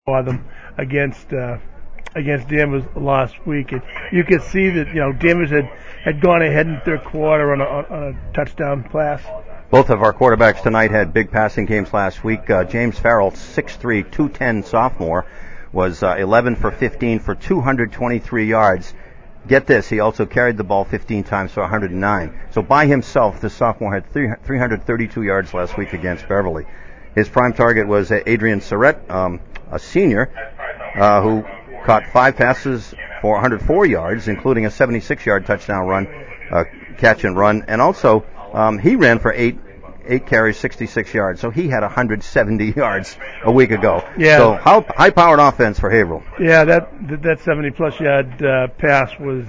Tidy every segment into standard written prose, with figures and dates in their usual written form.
for them against Danvers last week, and you could see that Danvers had gone ahead in the third quarter on a touchdown pass. Both of our quarterbacks tonight had big passing games last week. James Farrell, 6'3", 210 sophomore, was 11 for 15 for 223 yards. Get this, he also carried the ball 15 times for 109. So by himself, the sophomore had 332 yards last week against Beverly. His prime target was Adrian Surrett, a senior, who caught 5 passes for 104 yards, including a 76-yard touchdown run, catch and run. And also, he ran for 8 carries, 66 yards. So he had 170 yards a week ago. Yeah. So high-powered offense for Haverhill. Yeah, that 70-plus yard pass was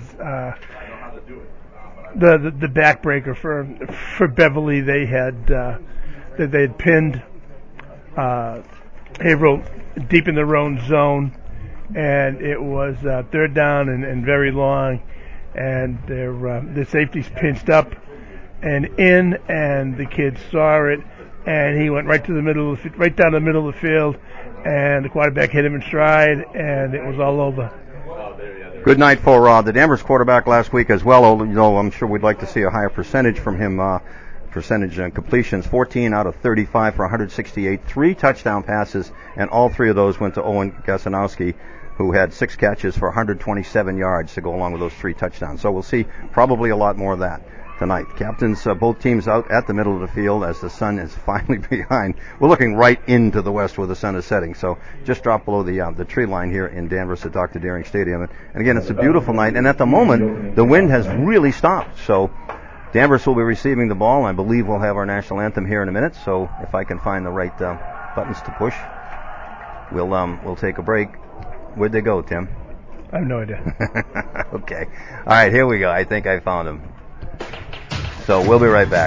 the backbreaker for Beverly. They had pinned Haverhill deep in their own zone, and it was third down and very long, and their safeties pinched up and in, and the kid saw it, and he went right down the middle of the field, and the quarterback hit him in stride, and it was all over. Good night for the Danvers quarterback last week as well. I'm sure we'd like to see a higher percentage from him. Percentage and completions, 14 out of 35 for 168, 3 touchdown passes, and all 3 of those went to Owen Gasanowski, who had 6 catches for 127 yards to go along with those 3 touchdowns. So we'll see probably a lot more of that tonight. Captains, both teams out at the middle of the field as the sun is finally behind. We're looking right into the west where the sun is setting. So just drop below the tree line here in Danvers at Dr. Deering Stadium. And again, it's a beautiful night. And at the moment, the wind has really stopped. So Danvers will be receiving the ball. I believe we'll have our national anthem here in a minute. So if I can find the right buttons to push, we'll take a break. Where'd they go, Tim? I have no idea. Okay. All right, here we go. I think I found them. So we'll be right back.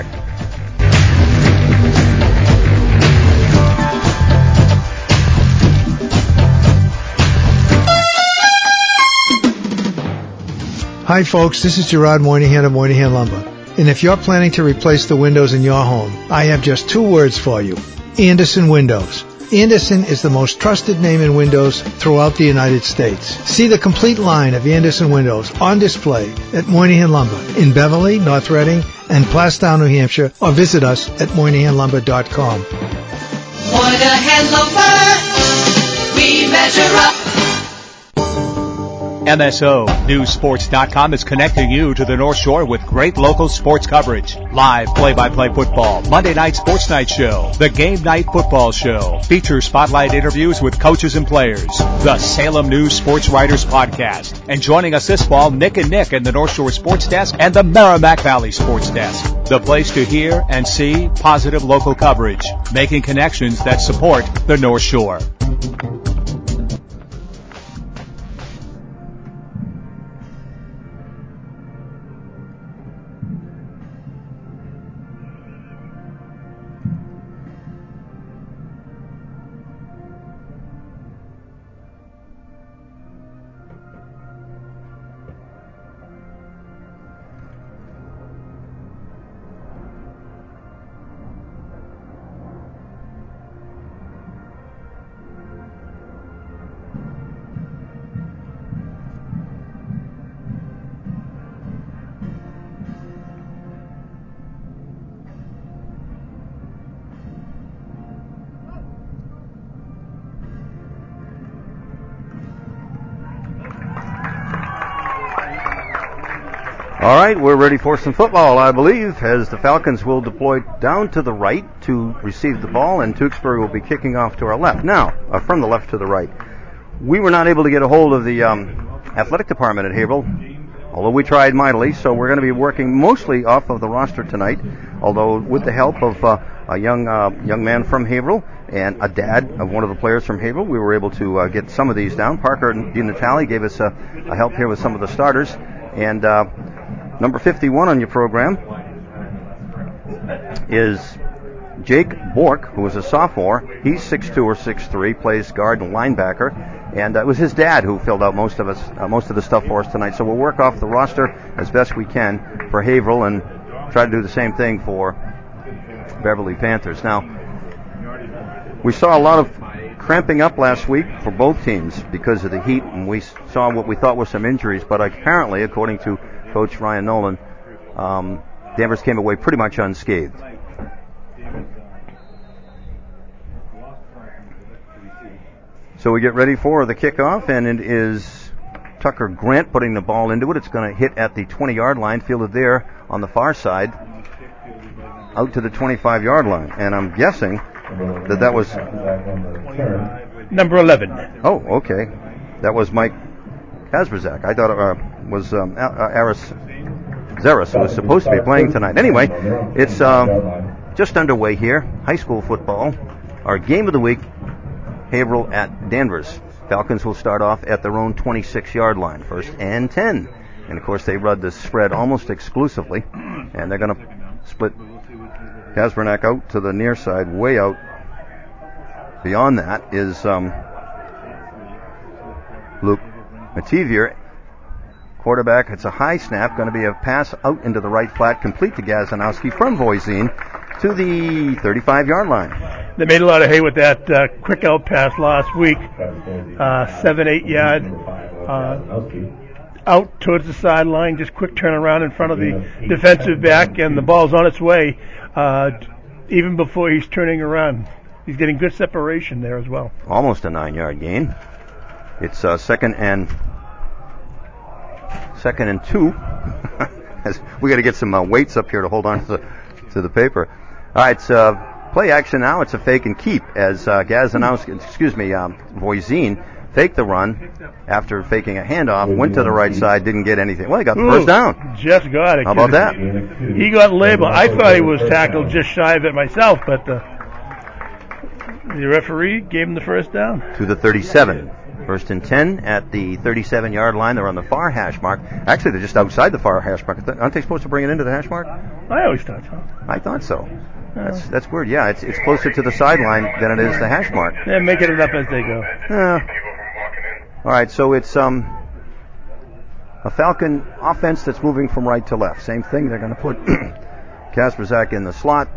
Hi folks, this is Gerard Moynihan of Moynihan Lumber. And if you're planning to replace the windows in your home, I have just 2 words for you. Andersen Windows. Andersen is the most trusted name in windows throughout the United States. See the complete line of Andersen Windows on display at Moynihan Lumber in Beverly, North Reading, and Plastown, New Hampshire, or visit us at MoynihanLumber.com. Moynihan Lumber, we measure up. MSO Newsports.com is connecting you to the North Shore with great local sports coverage. Live play-by-play football, Monday night sports night show, the game night football show, feature spotlight interviews with coaches and players, the Salem News Sports Writers Podcast, and joining us this fall, Nick and Nick in the North Shore Sports Desk and the Merrimack Valley Sports Desk. The place to hear and see positive local coverage, making connections that support the North Shore. All right, we're ready for some football, I believe, as the Falcons will deploy down to the right to receive the ball, and Tewksbury will be kicking off to our left. Now, from the left to the right. We were not able to get a hold of the athletic department at Haverhill, although we tried mightily, so we're going to be working mostly off of the roster tonight, although with the help of a young man from Haverhill and a dad of one of the players from Haverhill, we were able to get some of these down. Parker DiNatale gave us a help here with some of the starters, and number 51 on your program is Jake Bork, who is a sophomore. He's 6'2" or 6'3", plays guard and linebacker, and it was his dad who filled out most of the stuff for us tonight. So we'll work off the roster as best we can for Haverhill and try to do the same thing for Beverly Panthers. Now, we saw a lot of cramping up last week for both teams because of the heat, and we saw what we thought were some injuries, but apparently, according to Coach Ryan Nolan, Danvers came away pretty much unscathed. So we get ready for the kickoff, and it is Tucker Grant putting the ball into it. It's going to hit at the 20-yard line, fielded there on the far side, out to the 25-yard line. And I'm guessing that was number 11. Oh, okay. That was Mike Kasperzak. I thought it was Aris Zeris, who was supposed to be playing tonight. Anyway, it's just underway here. High school football. Our game of the week, Haverhill at Danvers. Falcons will start off at their own 26-yard line, 1st and 10. And, of course, they run the spread almost exclusively. And they're going to split Kaspernak out to the near side, way out. Beyond that is Luke Mativier, quarterback. It's a high snap, going to be a pass out into the right flat, complete to Gazanowski from Voisin to the 35-yard line. They made a lot of hay with that quick out pass last week. 7-8 yard out towards the sideline, just quick turnaround in front of the defensive back, and the ball's on its way even before he's turning around. He's getting good separation there as well. Almost a 9-yard gain. It's second and 2. We got to get some weights up here to hold on to the paper. All right, it's play action now. It's a fake and keep as Voisin faked the run after faking a handoff, went to the right side, didn't get anything. Well, he got the first down. Just got it. How about that? He got labeled. I thought he was tackled just shy of it myself, but the referee gave him the first down. To the 37. 1st and 10 at the 37-yard line. They're on the far hash mark. Actually, they're just outside the far hash mark. Aren't they supposed to bring it into the hash mark? I always thought so. I thought so. That's weird. Yeah, it's closer to the sideline than it is the hash mark. They're making it up as they go. All right, so it's a Falcon offense that's moving from right to left. Same thing. They're going to put Kasperzak in the slot.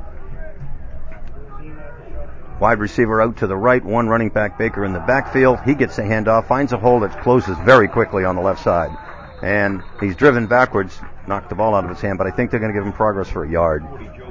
Wide receiver out to the right, one running back, Baker, in the backfield. He gets a handoff, finds a hole that closes very quickly on the left side. And he's driven backwards, knocked the ball out of his hand, but I think they're going to give him progress for a yard.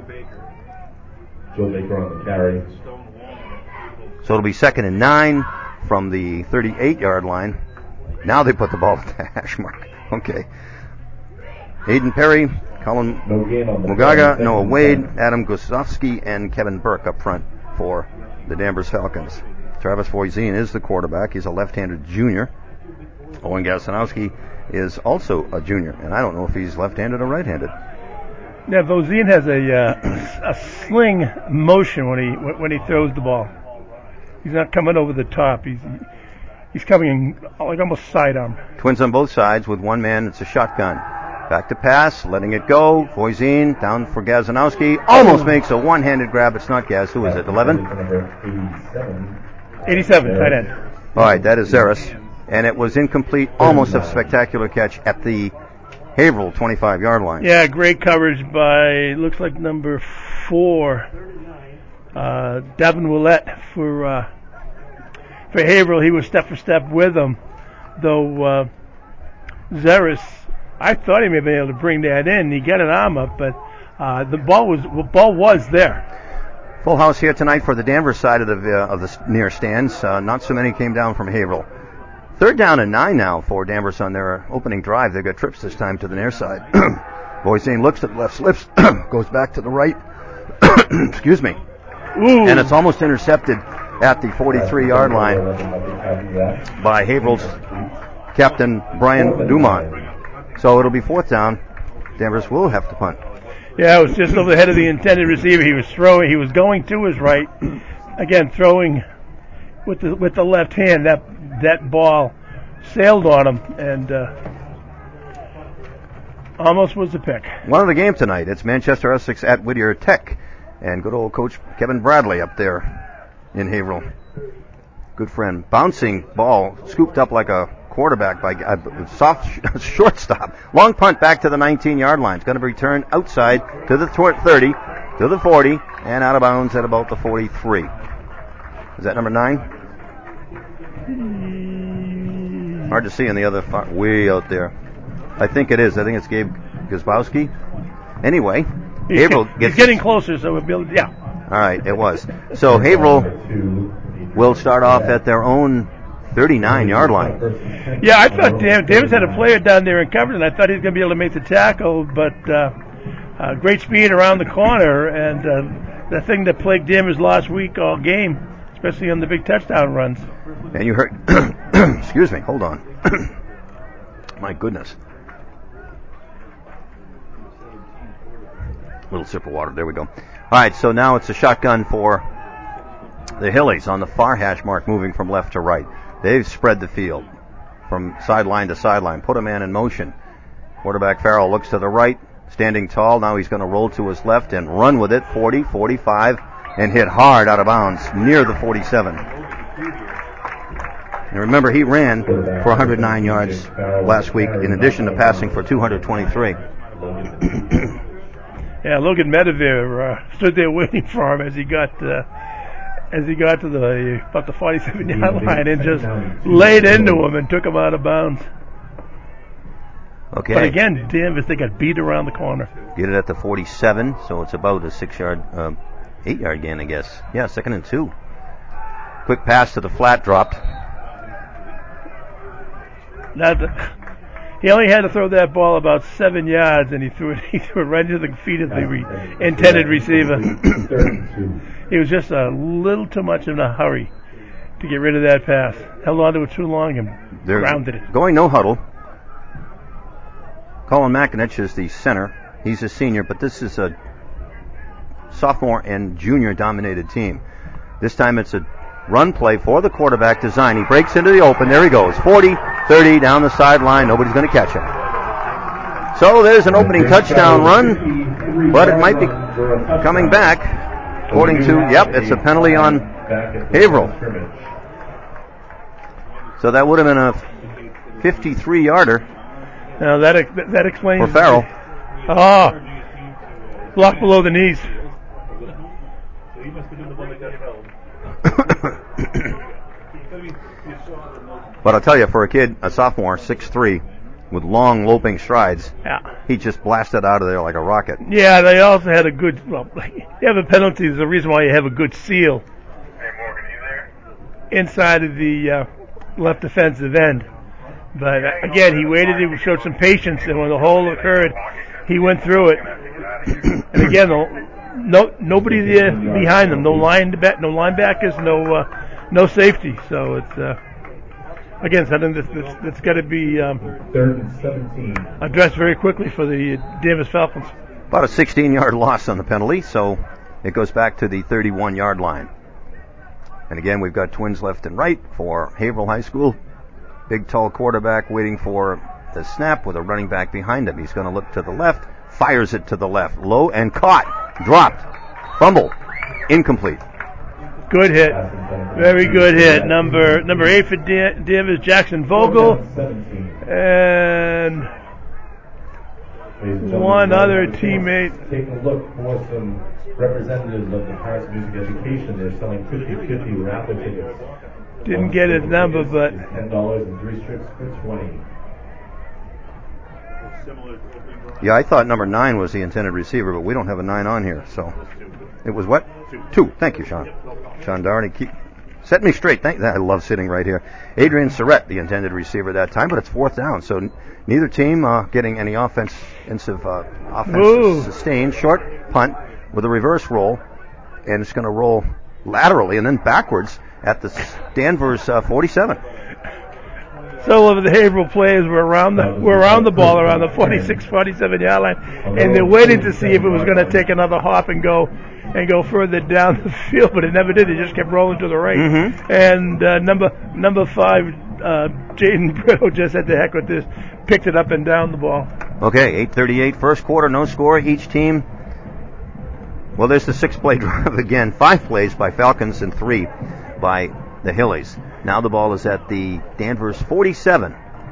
Joe Baker on the carry. So it'll be 2nd and 9 from the 38-yard line. Now they put the ball at the hash mark. Okay. Aiden Perry, Colin Mugaga, Noah Wade, Adam Gusowski, and Kevin Burke up front for the Danvers Falcons. Travis Voisin is the quarterback. He's a left-handed junior. Owen Gasanowski is also a junior, and I don't know if he's left-handed or right-handed. Yeah, Voisin has a sling motion when he throws the ball. He's not coming over the top. He's coming in like almost sidearm. Twins on both sides with one man. It's a shotgun. Back to pass, letting it go. Voisin down for Gazanowski. Almost makes a one-handed grab. It's not Gaz. Who is it? 11? 87, tight end. All right, that is Zeris. And it was incomplete. Almost a spectacular catch at the Haverhill 25-yard line. Yeah, great coverage by, looks like number 4, Devin Willett for Haverhill. He was step for step with him, though Zeris, I thought he may be able to bring that in. He got an arm up, but the ball was there. Full house here tonight for the Danvers side of the near stands. Not so many came down from Haverhill. 3rd down and 9 now for Danvers on their opening drive. They've got trips this time to the near side. Voisin looks at the left, slips, goes back to the right. Excuse me. Ooh. And it's almost intercepted at the 43-yard line by Haverhill's captain, Brian Dumont. So it'll be 4th down. Danvers will have to punt. Yeah, it was just over the head of the intended receiver. He was throwing. He was going to his right. Again, throwing with the left hand. That ball sailed on him and almost was a pick. One of the game tonight. It's Manchester Essex at Whittier Tech. And good old coach Kevin Bradley up there in Haverhill. Good friend. Bouncing ball, scooped up like a quarterback by a soft shortstop. Long punt back to the 19-yard line. It's going to be returned outside to the 30, to the 40, and out of bounds at about the 43. Is that number 9? Hard to see in the other way out there. I think it is. I think it's Gabe Guzbowski. Anyway, Haverhill he's getting closer, so we'll be able to, yeah. All right, it was. So Haverhill will start off at their own 39-yard line. Yeah, I thought Davis had a player down there in coverage, and I thought he was going to be able to make the tackle, but great speed around the corner, and the thing that plagued Davis last week all game, especially on the big touchdown runs. And you heard, excuse me, hold on. My goodness. Little sip of water, there we go. All right, so now it's a shotgun for the Hillies on the far hash mark, moving from left to right. They've spread the field from sideline to sideline, put a man in motion. Quarterback Farrell looks to the right, standing tall. Now he's going to roll to his left and run with it, 40, 45, and hit hard out of bounds near the 47. And remember, he ran for 109 yards last week, in addition to passing for 223. Yeah, Logan Medevere stood there waiting for him as he got to the about the 47-yard line and just laid into him and took him out of bounds. Okay. But again, Danvers, they got beat around the corner. Get it at the 47, so it's about a 8-yard gain, I guess. Yeah, 2nd and 2. Quick pass to the flat, dropped. He only had to throw that ball about 7 yards, and he threw it right into the feet of the intended receiver. He was just a little too much in a hurry to get rid of that pass. Held on to it too long and grounded it. Going no huddle. Colin McInich is the center. He's a senior, but this is a sophomore and junior dominated team. This time it's a run play for the quarterback design. He breaks into the open. There he goes. 40, 30 down the sideline. Nobody's going to catch him. So there's an opening touchdown run, but it might be coming back. According to, it's a penalty on Haverhill. So that would have been a 53-yarder. Now that explains. For Farrell. Blocked below the knees. But I'll tell you, for a kid, a sophomore, 6'3", with long loping strides, he just blasted out of there like a rocket. Yeah, they also had a good. Well, having penalties is the reason why you have a good seal. Hey Morgan, are you there? Inside of the left defensive end. But again, he waited. He showed some patience, and when the hole occurred, he went through it. And again, nobody there behind them. No linebackers, no safety. So it's again something that's got to be 3rd and 17. addressed very quickly for the Davis Falcons. About a 16-yard loss on the penalty, so it goes back to the 31-yard line. And again, we've got twins left and right for Haverhill High School. Big, tall quarterback waiting for the snap with a running back behind him. He's going to look to the left, fires it to the left. Low and caught. Dropped. Fumble. Incomplete. Good hit. Very good hit. Number 8 for Div is Jackson Vogel. And one other teammate. Take a look for some representatives of the Paris Music Education. They're selling 50/50 raffle tickets. Didn't get his number, but $10 and 3 strips for $20. Yeah, I thought number 9 was the intended receiver, but we don't have a 9 on here, so it was what? 2. Thank you, Sean. Sean Doherty, set me straight. I love sitting right here. Adrian Surrett, the intended receiver that time, but it's 4th down, so neither team getting any offense sustained. Short punt with a reverse roll, and it's going to roll laterally and then backwards at the Danvers 47. So the Haverhill players were around the ball around the 46, 47-yard line, and they're waiting to see if it was going to take another hop and go further down the field, but it never did. It just kept rolling to the right. Mm-hmm. And number 5, Jaden Brito, just said the heck with this, picked it up and down the ball. Okay, 8:38 first quarter, no score. Each team. Well, there's the 6-play drive again. 5 plays by Falcons and 3 by the Hillies. Now the ball is at the Danvers 47.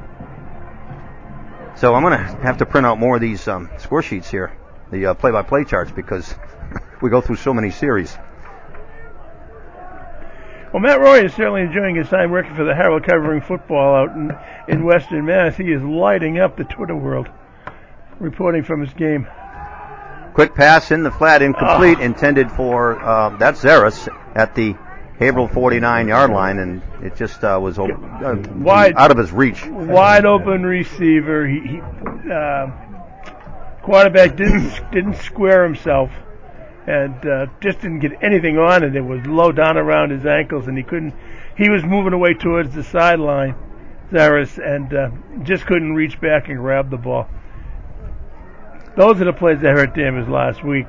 So I'm going to have to print out more of these score sheets here, the play-by-play charts, because we go through so many series. Well, Matt Roy is certainly enjoying his time working for the Herald covering football out in Western Mass. He is lighting up the Twitter world, reporting from his game. Quick pass in the flat, incomplete, intended for, that's Zaris at the Haverhill 49-yard line, and it just was wide, out of his reach. Wide open receiver. He quarterback didn't square himself, and just didn't get anything on it. It was low down around his ankles, and he was moving away towards the sideline, Zaris, and just couldn't reach back and grab the ball. Those are the plays that hurt Danvers last week.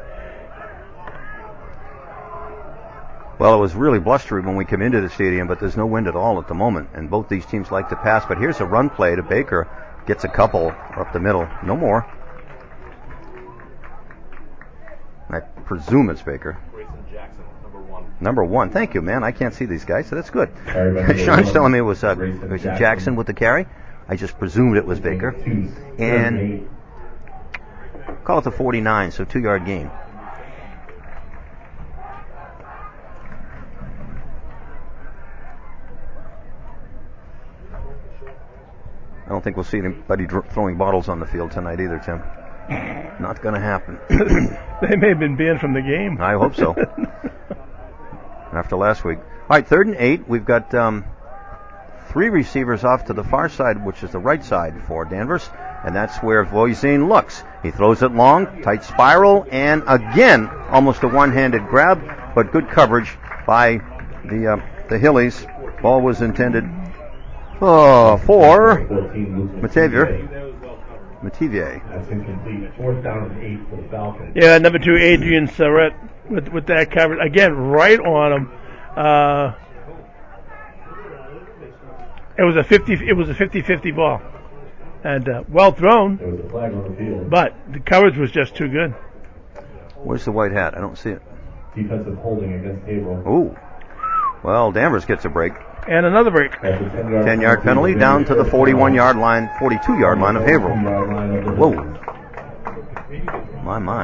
Well, it was really blustery when we came into the stadium, but there's no wind at all at the moment, and both these teams like to pass. But here's a run play to Baker. Gets a couple up the middle. No more. I presume it's Baker. Grayson Jackson, number 1. Number 1. Thank you, man. I can't see these guys, so that's good. Sean's telling me it was Grayson Jackson with the carry. I just presumed it was Baker. And call it the 49, so 2-yard gain. I don't think we'll see anybody throwing bottles on the field tonight either, Tim. Not going to happen. They may have been banned from the game. I hope so. After last week. All right, 3rd and 8. We've got 3 receivers off to the far side, which is the right side for Danvers, and that's where Voisin looks. He throws it long, tight spiral, and again, almost a one-handed grab, but good coverage by the Hillies. Ball was intended for Mativier. That's incomplete. 4th down and 8 for the Falcons. Yeah, number 2, Adrian Surratt with that coverage. Again, right on him. It was a 50-50 ball. And well thrown. There was a flag on the field. But the coverage was just too good. Where's the white hat? I don't see it. Defensive holding against Haverhill. Ooh. Well, Danvers gets a break. And another break. 10-yard penalty down to the 41-yard line, 42-yard line of Haverhill. Whoa. My.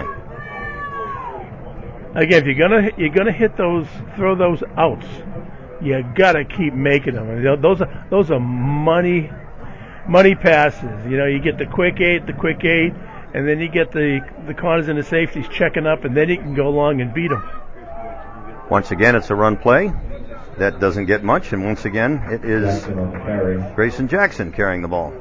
Again, if you're gonna hit those, throw those outs, you gotta keep making them. Those are money passes. You get the quick eight, and then you get the corners and the safeties checking up, and then you can go along and beat them. Once again, it's a run play. That doesn't get much, and once again, it is Grayson Jackson carrying the ball.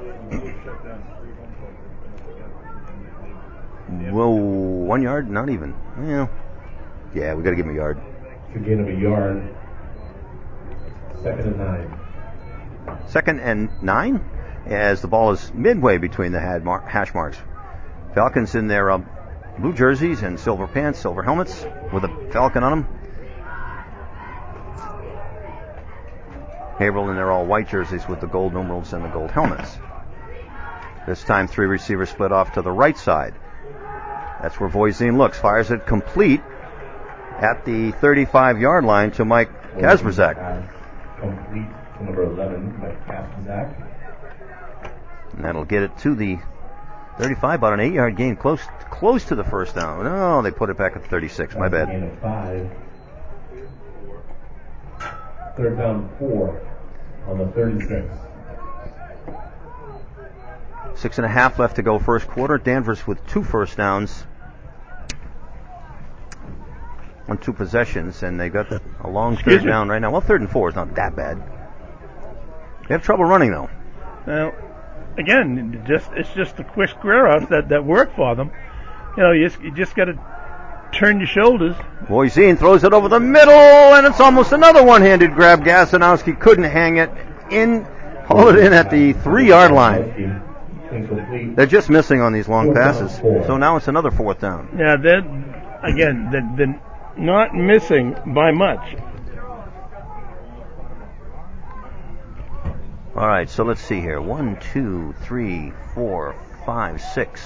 Whoa, 1 yard? Not even. Yeah, we got to give him a yard. It's a gain of a yard. 2nd and 9. 2nd and 9, as the ball is midway between the hash marks. Falcons in their blue jerseys and silver pants, silver helmets with a falcon on them. Haverhill in their all white jerseys with the gold numerals and the gold helmets. This time 3 receivers split off to the right side. That's where Voisin looks, fires it complete at the 35-yard line to Mike Kasperzak. Complete to number 11, Mike Kasperzak. And that'll get it to the 35, about an 8-yard gain, close to the first down. No, they put it back at 36. My bad. Gain of 5. 3rd down 4 on the 36. 6.5 left to go first quarter. Danvers with 2 first downs on 2 possessions, and they got a long 3rd down right now. Well, 3rd and 4 is not that bad. They have trouble running, though. Well, again, it's just the quick square outs that work for them. You just got to turn your shoulders. Voisin throws it over the middle, and it's almost another one-handed grab. Gasanowski couldn't hang it in, hold it in at the 3-yard line. They're just missing on these long passes. So now it's another 4th down. Yeah, they're not missing by much. All right, so let's see here. 1, 2, 3, 4, 5, 6.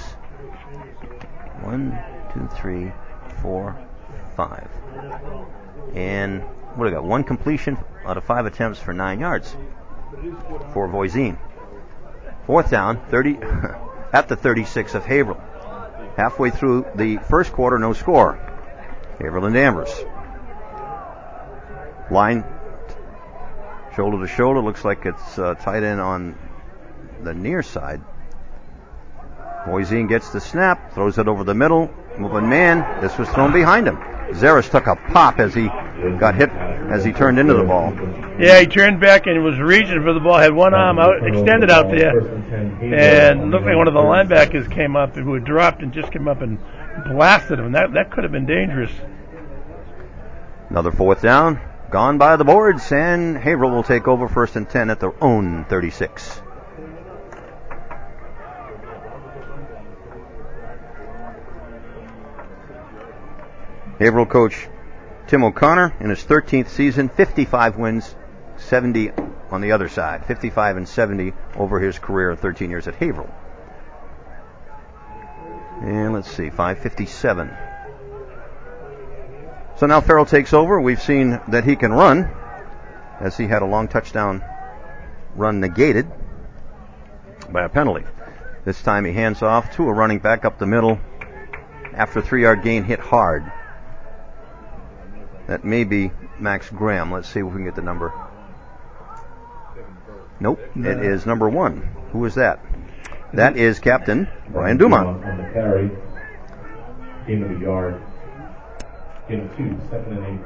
1, 2, 3, 4, 5. And what do we got? 1 completion out of 5 attempts for 9 yards for Voisin. 4th down, 30 at the 36 of Haverhill. Halfway through the first quarter, no score. Haverhill and Danvers. Line shoulder to shoulder. Looks like it's tight end on the near side. Moisine gets the snap, throws it over the middle. Moving man. This was thrown behind him. Zaris took a pop as he got hit as he turned into the ball. Yeah, he turned back and was reaching for the ball, had one arm out, extended out there, and looked like one of the linebackers came up who had dropped and just came up and blasted him. That could have been dangerous. Another fourth down, gone by the boards, and Haverhill will take over 1st and 10 at their own 36. Haverhill coach Tim O'Connor in his 13th season, 55 wins, 70 on the other side. 55 and 70 over his career of 13 years at Haverhill. And let's see, 5:57. So now Farrell takes over. We've seen that he can run, as he had a long touchdown run negated by a penalty. This time he hands off to a running back up the middle after a 3-yard gain hit hard. That may be Max Graham. Let's see if we can get the number. Nope, it is number 1. Who is that? That is Captain Brian Dumont. On the carry. Gain of a yard. Gain of 2, 2nd and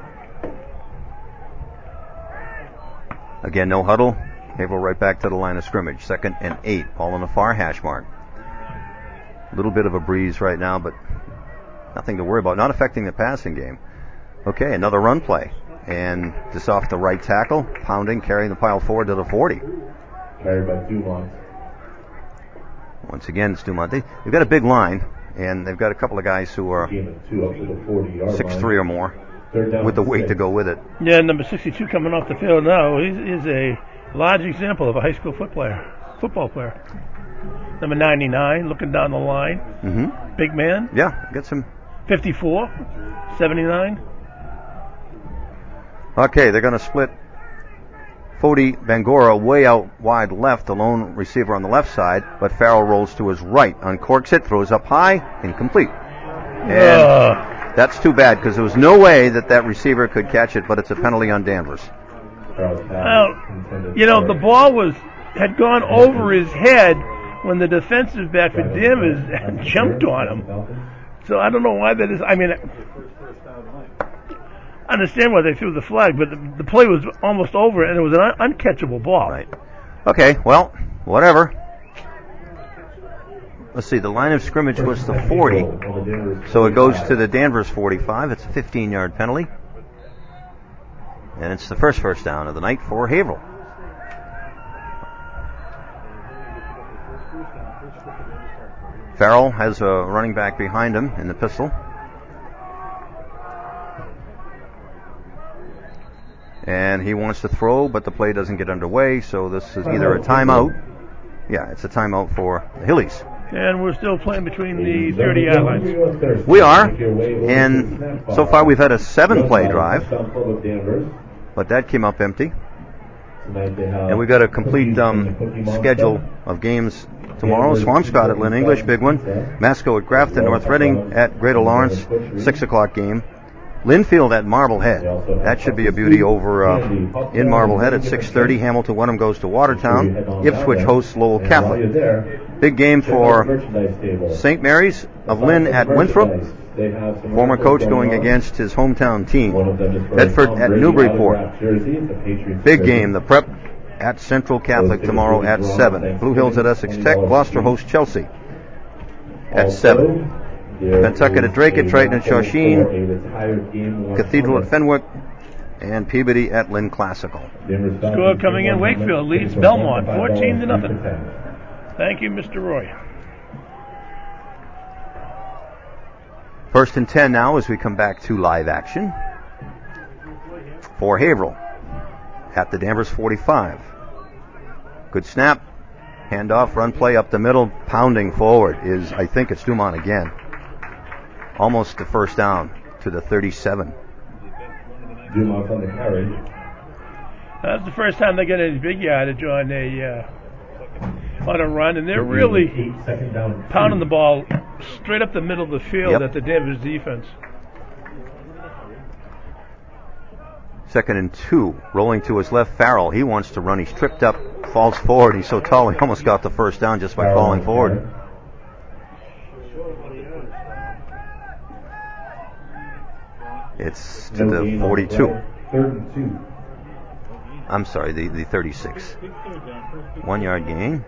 8. Again, no huddle. Haverhill right back to the line of scrimmage. 2nd and 8. Ball on the far hash mark. A little bit of a breeze right now, but nothing to worry about. Not affecting the passing game. Okay, another run play. And this off the right tackle. Pounding, carrying the pile forward to the 40. Carried by Dumont. Once again, it's Dumont. They've got a big line, and they've got a couple of guys who are Gain of 2 up to the 40-yard 6'3" line. or more, 3rd down with the and weight 6. to go with it. Yeah, number 62 coming off the field now. He's a large example of a high school football player. Number 99, looking down the line. Mm-hmm. Big man. Yeah, get some. 54, 79. Okay, they're going to split Fodi Bangora way out wide left, the lone receiver on the left side, but Farrell rolls to his right, uncorks it, throws up high, incomplete. And that's too bad because there was no way that receiver could catch it, but it's a penalty on Danvers. Well, you know, the ball had gone over his head when the defensive back for Danvers jumped on him. So I don't know why that is. I mean, I understand why they threw the flag, but the play was almost over, and it was an uncatchable ball. Right. Okay, well, whatever. Let's see, the line of scrimmage was the 40, so it goes to the Danvers 45. It's a 15-yard penalty. And it's the first down of the night for Haverhill. Farrell has a running back behind him in the pistol. And he wants to throw, but the play doesn't get underway, so this is either a timeout. Yeah, it's a timeout for the Hillies. And we're still playing between the 30-yard lines. We are, and so far we've had a 7-play drive, but that came up empty. And we've got a complete schedule of games tomorrow. Swampscott at Lynn English, big one. Masco at Grafton, North Reading at Greater Lawrence, 6 o'clock game. Linfield at Marblehead. That should be a beauty over in Marblehead at 6:30. Hamilton Wenham goes to Watertown. Ipswich hosts Lowell Catholic. Big game for St. Mary's of Lynn at Winthrop. Former coach going against his hometown team. Bedford at Newburyport. Big game, the Prep at Central Catholic tomorrow at 7. Blue Hills at Essex Tech. Gloucester hosts Chelsea at 7. Pentucket at Drake, Triton at Shawsheen, Cathedral at Fenwick, and Peabody at Lynn Classical. Score coming in, Wakefield leads Belmont 14-0. Thank you, Mr. Roy. 1st and 10 now as we come back to live action for Haverhill at the Danvers 45. Good snap, handoff, run play up the middle, pounding forward is, I think it's Dumont again. Almost the first down to the 37. Dumont on the carry. That's the first time they get any big yardage on a run, and they're really pounding the ball straight up the middle of the field at the Danvers defense. Second and 2. Rolling to his left, Farrell. He wants to run. He's tripped up, falls forward. He's so tall he almost got the first down just by falling forward. It's to the 42. Third and 2. I'm sorry, the 36. 1 yard gain.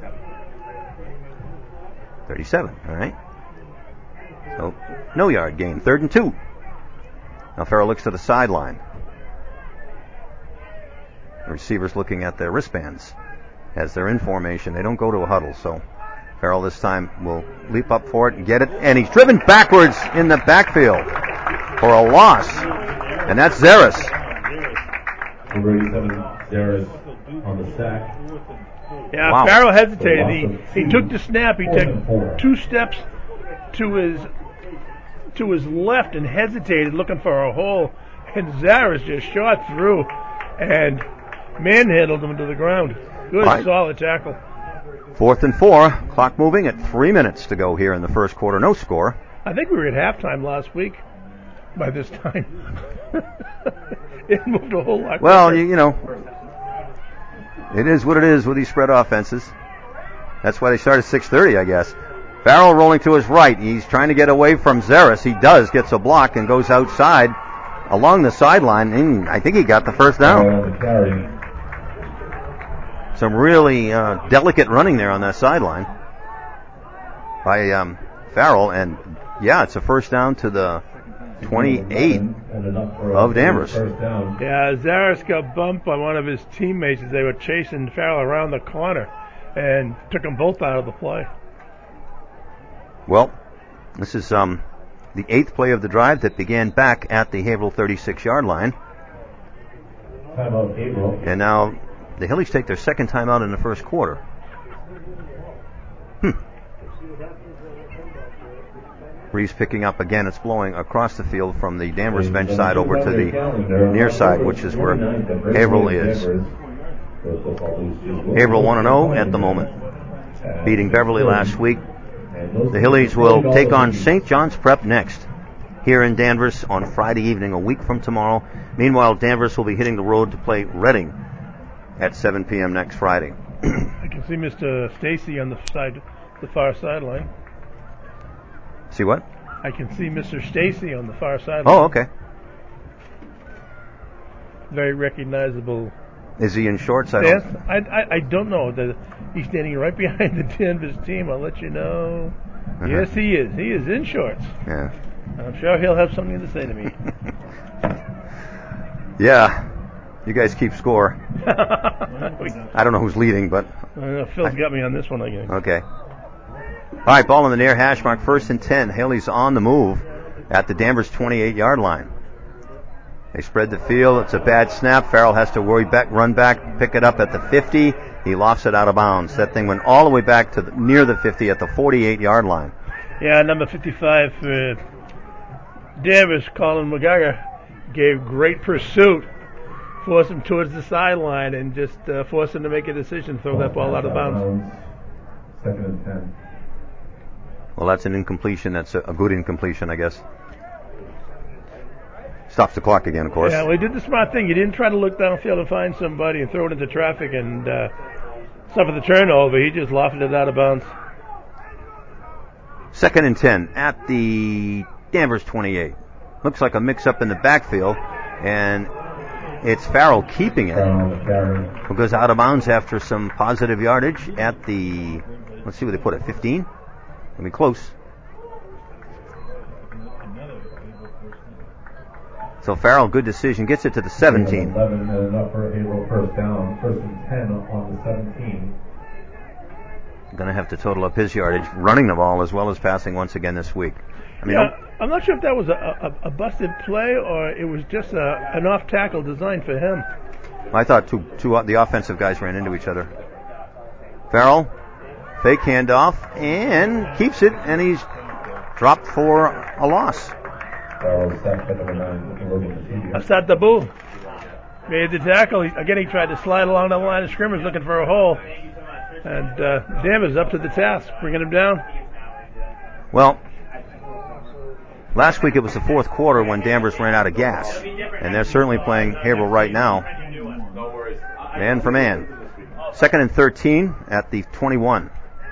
37, all right. So, no yard gain. 3rd and 2. Now Farrell looks to the sideline. The receivers looking at their wristbands as they're in formation. They don't go to a huddle, so Farrell this time will leap up for it and get it, and he's driven backwards in the backfield for a loss, and that's Zaris. Number 87, Zaris on the sack. Yeah, Wow. Farrell hesitated. He took the snap. He took 2 steps to his left and hesitated, looking for a hole. And Zaris just shot through and manhandled him to the ground. Good, Right. solid tackle. 4th and 4. Clock moving at 3 minutes to go here in the first quarter. No score. I think we were at halftime last week by this time. It moved a whole lot. Well, quicker. you know, it is what it is with these spread offenses. That's why they start at 6:30, I guess. Farrell rolling to his right. He's trying to get away from Zaris. He does, gets a block and goes outside along the sideline. And I think he got the first down. On the carry. Some really delicate running there on that sideline by Farrell. And, yeah, it's a first down to the 28 And enough for of a Danvers. first down. Yeah, Zaris got bumped by one of his teammates as they were chasing Farrell around the corner and took them both out of the play. Well, this is the 8th play of the drive that began back at the Haverhill 36-yard line. Timeout, April. And now the Hillies take their second timeout in the first quarter. Breeze picking up again. It's blowing across the field from the Danvers bench side over to the near side, which is where Haverhill is. Haverhill 1-0 at the moment, beating Beverly last week. The Hillies will take on St. John's Prep next here in Danvers on Friday evening, a week from tomorrow. Meanwhile, Danvers will be hitting the road to play Reading at 7 p.m. next Friday. I can see Mr. Stacy on the far sideline. See what? I can see Mr. Stacy on the far sideline. Oh, okay. Very recognizable. Is he in shorts? I Yes, don't. I don't know. He's standing right behind the Danvers team. I'll let you know. Yes, he is. He is in shorts. Yeah. I'm sure he'll have something to say to me. Yeah. You guys keep score. I don't know who's leading, but Phil's got me on this one again. okay. All right, ball in the near hash mark, 1st and 10. Haley's on the move at the Danvers 28-yard line. They spread the field. It's a bad snap. Farrell has to run back, pick it up at the 50. He lofts it out of bounds. That thing went all the way back to near the 50 at the 48-yard line. Yeah, number 55 for Danvers, Colin McGregor, gave great pursuit, forced him towards the sideline, and just forced him to make a decision, throw that ball out of bounds. 2nd and 10. Well, that's an incompletion. That's a good incompletion, I guess. Stops the clock again, of course. Yeah, well, he did the smart thing. He didn't try to look downfield and find somebody and throw it into traffic and suffer the turnover. He just lofted it out of bounds. 2nd and 10 at the Danvers 28. Looks like a mix-up in the backfield, and it's Farrell keeping it. Who goes out of bounds after some positive yardage at the, let's see where they put it, 15? I mean, close. So Farrell, good decision, gets it to the 17. 11 and enough for April first down. 1st and 10 on the 17. Going to have to total up his yardage, running the ball as well as passing once again this week. I mean, Yeah, I'm not sure if that was a busted play or it was just an off tackle designed for him. I thought the offensive guys ran into each other. Farrell, fake handoff, and keeps it, and he's dropped for a loss. Farrell sacked at number 9, Logan Mateo. Asad Dabu made the tackle. Again, he tried to slide along the line of scrimmage looking for a hole. And Danvers up to the task, bringing him down. Well, last week it was the fourth quarter when Danvers ran out of gas. And they're certainly playing Haverhill right now, man for man. 2nd and 13 at the 21.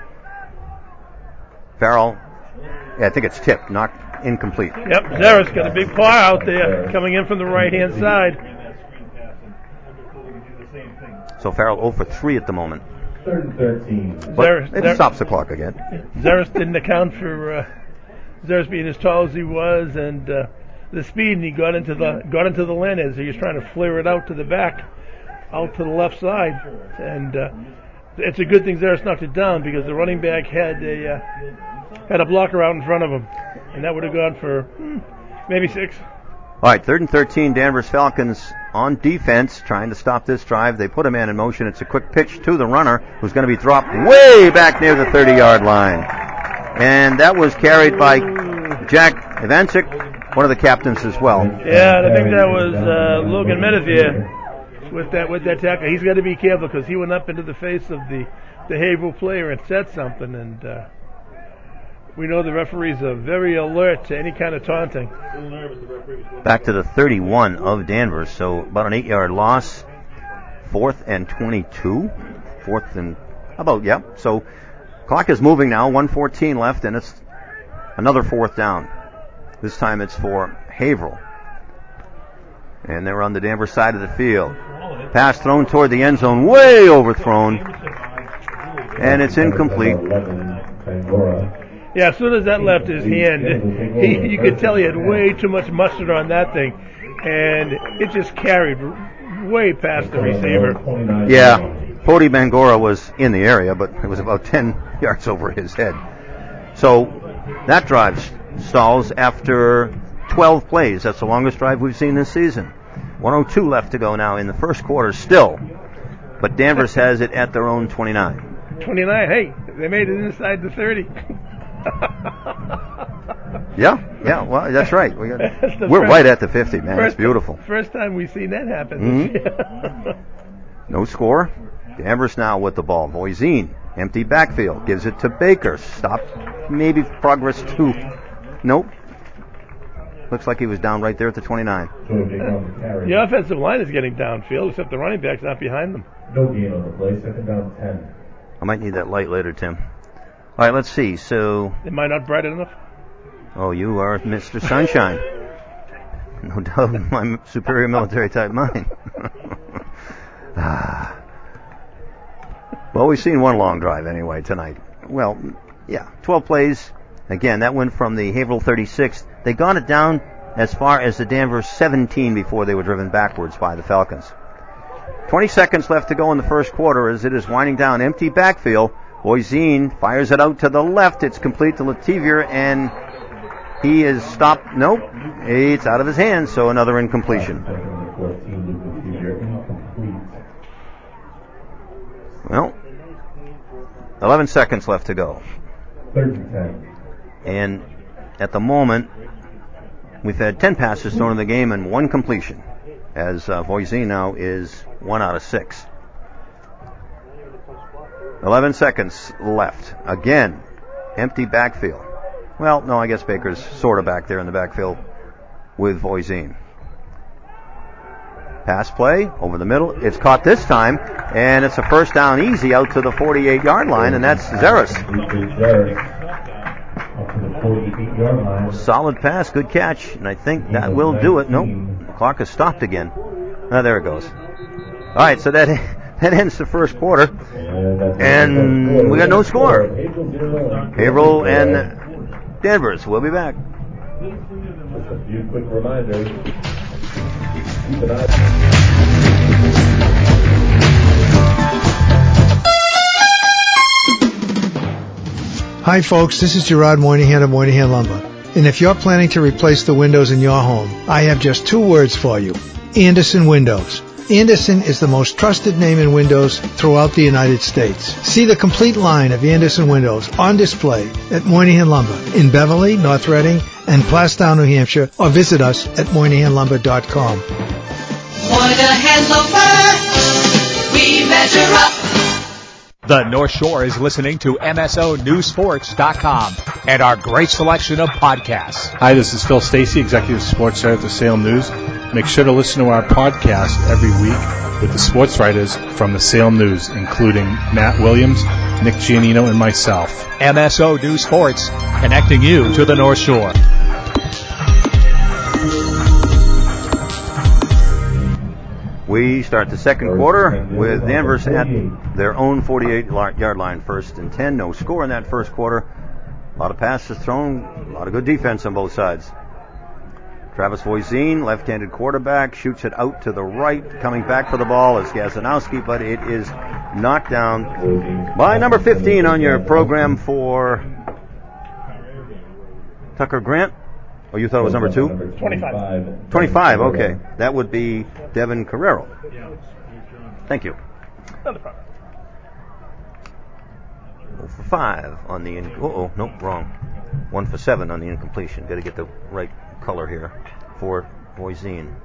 Farrell, I think it's tipped, not incomplete. Yep, Zeris got a big paw out there coming in from the right-hand side. So Farrell 0 for 3 at the moment. 3rd and 13. But it stops the clock again. Zeris didn't account for Zeris being as tall as he was and the speed, and he got into the lane as he was trying to flare it out to the back, out to the left side. And it's a good thing Zeris knocked it down because the running back had a blocker out in front of him, and that would have gone for maybe 6. All right, 3rd and 13, Danvers Falcons on defense, trying to stop this drive. They put a man in motion. It's a quick pitch to the runner, who's going to be dropped way back near the 30-yard line. And that was carried by Jack Ivancic, one of the captains as well. Yeah, I think that was Logan Menethier with that tackle. He's got to be careful because he went up into the face of the Haverhill player and said something, and we know the referees are very alert to any kind of taunting. Back to the 31 of Danvers, so about an 8-yard loss. 4th and 22. 4th and So clock is moving now. 1:14 left, and it's another 4th down. This time it's for Haverhill. And they're on the Danvers side of the field. Pass thrown toward the end zone, way overthrown. And it's incomplete. Yeah, as soon as that left his hand, you could tell he had way too much mustard on that thing, and it just carried way past the receiver. Yeah, Pody Bangora was in the area, but it was about 10 yards over his head. So that drive stalls after 12 plays. That's the longest drive we've seen this season. 1:02 left to go now in the first quarter still, but Danvers has it at their own 29. 29, hey, they made it inside the 30. Yeah, well, that's right. We're right at the 50, man. It's beautiful. First time we've seen that happen. No score. Danvers now with the ball. Voisin, empty backfield, gives it to Baker. Stopped, maybe progress 2. Nope. Looks like he was down right there at the 29. The offensive line is getting downfield, except the running back's not behind them. No gain on the play, 2nd down 10. I might need that light later, Tim. All right, let's see. So, am I not bright enough? Oh, you are Mr. Sunshine. No doubt in my superior military type mind. Well, we've seen one long drive anyway tonight. Well, yeah, 12 plays. Again, that went from the Haverhill 36. They got it down as far as the Danvers 17 before they were driven backwards by the Falcons. 20 seconds left to go in the first quarter as it is winding down. Empty backfield. Voisin fires it out to the left. It's complete to Lativier, and he is stopped. Nope. It's out of his hands, so another incompletion. Well, 11 seconds left to go. 3rd and 10. And at the moment, we've had 10 passes thrown in the game and 1 completion, as Voisin now is 1 out of 6. 11 seconds left. Again, empty backfield. Well, no, I guess Baker's sort of back there in the backfield with Voisin. Pass play over the middle. It's caught this time, and it's a first down easy out to the 48-yard line, and that's Zeris. Solid pass, good catch, and I think that will do it. Nope, the clock has stopped again. There it goes. All right, so that ends the first quarter, and we got no score. Haverhill and Danvers. We'll be back. Just a few quick reminders. Keep an eye. Hi folks, this is Gerard Moynihan of Moynihan Lumber. And if you're planning to replace the windows in your home, I have just 2 words for you. Andersen Windows. Andersen is the most trusted name in windows throughout the United States. See the complete line of Andersen windows on display at Moynihan Lumber in Beverly, North Reading, and Plastown, New Hampshire, or visit us at MoynihanLumber.com. Moynihan Lumber, we measure up. The North Shore is listening to MSONewsSports.com and our great selection of podcasts. Hi, this is Phil Stacy, Executive Sports Editor at the Salem News. Make sure to listen to our podcast every week with the sports writers from the Salem News, including Matt Williams, Nick Giannino, and myself. MSO News Sports, connecting you to the North Shore. We start the second quarter with Danvers at their own 48-yard line, 1st and 10. No score in that first quarter. A lot of passes thrown, a lot of good defense on both sides. Travis Voisin, left-handed quarterback, shoots it out to the right. Coming back for the ball is Gazanowski, but it is knocked down by number 15 on your program for Tucker Grant. Oh, you thought it was number 2? 25. 25, okay. That would be Devin Carrero. Thank you. 0 for 5 on the... nope, wrong. 1 for 7 on the incompletion. Got to get the right color here for Voisin.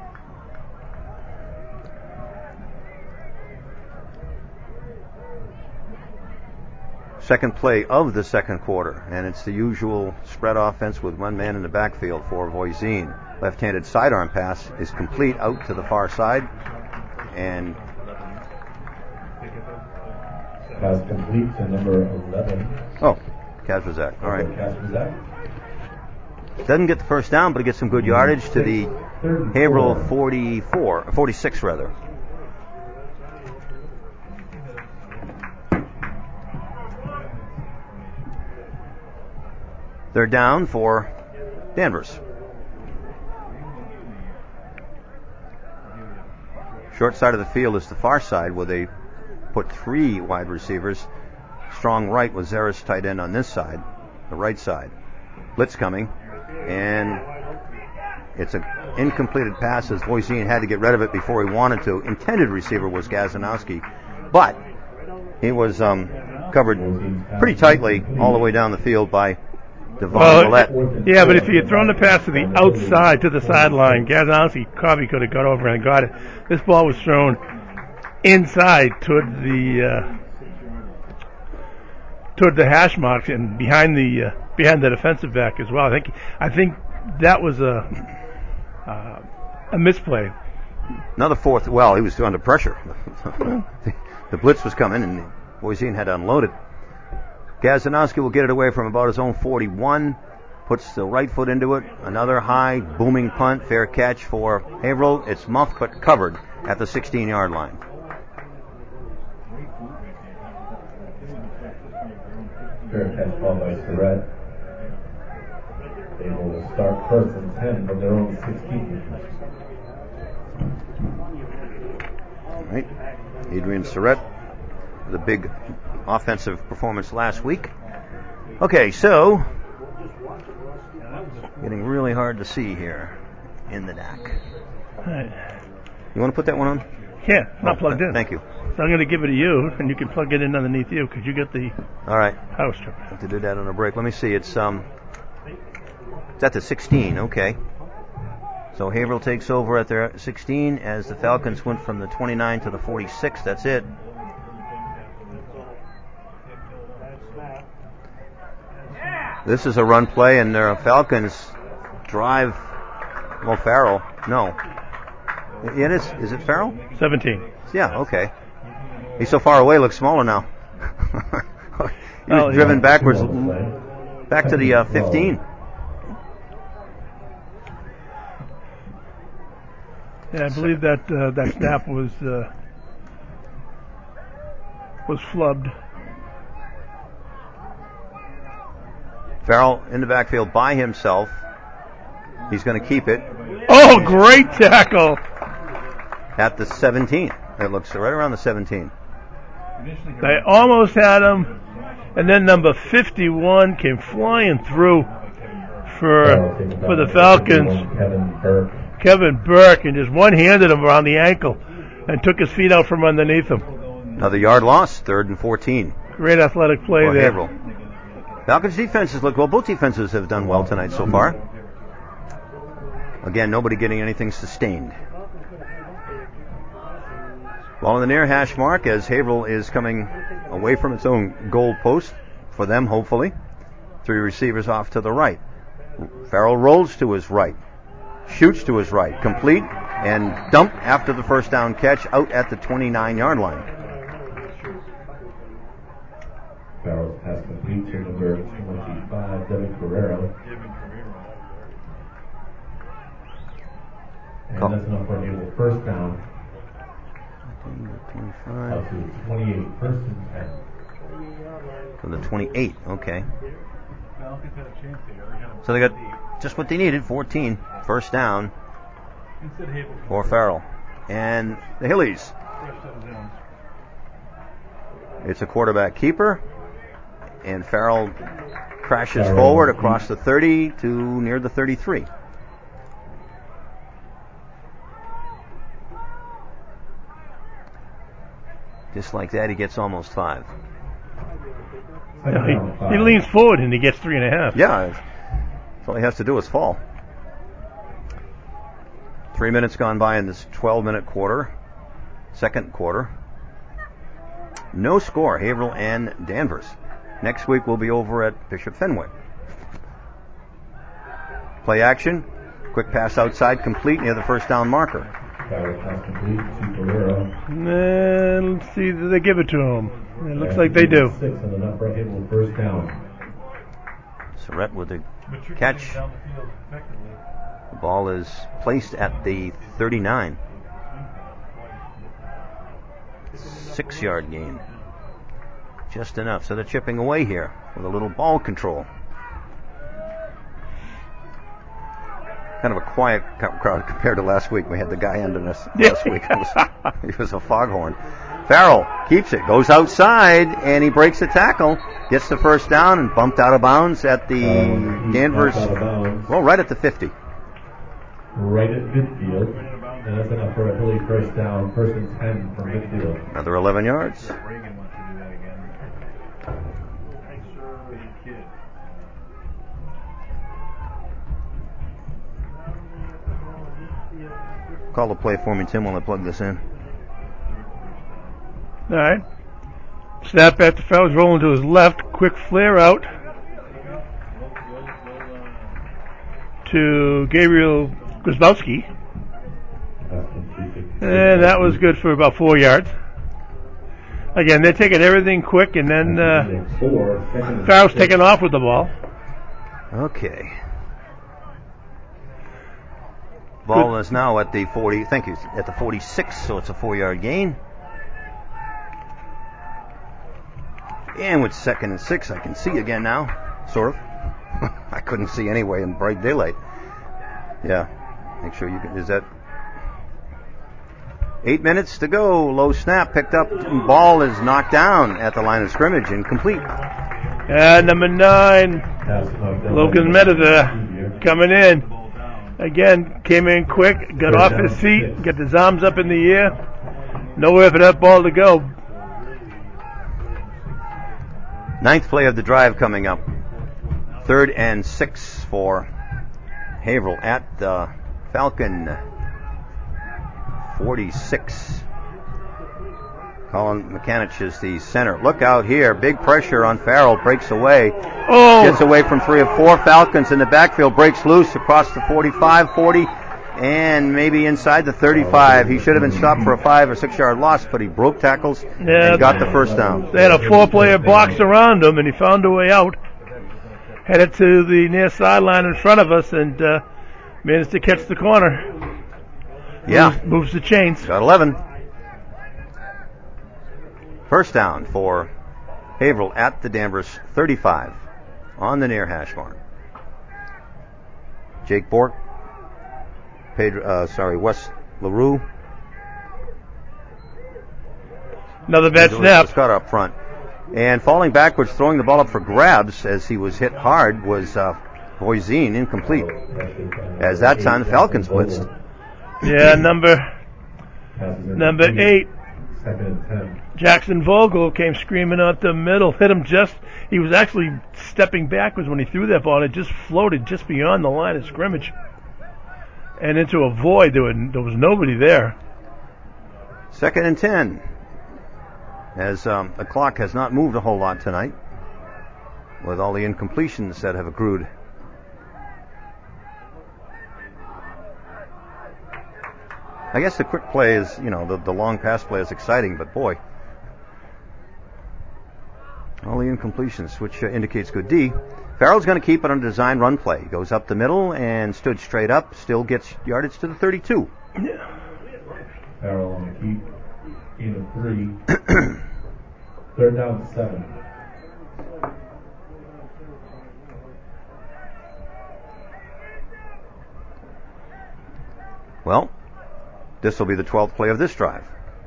Second play of the second quarter, and it's the usual spread offense with one man in the backfield for Voisin. Left-handed sidearm pass is complete out to the far side, and pass complete to number 11. Oh, Kazrazak. All right. Kazrazak. Doesn't get the first down, but it gets some good yardage to the Haverhill 46 rather. They're down for Danvers. Short side of the field is the far side where they put 3 wide receivers. Strong right with Zeris tight end on this side, the right side. Blitz coming, and it's an incompleted pass as Voisin had to get rid of it before he wanted to. Intended receiver was Gazanowski, but he was covered pretty tightly all the way down the field by Devon Millette. Yeah, but if he had thrown the pass to the outside, to the sideline, Gazanowski probably could have got over and got it. This ball was thrown inside toward the hash marks and behind the defensive back as well. I think that was a misplay. Another fourth. Well, he was under pressure. The blitz was coming, and Voisin had to unload it. Gazanowski will get it away from about his own 41. Puts the right foot into it. Another high, booming punt. Fair catch for Haverhill. It's muffed but covered at the 16-yard line. Fair catch ball by Surratt. They will start 1st and 10 from their own 16. All right. Adrian Surratt, the big offensive performance last week. Okay, so getting really hard to see here in the DAC. Right. You want to put that one on? Yeah, not plugged in. Thank you. So I'm going to give it to you, and you can plug it in underneath you because you get the all right power strip. Have to do that on a break. Let me see. It's at the 16. Okay. So Haverhill takes over at their 16 as the Falcons went from the 29 to the 46. That's it. This is a run play, and their Falcons drive. Well, Farrell. No. It is. Is it Farrell? 17. Yeah, okay. He's so far away, looks smaller now. He was driven backwards, back to the 15. Yeah, I believe that snap was flubbed. Farrell in the backfield by himself. He's going to keep it. Oh, great tackle! At the 17. It looks right around the 17. They almost had him, and then number 51 came flying through for the Falcons. Kevin Burke, and just one-handed him around the ankle and took his feet out from underneath him. Another yard loss, 3rd and 14. Great athletic play there. Haverhill. Falcons defenses look well. Both defenses have done well tonight so far. Again, nobody getting anything sustained. Ball in the near hash mark as Haverhill is coming away from its own goal post for them, hopefully. 3 receivers off to the right. Farrell rolls to his right. Shoots to his right. Complete and dumped after the first down catch out at the 29-yard line. Farrell's pass complete to number 25, Devin Carrero. And that's enough for Haverhill. First down. 25. Up to 28. First and 10. From the 28, okay. So they got just what they needed, 14. First down for Farrell. And the Hillies. It's a quarterback keeper. And Farrell crashes forward across the 30 to near the 33. Just like that, he gets almost 5. He leans forward and he gets 3.5. Yeah, that's all he has to do is fall. 3 minutes gone by in this 12-minute quarter, second quarter. No score, Haverhill and Danvers. Next week we'll be over at Bishop Fenway. Play action, quick pass outside, complete near the first down marker. And let's see, they give it to him. It looks like they do. First down. Surratt with the catch. The ball is placed at the 39. 6-yard gain. Just enough. So they're chipping away here with a little ball control. Kind of a quiet crowd compared to last week. We had the guy ending us last week. He was a foghorn. Farrell keeps it, goes outside, and he breaks the tackle, gets the first down, and bumped out of bounds at the Danvers, well, right at the 50. Right at midfield, and that's enough for a Philly first down, first and 10 from midfield. Another 11 yards. Call the play for me, Tim, while I plug this in. All right. Snap back to Farrell's rolling to his left. Quick flare out to Gabriel Grzybowski. And that was good for about 4 yards. Again, they're taking everything quick, and then Farrell's taking off with the ball. Okay. Ball is now at the 40, thank you, at the 46, so it's a 4-yard gain. And with 2nd and 6, I can see again now, sort of. I couldn't see anyway in bright daylight. Yeah, make sure you can, is that 8 minutes to go, low snap, picked up, and ball is knocked down at the line of scrimmage, incomplete. And number 9, Logan Medida coming in. Again, came in quick, got off his seat, got his arms up in the air. Nowhere for that ball to go. 9th play of the drive coming up. 3rd and 6 for Haverhill at the Falcon 46. Colin McCanich is the center. Look out here. Big pressure on Farrell. Breaks away. Oh. Gets away from 3 or 4 Falcons in the backfield. Breaks loose across the 45, 40, and maybe inside the 35. He should have been stopped for a 5 or 6 yard loss, but he broke tackles and got the first down. They had a 4-player box around him, and he found a way out. Headed to the near sideline in front of us, and managed to catch the corner. Yeah. Moves the chains. Got 11. First down for Haverhill at the Danvers 35 on the near hash mark. Jake Bork, Wes LaRue. Another bad snap. Scott up front. And falling backwards, throwing the ball up for grabs as he was hit hard was Voisin, incomplete. As that time the Falcons blitzed. Yeah, number 8. Jackson Vogel came screaming out the middle, hit him he was actually stepping backwards when he threw that ball, and it just floated just beyond the line of scrimmage and into a void. There was nobody there. Second and 10. As the clock has not moved a whole lot tonight, with all the incompletions that have accrued. I guess the quick play is, the long pass play is exciting, but boy, all the incompletions, which indicates good D. Farrell's going to keep it on a design run play. Goes up the middle and stood straight up, still gets yardage to the 32. Farrell on the keep. Gain of 3. Third down 7. Well, this will be the 12th play of this drive.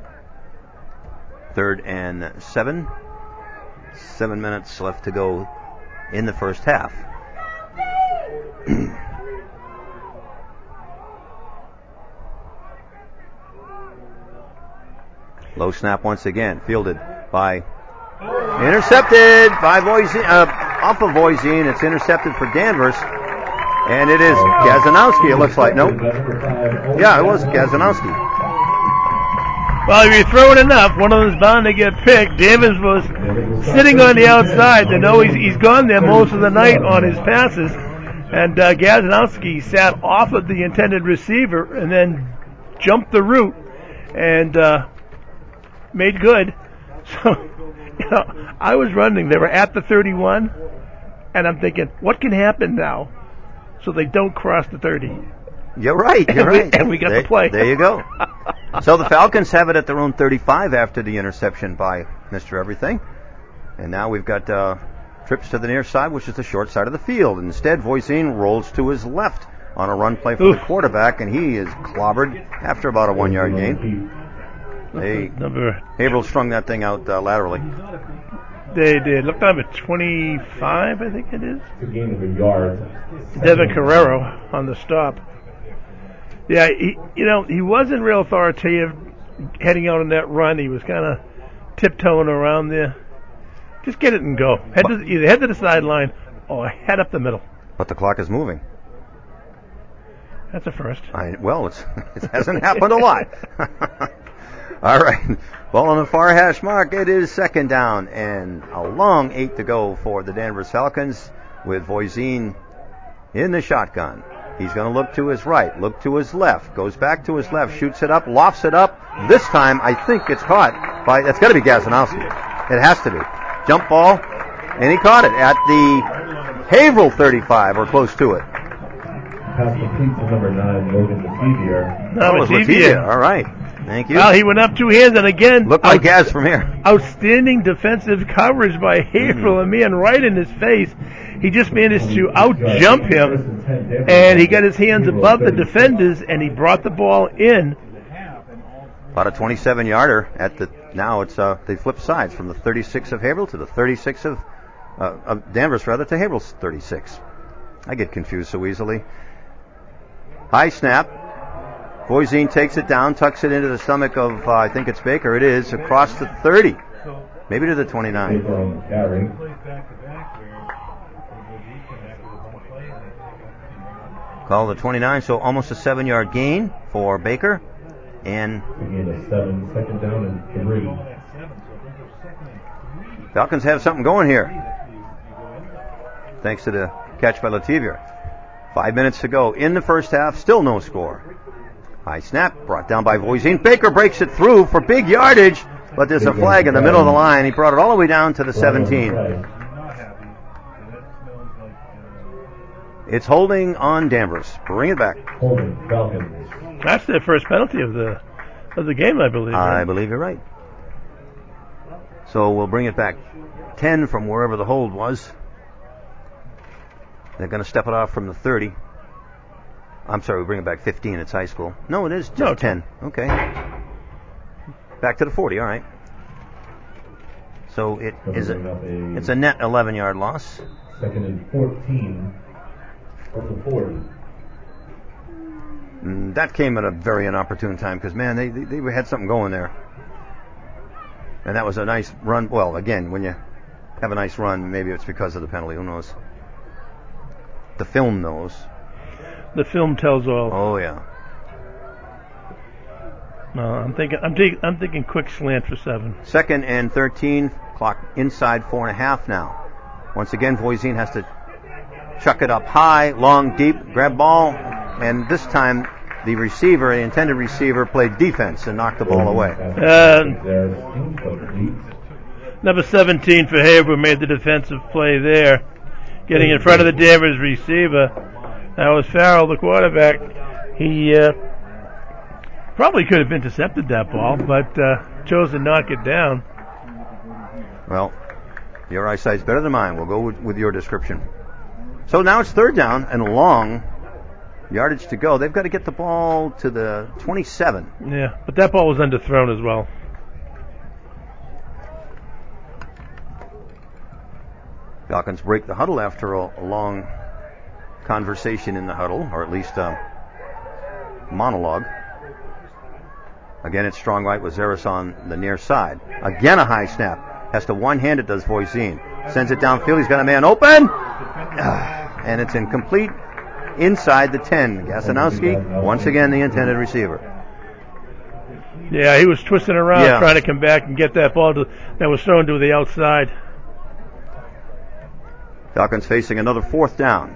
3rd and 7. 7 minutes left to go in the first half. Low snap once again, fielded by, intercepted by Voisin, off of Voisin. It's intercepted for Danvers, and it is Gazanowski, it looks like. Nope. Yeah, it was Gazanowski. Well, if you throw it enough, one of them is bound to get picked. Danvers was sitting on the outside. They know he's gone there most of the night on his passes, and Gazanowski sat off of the intended receiver and then jumped the route and made good. So, I was running. They were at the 31, and I'm thinking, what can happen now so they don't cross the 30? You're right. And we got the play. There you go. So the Falcons have it at their own 35 after the interception by Mr. Everything. And now we've got trips to the near side, which is the short side of the field. Instead, Voisin rolls to his left on a run play for the quarterback, and he is clobbered after about a 1-yard gain. Haverhill strung that thing out laterally. They did. Looked like a 25, I think it is. It's a gain of a yard. Devin Carrero on the stop. Yeah, he wasn't real authoritative heading out on that run. He was kind of tiptoeing around there. Just get it and go. Either head to the sideline or head up the middle. But the clock is moving. That's a first. It hasn't happened a lot. All right. Well, on the far hash mark, it is second down and a long 8 to go for the Danvers Falcons with Voisin in the shotgun. He's going to look to his right, look to his left, goes back to his left, shoots it up, lofts it up. This time, I think it's caught by, that's got to be Gazanowski. It has to be. Jump ball, and he caught it at the Haverhill 35, or close to it. Pass complete to number 9, Logan Lativier. That was Lativier. All right. Thank you. Well, he went up 2 hands, and again, looked like Gaz from here. Outstanding defensive coverage by Haverhill, and man, right in his face. He just managed to out-jump him, and he got his hands above the defenders, and he brought the ball in. About a 27-yarder at the, now it's, they flip sides from the 36 of Haverhill to the 36 of Danvers, rather, to Haverhill's 36. I get confused so easily. High snap. Voisin takes it down, tucks it into the stomach of, I think it's Baker. It is, across the 30. Maybe to the 29. Call the 29, so almost a 7-yard gain for Baker. And second down and 3. Falcons have something going here, thanks to the catch by Lativier. 5 minutes to go in the first half, still no score. High snap, brought down by Voisin. Baker breaks it through for big yardage, but there's a flag in the middle of the line. He brought it all the way down to the 17. It's holding on Danvers. Bring it back. Holding Falcons. That's their first penalty of the game, I believe. Right? I believe you're right. So we'll bring it back 10 from wherever the hold was. They're going to step it off from the 30. I'm sorry, we bring it back 15. It's high school. No, it is just 10. Okay. Back to the 40. All right. So it's a net 11-yard loss. Second and 14 from the 40. That came at a very inopportune time because, man, they had something going there. And that was a nice run. Well, again, when you have a nice run, maybe it's because of the penalty. Who knows? The film knows. The film tells all. Oh, yeah. No, I'm thinking quick slant for 7. 2nd and 13. Clock inside 4.5 now. Once again, Voisin has to chuck it up high, long, deep, grab ball, and this time the intended receiver, played defense and knocked the ball away. Number 17 for Haber made the defensive play there, getting in front of the Danvers receiver. That was Farrell, the quarterback. He probably could have intercepted that ball, but chose to knock it down. Well, your eyesight's better than mine. We'll go with your description. So now it's 3rd down and long. Yardage to go. They've got to get the ball to the 27. Yeah, but that ball was underthrown as well. Falcons break the huddle after a long conversation in the huddle, or at least a monologue. Again, it's strong right with Zaris on the near side. Again, a high snap. Has to one-hand it, does Voisin. Sends it downfield. He's got a man open. And it's incomplete inside the 10. Gasanowski, once again, the intended receiver. Yeah, he was twisting around trying to come back and get that ball that was thrown to the outside. Falcons facing another 4th down.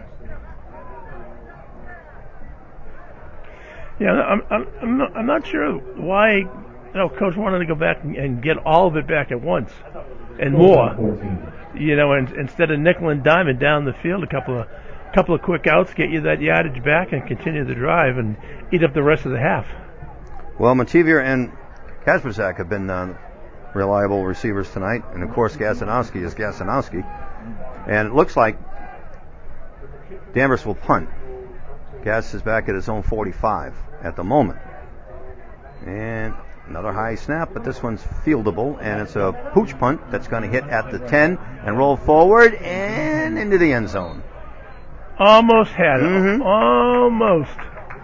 Yeah, I'm not sure why Coach wanted to go back and get all of it back at once and more. And instead of nickel and diming down the field, a couple of quick outs, get you that yardage back and continue the drive and eat up the rest of the half. Well, Mativier and Kasperzak have been reliable receivers tonight, and of course Gasanowski is Gasanowski. And it looks like Danvers will punt. Gas is back at his own 45 at the moment. And another high snap, but this one's fieldable, and it's a pooch punt that's going to hit at the 10 and roll forward and into the end zone. Almost had it. Mm-hmm. Almost.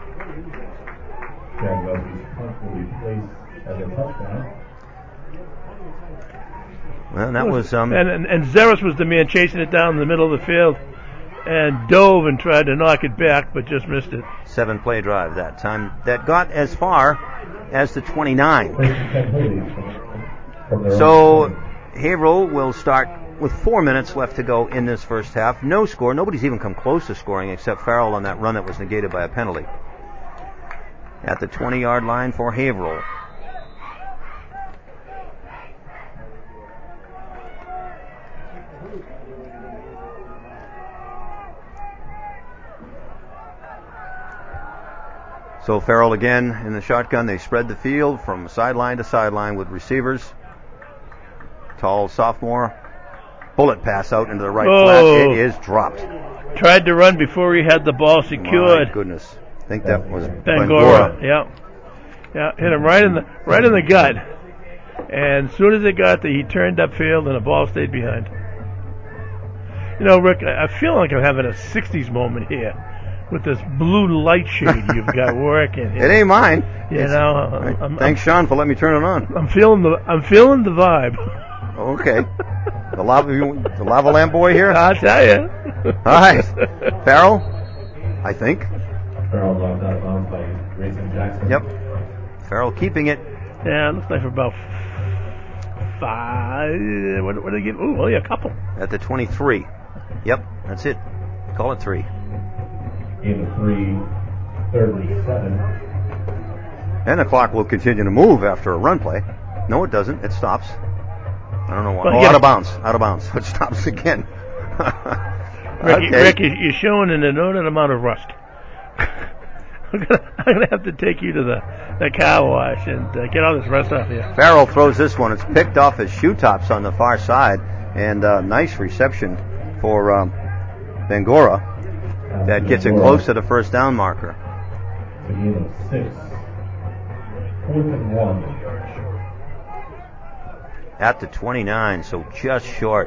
Well, that was and Zaris was the man chasing it down in the middle of the field and dove and tried to knock it back, but just missed it. 7-play drive that time that got as far as the 29. So Haverhill will start with 4 minutes left to go in this first half. No score. Nobody's even come close to scoring except Farrell on that run that was negated by a penalty. At the 20-yard line for Haverhill. So Farrell again in the shotgun. They spread the field from sideline to sideline with receivers. Tall sophomore. Bullet pass out into the right flat. It is dropped. Tried to run before he had the ball secured. My goodness. I think that was Bangora. Yeah, hit him right in the gut. And as soon as it got there, he turned upfield and the ball stayed behind. Rick, I feel like I'm having a 60s moment here. With this blue light shade you've got working. It ain't mine. Thanks, Sean, for letting me turn it on. I'm feeling the vibe. Okay. The lava lamp boy here. I'll tell you. All right, Farrell, I think. Farrell dropped out of bounds by Grayson Jackson. Yep. Farrell keeping it. Yeah, it looks like for about 5. What do they give? Ooh, only a couple. At the 23. Yep, that's it. Call it 3. Game of 3, 3rd and 7. And the clock will continue to move after a run play. No, it doesn't. It stops. I don't know why. Out of bounds. Out of bounds. It stops again. Rick, you're showing an inordinate amount of rust. I'm gonna have to take you to the car wash and get all this rust off you. Farrell throws this one. It's picked off his shoe tops on the far side, and nice reception for Bangora. That gets it close to the first down marker. The game of 6. 4th and 1. At the 29, so just short.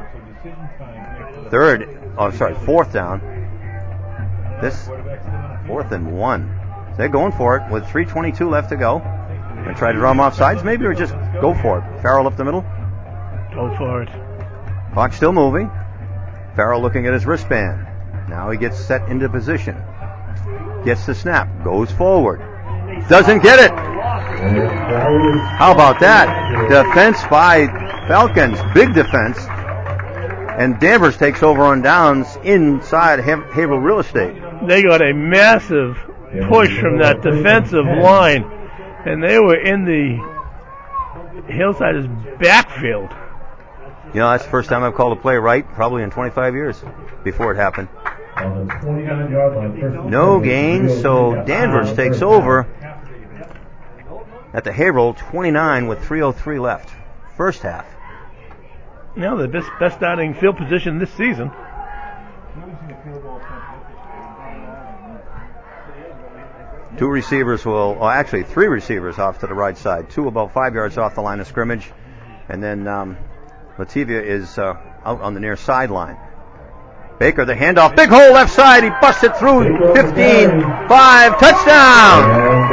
4th down. This 4th and 1. They're going for it with 3:22 left to go. Gonna try to draw them off sides maybe, or just go for it. Farrell up the middle. Go for it. Clock still moving. Farrell looking at his wristband. Now he gets set into position. Gets the snap. Goes forward. Doesn't get it. How about that? Defense by Falcons. Big defense. And Danvers takes over on downs inside Haverhill Real Estate. They got a massive push from that defensive line, and they were in the Hillside's backfield. You know, that's the first time I've called a play right, probably in 25 years before it happened. No gain, so Danvers takes over at the Haverhill 29 with 3:03 left. First half. Now the best starting field position this season. Two receivers actually three receivers off to the right side. Two about 5 yards off the line of scrimmage. And then Lativia is out on the near sideline. Baker, the handoff, big hole left side. He busted through. 15, 5, touchdown.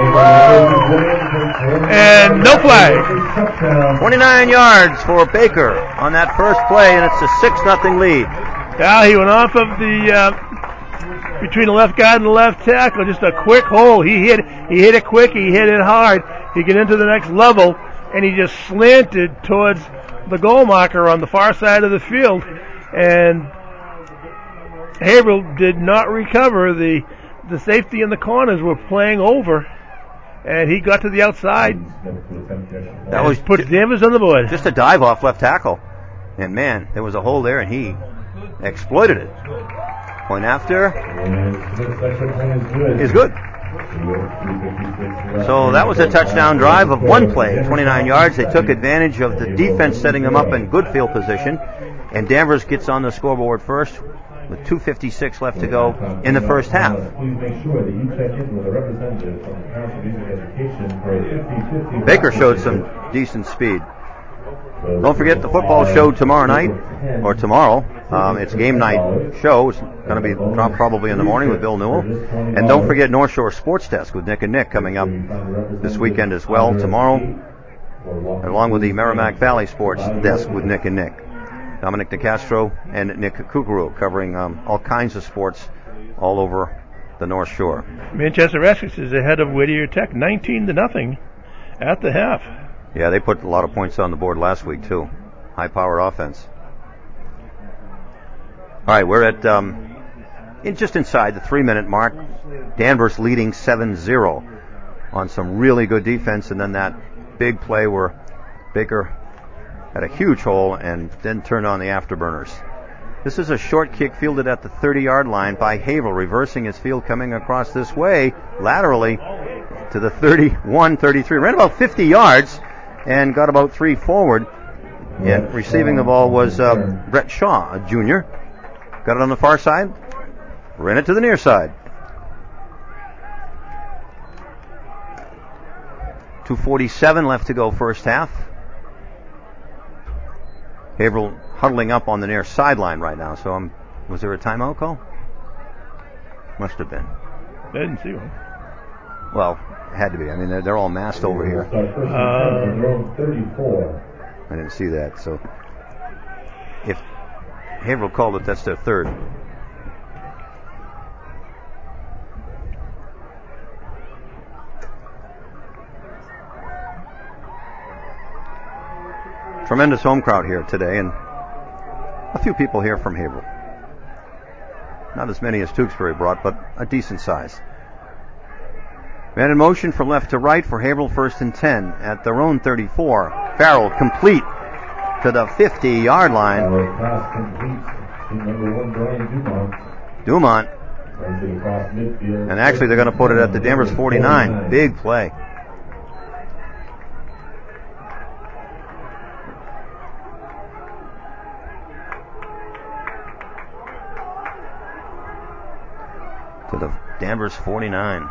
And no flag. 29 yards for Baker on that first play, and it's a 6-0 lead. Well, he went off of the between the left guard and the left tackle. Just a quick hole. He hit it quick. He hit it hard. He get into the next level, and he just slanted towards the goal marker on the far side of the field, and Haverhill did not recover. The safety in the corners were playing over, and he got to the outside. That was put Danvers on the board. Just a dive off left tackle, and man, there was a hole there, and he exploited it. Point after is good. So that was a touchdown drive of one play, 29 yards. They took advantage of the defense setting them up in good field position, and Danvers gets on the scoreboard first with 2:56 left to go in the first half. Baker showed some decent speed. Don't forget the football show tomorrow night, or tomorrow. It's game night show. It's going to be probably in the morning with Bill Newell. And don't forget North Shore Sports Desk with Nick and Nick coming up this weekend as well tomorrow, along with the Merrimack Valley Sports Desk with Nick and Nick. Dominic DeCastro and Nick Kukuru covering all kinds of sports all over the North Shore. Manchester Essex is ahead of Whittier Tech 19-0 at the half. Yeah, they put a lot of points on the board last week too. High-powered offense. All right, we're at just inside the 3-minute mark. Danvers leading 7-0 on some really good defense, and then that big play where Baker had a huge hole and then turned on the afterburners. This is a short kick fielded at the 30-yard line by Haverhill, reversing his field, coming across this way laterally to the 31-33. Ran about 50 yards and got about 3 forward. And receiving the ball was Brett Shaw, a junior. Got it on the far side, ran it to the near side. 2:47 left to go first half. Haverhill huddling up on the near sideline right now. So was there a timeout call? Must have been. I didn't see one. Well, it had to be. I mean, they're all massed over here. 34. I didn't see that. So if Haverhill called it, that's their third. Tremendous home crowd here today, and a few people here from Haverhill. Not as many as Tewksbury brought, but a decent size. Man in motion from left to right for Haverhill, 1st and 10 at their own 34. Farrell complete to the 50-yard line. Dumont. And actually they're going to put it at the Danvers 49. Big play. To the Danvers 49.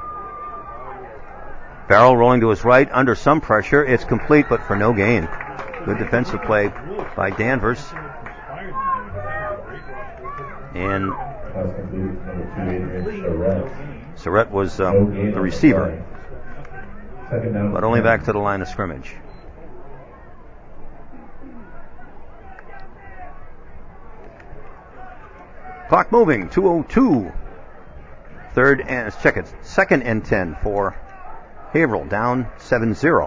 Farrell rolling to his right under some pressure. It's complete, but for no gain. Good defensive play by Danvers. And Surratt was the receiver, but only back to the line of scrimmage. Clock moving, 2:02. 2nd and 10 for Haverhill down 7-0.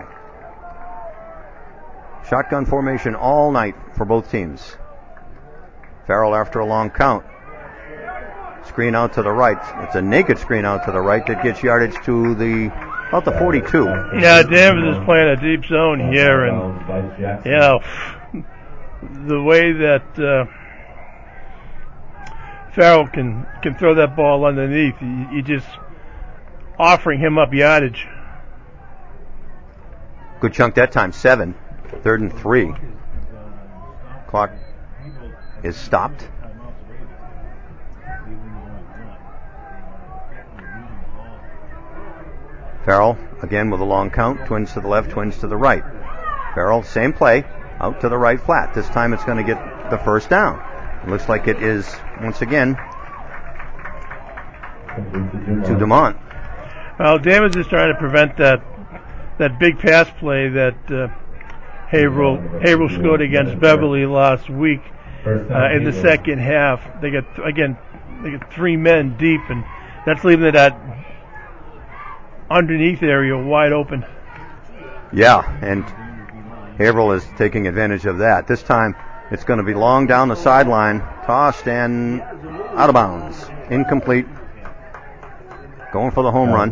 Shotgun formation all night for both teams. Farrell after a long count. Screen out to the right. It's a naked screen out to the right that gets yardage to about the 42. Yeah, Danvers is playing a deep zone here, and the way that Farrell can throw that ball underneath, you just offering him up yardage. Good chunk that time, 7. 3rd and 3. Clock is stopped. Farrell again with a long count. Twins to the left, twins to the right. Farrell, same play, out to the right flat. This time it's going to get the first down. It looks like it is, once again, to Dumont. Well, Davis is trying to prevent that big pass play that Haverhill scored against Beverly last week in the second half. They got 3 men deep, and that's leaving that underneath area wide open. Yeah, and Haverhill is taking advantage of that. This time it's going to be long down the sideline, tossed and out of bounds. Incomplete. Going for the home run.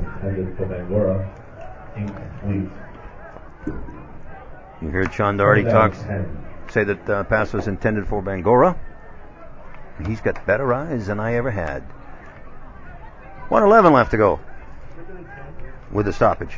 You heard Sean Doherty say that the pass was intended for Bangora. He's got better eyes than I ever had. 1:11 left to go with the stoppage.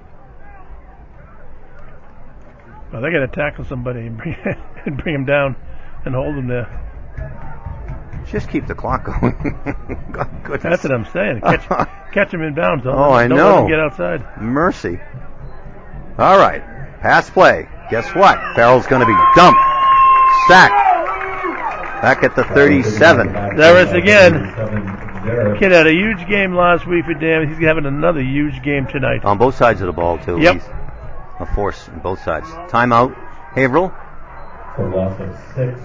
Well, they got to tackle somebody and bring him down and hold him there. Just keep the clock going. Goodness. That's what I'm saying. Catch him in bounds. I know. Don't let him get outside. Mercy. All right. Pass play. Guess what? Farrell's going to be dumped. Sacked. Back at the 37. There it is again. Kid had a huge game last week for Davis. He's having another huge game tonight. On both sides of the ball, too. Yep. He's a force on both sides. Timeout. Haverhill. For loss of 6.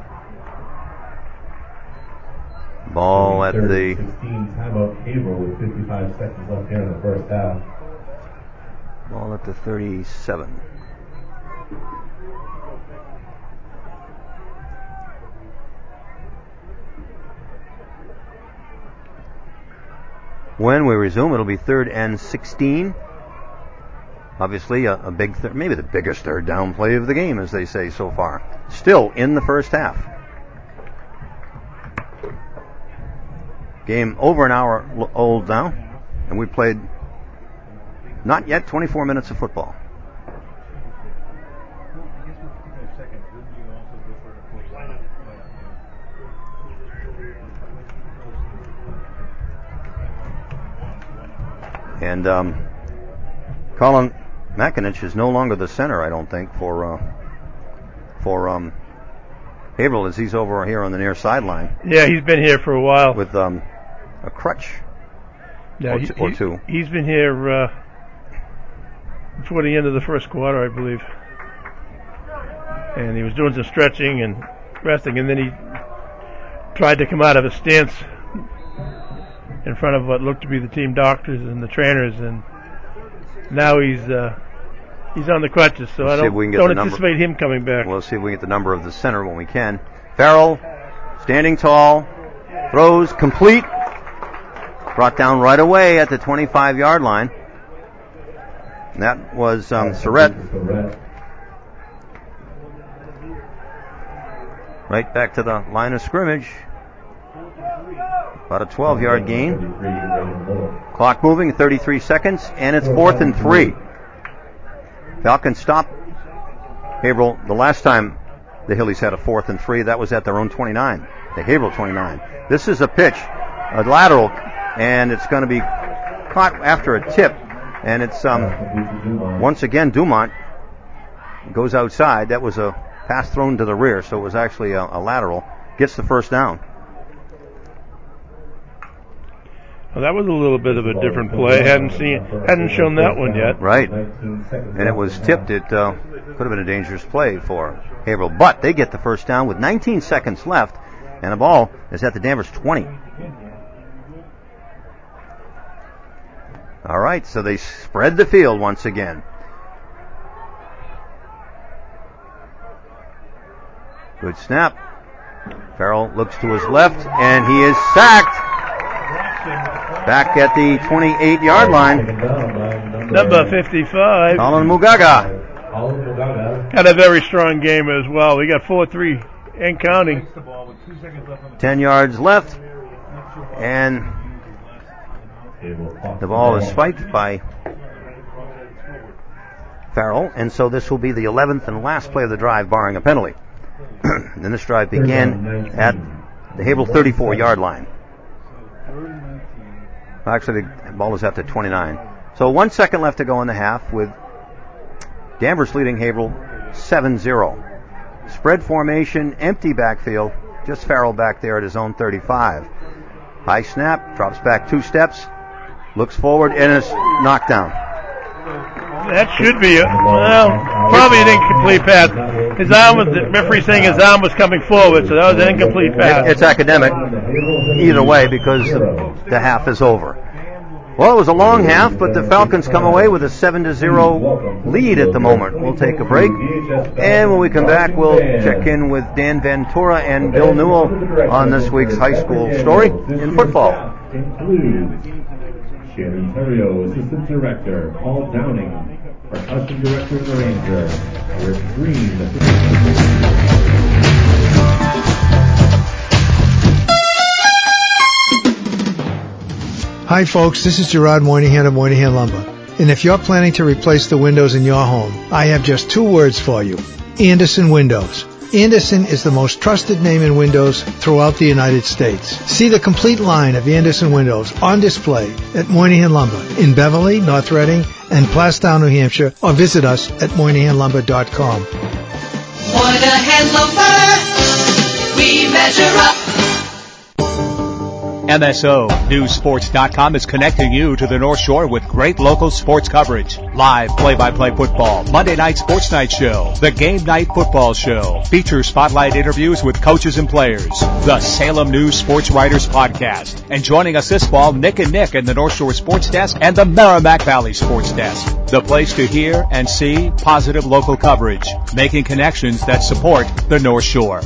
Ball at the 16 timeout Haverhill with 55 seconds left here in the first half. Ball at the 37. When we resume, it'll be 3rd and 16. Obviously, a big, maybe the biggest third down play of the game, as they say so far. Still in the first half. Game over an hour old now, and we played not yet 24 minutes of football. And Colin Makinich is no longer the center, I don't think, for Haverhill, as he's over here on the near sideline. Yeah, he's been here for a while with a crutch. Yeah, or two. He's been here before the end of the first quarter, I believe. And he was doing some stretching and resting, and then he tried to come out of a stance in front of what looked to be the team doctors and the trainers, and now he's on the crutches, so I don't anticipate him coming back. We'll see if we can get the number of the center when we can. Farrell, standing tall, throws complete, brought down right away at the 25-yard line. And that was Surratt. Right back to the line of scrimmage. About a 12-yard gain. Clock moving, 33 seconds, and it's 4th and 3. Falcons stop Haverhill. The last time the Hillies had a 4th and 3, that was at their own 29, the Haverhill 29. This is a pitch, a lateral, and it's going to be caught after a tip. And it's once again Dumont goes outside. That was a pass thrown to the rear, so it was actually a lateral. Gets the first down. Well, that was a little bit of a different play. Hadn't shown that one yet. Right. And it was tipped. It could have been a dangerous play for Haverhill. But they get the first down with 19 seconds left, and the ball is at the Danvers 20. All right, so they spread the field once again. Good snap. Farrell looks to his left, and he is sacked. Back at the 28-yard line. Number 55. Colin Mugaga. Had a very strong game as well. We got 4-3 and counting. 10 yards left. And the ball is spiked by Farrell. And so this will be the 11th and last play of the drive, barring a penalty. Then this drive began at the Haverhill 34-yard line. Actually, the ball is at the 29. So 1 second left to go in the half with Danvers leading Haverhill 7-0. Spread formation, empty backfield. Just Farrell back there at his own 35. High snap, drops back 2 steps, looks forward, and is knocked down. That should be probably an incomplete pass. The referee saying his arm was coming forward, so that was an incomplete pass. It's academic either way because the half is over. Well, it was a long half, but the Falcons come away with a 7-0 lead at the moment. We'll take a break, and when we come back, we'll check in with Dan Ventura and Bill Newell on this week's high school story in football. Shannon Terrio, Assistant Director, Paul Downing, Percussion Director and Arranger, Rick Green, Hi folks, this is Gerard Moynihan of Moynihan Lumber. And if you're planning to replace the windows in your home, I have just 2 words for you. Andersen Windows. Andersen is the most trusted name in windows throughout the United States. See the complete line of Andersen windows on display at Moynihan Lumber in Beverly, North Reading, and Plastown, New Hampshire, or visit us at MoynihanLumber.com. Moynihan Lumber, we measure up. MSO Newsports.com is connecting you to the North Shore with great local sports coverage. Live play-by-play football, Monday night sports night show, the Game Night Football Show, feature spotlight interviews with coaches and players, the Salem News Sports Writers Podcast, and joining us this fall, Nick and Nick in the North Shore Sports Desk and the Merrimack Valley Sports Desk. The place to hear and see positive local coverage, making connections that support the North Shore.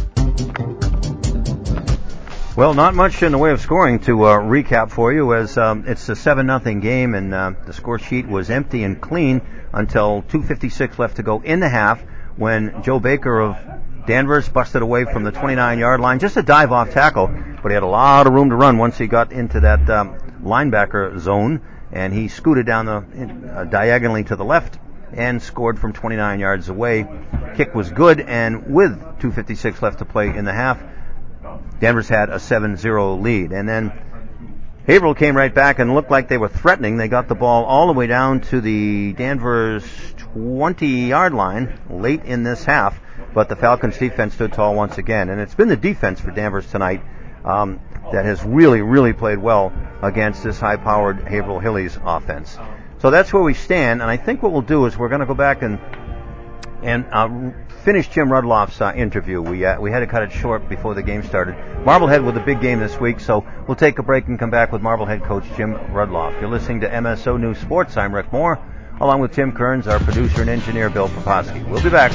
Well, not much in the way of scoring to recap for you, as it's a 7-0 game, and the score sheet was empty and clean until 2:56 left to go in the half, when Joe Baker of Danvers busted away from the 29-yard line. Just a dive-off tackle, but he had a lot of room to run once he got into that linebacker zone, and he scooted down diagonally to the left and scored from 29 yards away. Kick was good, and with 2:56 left to play in the half, Danvers had a 7-0 lead. And then Haverhill came right back and looked like they were threatening. They got the ball all the way down to the Danvers 20-yard line late in this half, but the Falcons defense stood tall once again. And it's been the defense for Danvers tonight that has really, really played well against this high-powered Haverhill Hillies offense. So that's where we stand, and I think what we'll do is we're going to go back and finish Jim Rudloff's interview. We had to cut it short before the game started. Marblehead with a big game this week, so we'll take a break and come back with Marblehead coach Jim Rudloff. You're listening to MSO News Sports. I'm Rick Moore, along with Tim Kearns, our producer and engineer, Bill Poposky. We'll be back.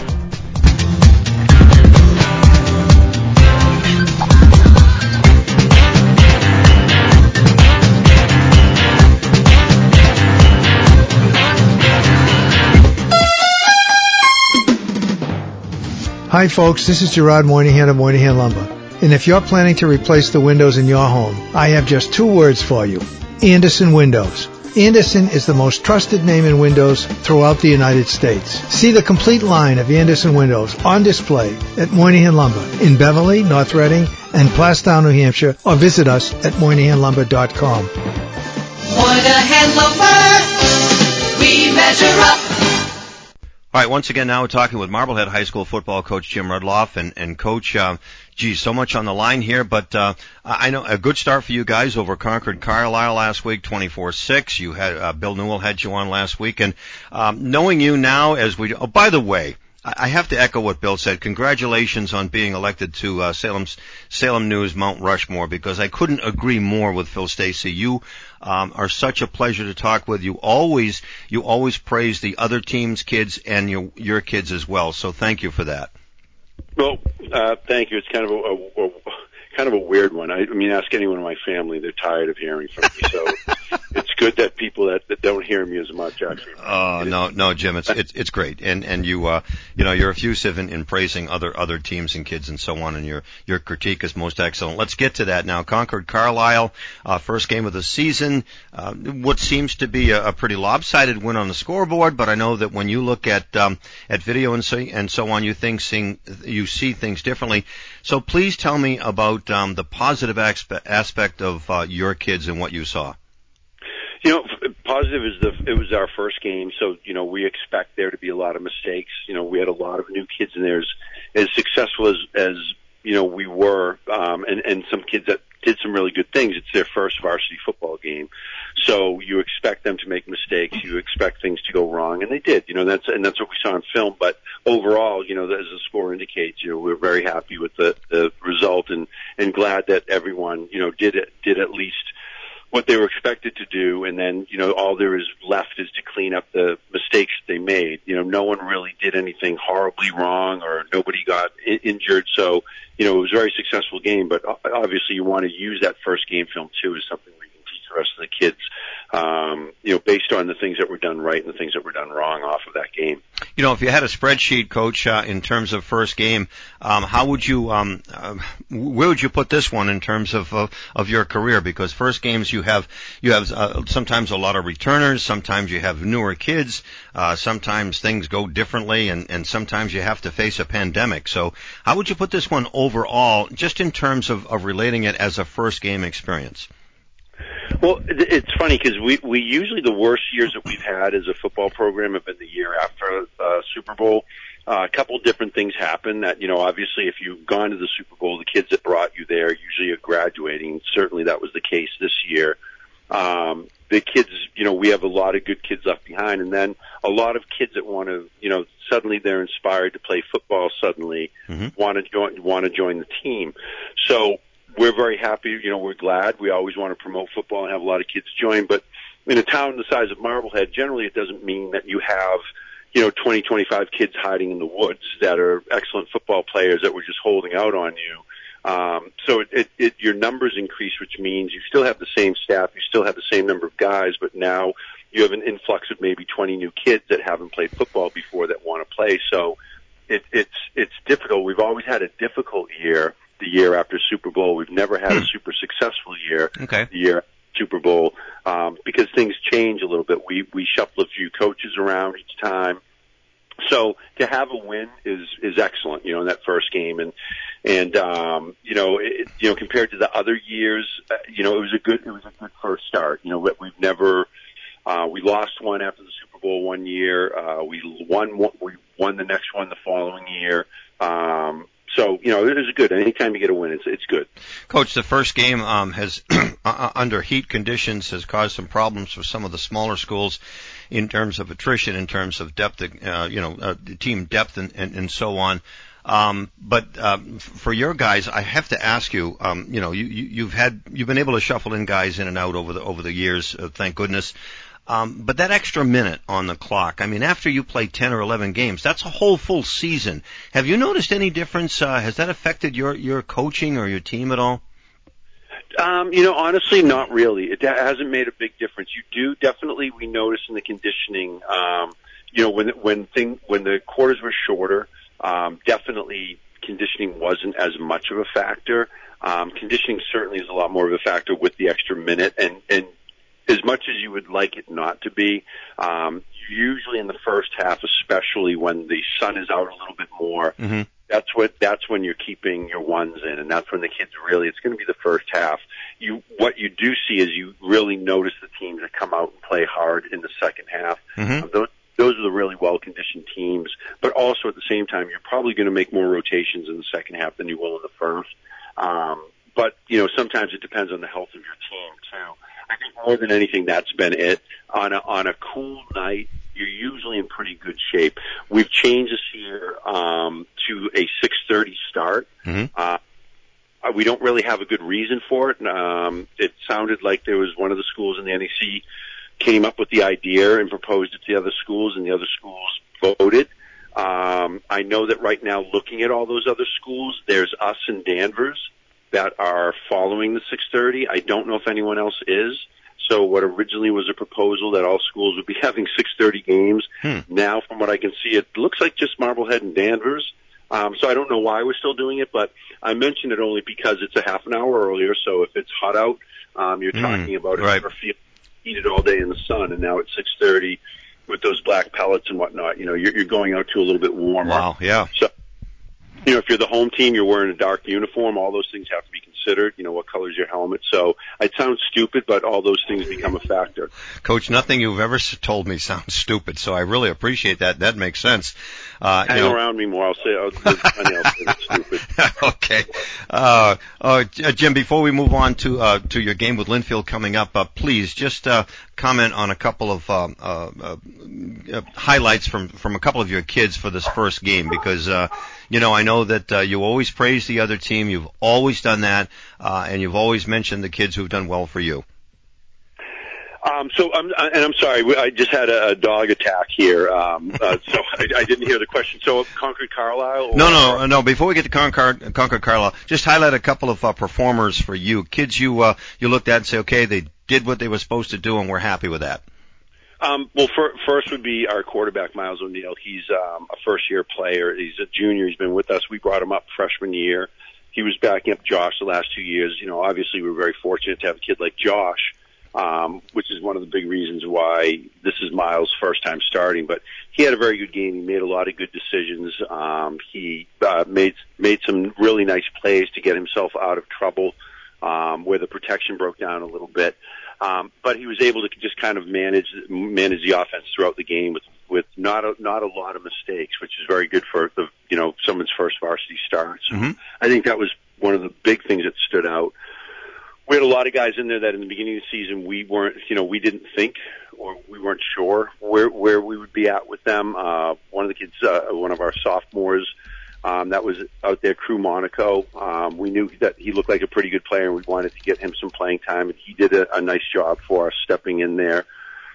Hi folks, this is Gerard Moynihan of Moynihan Lumber. And if you're planning to replace the windows in your home, I have just 2 words for you. Andersen Windows. Andersen is the most trusted name in windows throughout the United States. See the complete line of Andersen windows on display at Moynihan Lumber in Beverly, North Reading, and Plastown, New Hampshire, or visit us at MoynihanLumber.com. Moynihan Lumber, we measure up. All right, once again, now we're talking with Marblehead High School football coach Jim Rudloff. And Coach, so much on the line here, but I know a good start for you guys over Concord Carlisle last week, 24-6. You had Bill Newell had you on last week. And knowing you now as we – oh, by the way, I have to echo what Bill said. Congratulations on being elected to Salem News Mount Rushmore, because I couldn't agree more with Phil Stacey. You are such a pleasure to talk with. You always praise the other team's kids and your kids as well. So thank you for that. Well, thank you. It's kind of a weird one. I mean, ask anyone in my family; they're tired of hearing from me. So it's good that people that don't hear me as much actually. No, Jim, it's great, and you're effusive in praising other teams and kids and so on, and your critique is most excellent. Let's get to that now. Concord Carlisle, first game of the season. What seems to be a pretty lopsided win on the scoreboard, but I know that when you look at video and so on, you see things differently. So please tell me about the positive aspect of your kids and what you saw. Positive is it was our first game, so we expect there to be a lot of mistakes. We had a lot of new kids in there, as successful as we were, and some kids that did some really good things. It's their first varsity football game, so you expect them to make mistakes. You expect things to go wrong, and they did. That's what we saw on film. But overall, as the score indicates, we're very happy with the result, and glad that everyone did at least what they were expected to do, and then, all there is left is to clean up the mistakes that they made. No one really did anything horribly wrong, or nobody got injured, so, it was a very successful game, but obviously you want to use that first game film, too, as something we can teach the rest of the kids, based on the things that were done right and the things that were done wrong off of that game. If you had a spreadsheet, Coach, in terms of first game, how would you, where would you put this one in terms of your career? Because first games you have sometimes a lot of returners, sometimes you have newer kids, sometimes things go differently, and sometimes you have to face a pandemic. So how would you put this one overall, just in terms of relating it as a first game experience? Well, it's funny because we usually, the worst years that we've had as a football program have been the year after Super Bowl. A couple different things happen that, obviously if you've gone to the Super Bowl, the kids that brought you there usually are graduating. Certainly that was the case this year. The kids, we have a lot of good kids left behind, and then a lot of kids that want to, suddenly they're inspired to play football, suddenly want to join the team. So we're very happy, we're glad. We always want to promote football and have a lot of kids join, but in a town the size of Marblehead, generally it doesn't mean that you have, 20, 25 kids hiding in the woods that are excellent football players that were just holding out on you. So your numbers increase, which means you still have the same staff, you still have the same number of guys, but now you have an influx of maybe 20 new kids that haven't played football before that want to play. So it's difficult. We've always had a difficult year. The year after Super Bowl, we've never had a super successful year. Okay. The year after Super Bowl, because things change a little bit. We shuffle a few coaches around each time. So to have a win is excellent, in that first game, and compared to the other years, it was a good first start. We've never, we lost one after the Super Bowl one year. We won the next one the following year. So, it is good. Anytime you get a win, it's good. Coach, the first game has, under heat conditions, has caused some problems for some of the smaller schools in terms of attrition, in terms of depth, team depth, and so on. But for your guys, I have to ask you, you've been able to shuffle in guys in and out over the years, thank goodness. But that extra minute on the clock, I mean, after you play 10 or 11 games, that's a whole full season. Have you noticed any difference? Has that affected your coaching or your team at all? Honestly, not really. It hasn't made a big difference. We notice in the conditioning, when the quarters were shorter, definitely conditioning wasn't as much of a factor. Conditioning certainly is a lot more of a factor with the extra minute, and as much as you would like it not to be, usually in the first half, especially when the sun is out a little bit more, that's when you're keeping your ones in, and that's when the kids it's going to be the first half. What you do see is you really notice the teams that come out and play hard in the second half. Those are the really well-conditioned teams, but also at the same time, you're probably going to make more rotations in the second half than you will in the first. But, sometimes it depends on the health of your team, too. I think more than anything, that's been it. On a cool night, you're usually in pretty good shape. We've changed this year to a 6:30 start. We don't really have a good reason for it. It sounded like there was one of the schools in the NEC came up with the idea and proposed it to the other schools, and the other schools voted. I know that right now, looking at all those other schools, there's us and Danvers that are following the 6:30. I don't know if anyone else is. So what originally was a proposal that all schools would be having 6:30 games, now from what I can see, it looks like just Marblehead and Danvers. So I don't know why we're still doing it, but I mention it only because it's a half an hour earlier. So if it's hot out, you're talking about right. it for heated all day in the sun, and now at 6:30 with those black pellets and whatnot, you're going out to a little bit warmer. Wow, yeah. So, if you're the home team, you're wearing a dark uniform, all those things have to be considered. What color's your helmet? So it sounds stupid, but all those things become a factor. Coach, nothing you've ever told me sounds stupid, so I really appreciate that. That makes sense. Hang around me more. There's plenty else that's stupid. Okay. Jim, before we move on to your game with Linfield coming up, please just comment on a couple of highlights from a couple of your kids for this first game, because I know that you always praise the other team. You've always done that, and you've always mentioned the kids who've done well for you. So I'm sorry, I just had a dog attack here, so I didn't hear the question. So Concord Carlisle? No. Before we get to Concord Carlisle, just highlight a couple of performers for you, kids you looked at and say, okay, they did what they were supposed to do, and we're happy with that. Well, first would be our quarterback, Miles O'Neill. He's a first-year player. He's a junior. He's been with us. We brought him up freshman year. He was backing up Josh the last 2 years. Obviously we're very fortunate to have a kid like Josh, which is one of the big reasons why this is Miles' first time starting. But he had a very good game. He made a lot of good decisions. He made some really nice plays to get himself out of trouble where the protection broke down a little bit. But he was able to just kind of manage the offense throughout the game with not a lot of mistakes, which is very good for someone's first varsity start. So I think that was one of the big things that stood out. We had a lot of guys in there that in the beginning of the season we didn't think, or we weren't sure where we would be at with them. One of the kids, one of our sophomores, that was out there, Crew Monaco. We knew that he looked like a pretty good player, and we wanted to get him some playing time, and he did a nice job for us stepping in there.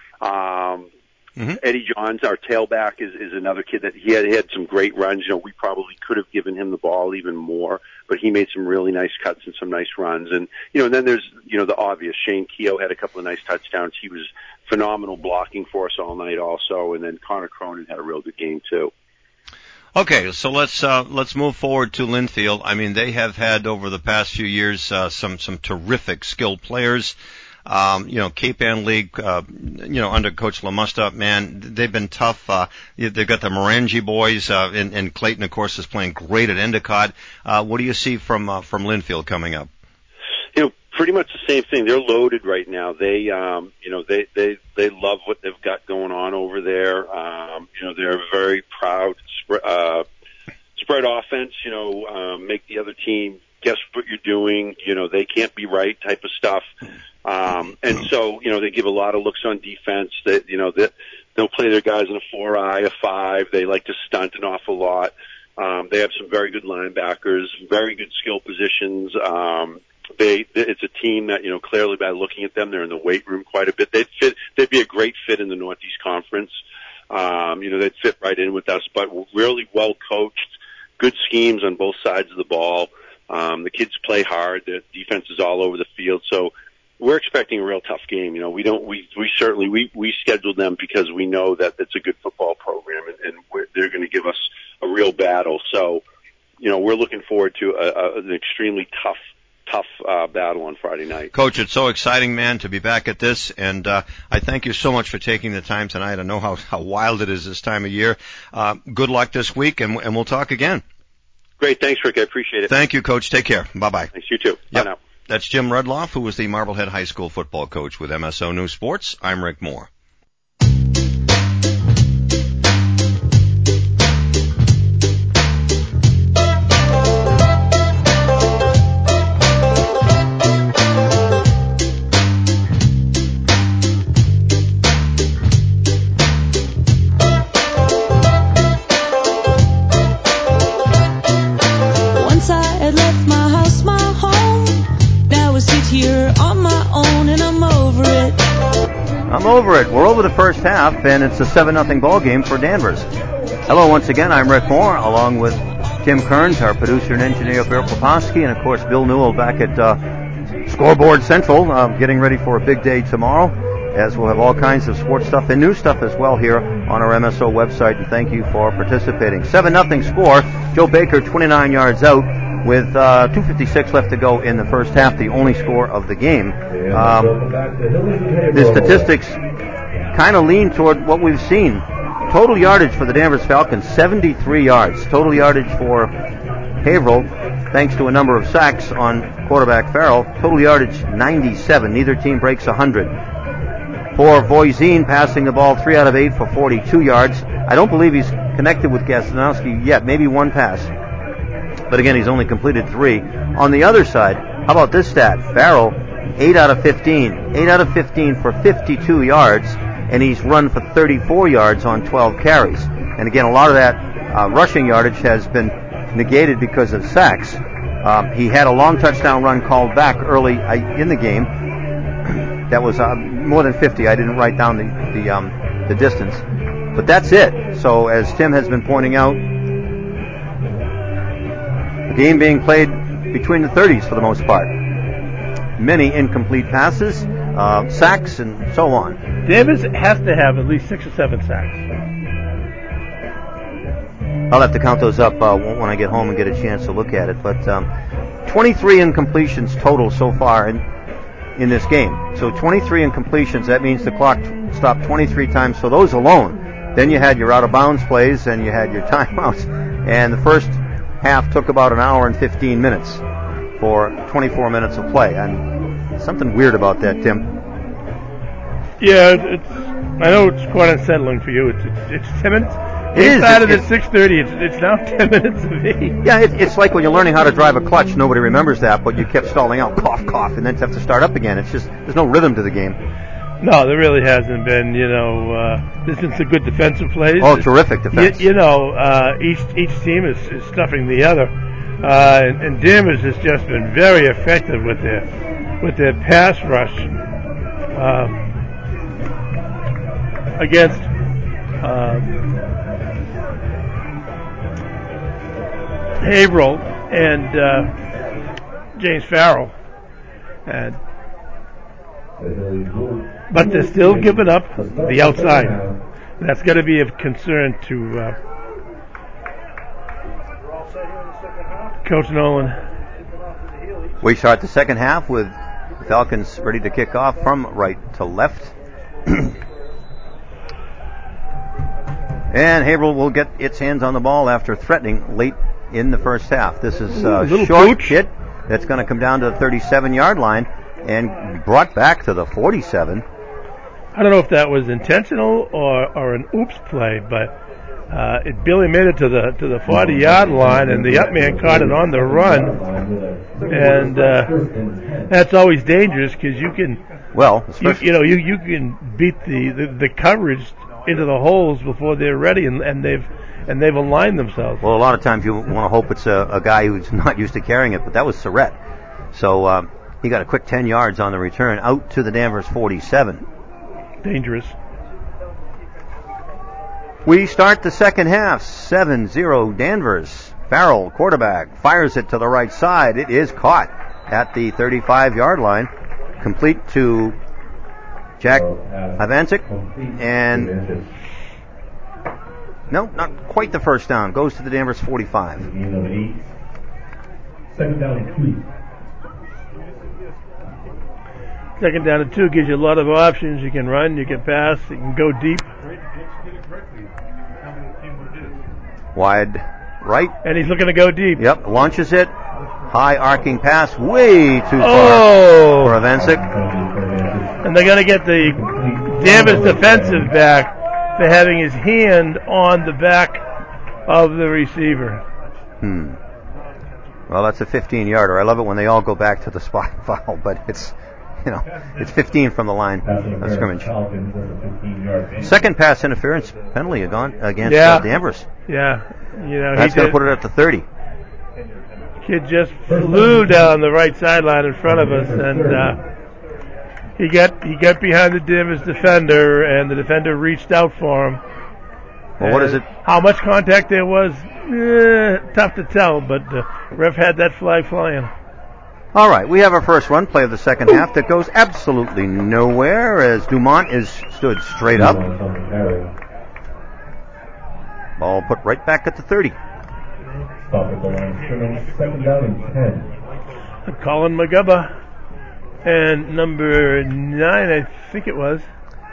Eddie Johns, our tailback, is another kid that he had some great runs. We probably could have given him the ball even more, but he made some really nice cuts and some nice runs. And, and then there's, the obvious. Shane Keogh had a couple of nice touchdowns. He was phenomenal blocking for us all night also. And then Connor Cronin had a real good game too. Okay, so let's move forward to Linfield. I mean, they have had over the past few years some terrific skilled players. Cape Ann League, under Coach LaMusta, man, they've been tough. They've got the Morangi boys, and Clayton, of course, is playing great at Endicott. What do you see from Linfield coming up? Pretty much the same thing. They're loaded right now. They love what they've got going on over there. They're a very proud spread offense. Make the other team guess what you're doing. They can't be right type of stuff. And so, they give a lot of looks on defense that, they'll play their guys in a 4-eye, a 5. They like to stunt an awful lot. They have some very good linebackers, very good skill positions. It's a team that, clearly by looking at them, they're in the weight room quite a bit. They'd be a great fit in the Northeast Conference. They'd fit right in with us, but really well coached, good schemes on both sides of the ball. The kids play hard. The defense is all over the field. So we're expecting a real tough game. We scheduled them because we know that it's a good football program and they're going to give us a real battle. So, we're looking forward to an extremely tough battle on Friday night. Coach, it's so exciting, man, to be back at this, and I thank you so much for taking the time tonight. I know how wild it is this time of year. Good luck this week, and we'll talk again. Great. Thanks, Rick. I appreciate it. Thank you, Coach. Take care. Bye-bye. Thanks. You too. Yep. Bye now. That's Jim Rudloff, who was the Marblehead High School football coach with MSO News Sports. I'm Rick Moore. I'm over it. We're over the first half, and it's a 7-0 ball game for Danvers. Hello once again. I'm Rick Moore, along with Tim Kearns, our producer and engineer, Bill Popowski, and of course Bill Newell back at Scoreboard Central, getting ready for a big day tomorrow, as we'll have all kinds of sports stuff and new stuff as well here on our MSO website, and thank you for participating. 7-0 score. Joe Baker 29 yards out with 2:56 left to go in the first half, the only score of the game. The statistics kind of lean toward what we've seen. Total yardage for the Danvers Falcons, 73 yards. Total yardage for Haverhill, thanks to a number of sacks on quarterback Farrell. Total yardage, 97. Neither team breaks 100. For Voisin, passing the ball 3 out of 8 for 42 yards. I don't believe he's connected with Gastanowski yet. Maybe one pass. But again, he's only completed 3. On the other side, how about this stat? Farrell, 8 out of 15. 8 out of 15 for 52 yards. And he's run for 34 yards on 12 carries. And again, a lot of that rushing yardage has been negated because of sacks. He had a long touchdown run called back early in the game. That was more than 50. I didn't write down the distance. But that's it. So as Tim has been pointing out, the game being played between the 30s for the most part. Many incomplete passes, sacks, and so on. Davis has to have at least 6 or 7 sacks. I'll have to count those up when I get home and get a chance to look at it. But 23 incompletions total so far in this game. So 23 incompletions, that means the clock stopped 23 times for those alone. Then you had your out-of-bounds plays and you had your timeouts. And the first half took about an hour and 15 minutes for 24 minutes of play. And something weird about that, Tim. Yeah, I know it's quite unsettling for you. It's 10 minutes. It started at 6:30. It's now 10 minutes of 8. Yeah, it's like when you're learning how to drive a clutch. Nobody remembers that, but you kept stalling out, cough, cough, and then have to start up again. It's just there's no rhythm to the game. No, there really hasn't been. There's been some good defensive plays. Oh, terrific defense. Each team is stuffing the other, and Danvers has just been very effective with their pass rush against Haverhill and James Farrell, but they're still giving up the outside. That's got to be of concern to Coach Nolan. We start the second half with the Falcons ready to kick off from right to left. And Haverhill will get its hands on the ball after threatening late in the first half. This is a short hit that's going to come down to the 37-yard line and brought back to the 47. I don't know if that was intentional or an oops play, but Billy made it to the 40-yard line, and the up man caught it on the run, and that's always dangerous because you can you can beat the coverage into the holes before they're ready, and they've aligned themselves. Well, a lot of times you want to hope it's a guy who's not used to carrying it, but that was Surratt. So he got a quick 10 yards on the return out to the Danvers 47. Dangerous. We start the second half, 7-0 Danvers. Farrell, quarterback, fires it to the right side. It is caught at the 35-yard line, complete to Jack Havancic, and no, not quite the first down. Goes to the Danvers 45. Second down and 2. Second down and 2 gives you a lot of options. You can run, you can pass, you can go deep. Wide right. And he's looking to go deep. Yep, launches it. High arcing pass, way too far for Havancic. And they're going to get the Danvers defensive back for having his hand on the back of the receiver. Well, that's a 15-yarder. I love it when they all go back to the spot foul, but it's 15 from the line of scrimmage. Second pass interference penalty against Danvers. Yeah, that's going to put it at the 30. Kid just flew down the right sideline in front of us, and He got behind the Danvers defender, and the defender reached out for him. Well, what is it? How much contact there was, tough to tell, but the ref had that flag flying. All right, we have our first run play of the second half that goes absolutely nowhere as Dumont stood straight up. Ball put right back at the 30. Stop at the line of scrimmage, second down and 10. Colin McGubba and number 9, I think it was,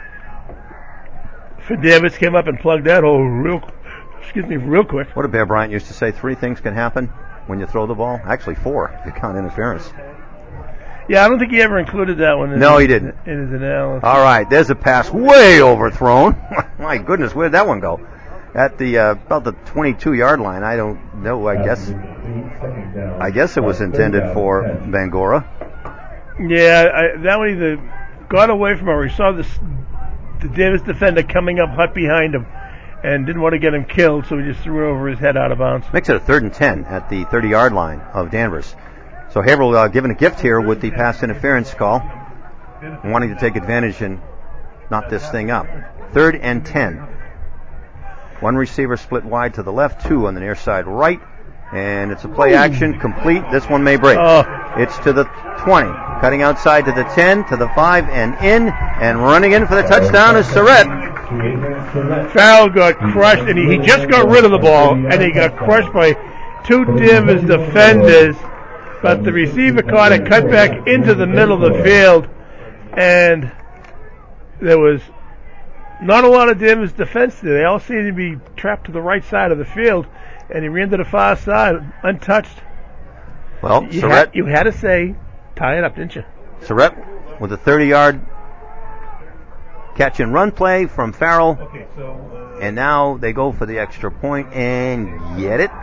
for Davis came up and plugged that hole real quick. What did Bear Bryant used to say? 3 things can happen when you throw the ball. Actually 4 if you count interference. Yeah, I don't think he ever included that one. He didn't. In his analysis. All right, there's a pass way overthrown. My goodness, where did that one go? At the about the 22-yard line. I don't know. I guess it was intended for Bangora. Yeah, that one either got away from him or he saw the Davis defender coming up hot behind him and didn't want to get him killed, so he just threw it over his head out of bounds. Makes it a 3rd and 10 at the 30-yard line of Danvers. So Haverhill given a gift here with the pass interference call, wanting to take advantage and knot this thing up. 3rd and 10. 1 receiver split wide to the left, 2 on the near side right, and it's a play action complete. This one may break. It's to the 20, cutting outside to the 10, to the 5, and in, and running in for the touchdown is Surratt. Farrell got crushed, and he just got rid of the ball, and he got crushed by 2 Danvers defenders, but the receiver caught it, cut back into the middle of the field, and there was not a lot of Danvers defense there. They all seemed to be trapped to the right side of the field, and he ran to the far side, untouched. Well, Surratt, you had to say, tie it up, didn't you? Surratt with a 30-yard catch and run play from Farrell, and now they go for the extra point and get it.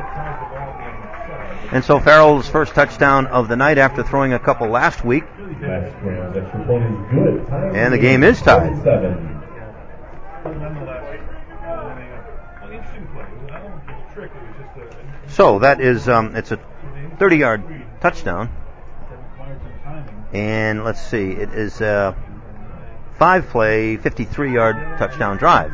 And so Farrell's first touchdown of the night after throwing a couple last week. And the game is tied. So that is, it's a 30-yard touchdown. And let's see, it is a 5-play, 53-yard touchdown drive.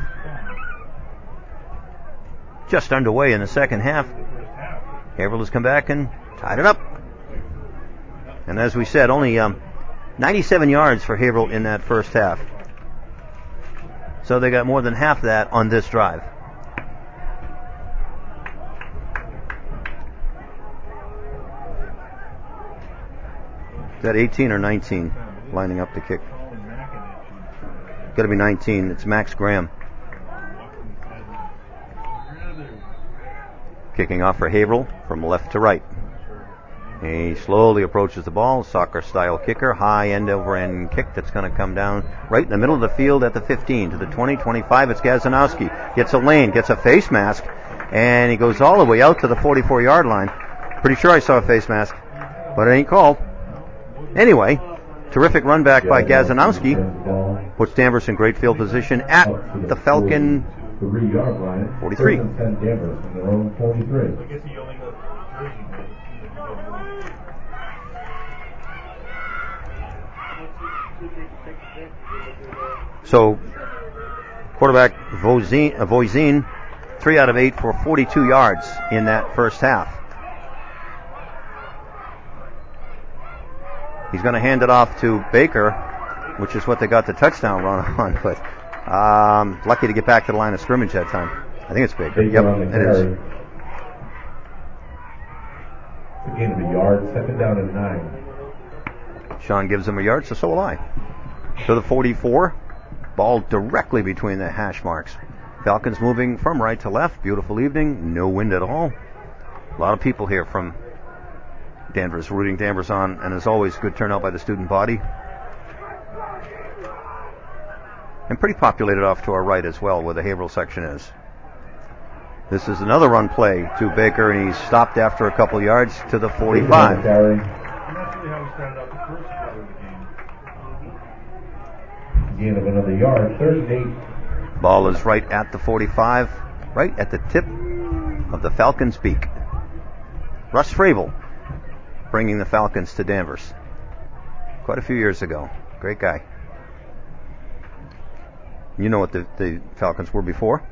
Just underway in the second half. Haverhill has come back and tied it up. And as we said, only 97 yards for Haverhill in that first half. So they got more than half that on this drive. Is that 18 or 19 lining up the kick? Got to be 19. It's Max Graham. Kicking off for Haverhill from left to right. He slowly approaches the ball, soccer-style kicker, high end-over-end kick that's going to come down right in the middle of the field at the 15 to the 20, 25. It's Gazanowski. Gets a lane, gets a face mask, and he goes all the way out to the 44-yard line. Pretty sure I saw a face mask, but it ain't called. Anyway, terrific run back by Gazanowski. Puts Danvers in great field position at the Falcon 43. So, quarterback Voisin, 3 out of 8 for 42 yards in that first half. He's going to hand it off to Baker, which is what they got the touchdown run on, but lucky to get back to the line of scrimmage that time. I think it's Baker. Yep, it is. To gain of a yard, second down and 9. Sean gives him a yard, so will I. To the 44. Ball directly between the hash marks. Falcons moving from right to left. Beautiful evening. No wind at all. A lot of people here from Danvers, rooting Danvers on, and as always, good turnout by the student body. And pretty populated off to our right as well, where the Haverhill section is. This is another run play to Baker, and he's stopped after a couple yards to the 45. Gain of another yard, 38. Ball is right at the 45, right at the tip of the Falcons' beak. Russ Fravel bringing the Falcons to Danvers quite a few years ago. Great guy. You know what the Falcons were before?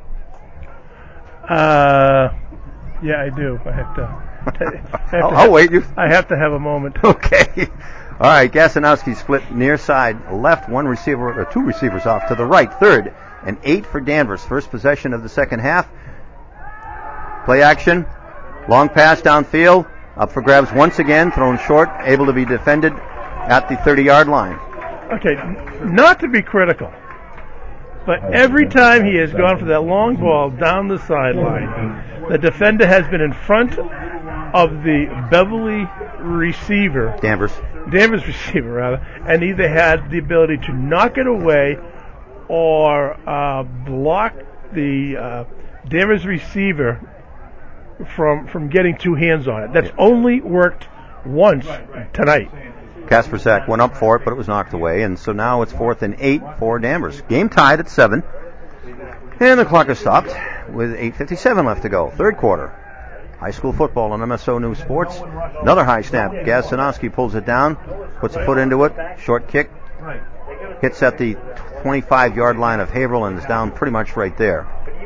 Yeah, I do. I have to. I'll wait. I have to have a moment. Okay. All right. Gasanowski split near side left, two receivers off to the right. 3rd and 8 for Danvers. First possession of the second half. Play action. Long pass downfield. Up for grabs once again. Thrown short. Able to be defended at the 30-yard line. Okay. Not to be critical, but every time he has gone for that long ball down the sideline, the defender has been in front of the Beverly receiver. Danvers receiver, rather, and either had the ability to knock it away or block the Danvers receiver from getting two hands on it. That's only worked once tonight. Kaspersak went up for it, but it was knocked away, and so now it's 4th and 8 for Danvers. Game tied at 7, and the clock is stopped with 8:57 left to go. 3rd quarter. High school football on MSO News Sports. Another high snap. Gasanowski pulls it down, puts a foot into it. Short kick. Hits at the 25-yard line of Haverhill and is down pretty much right there.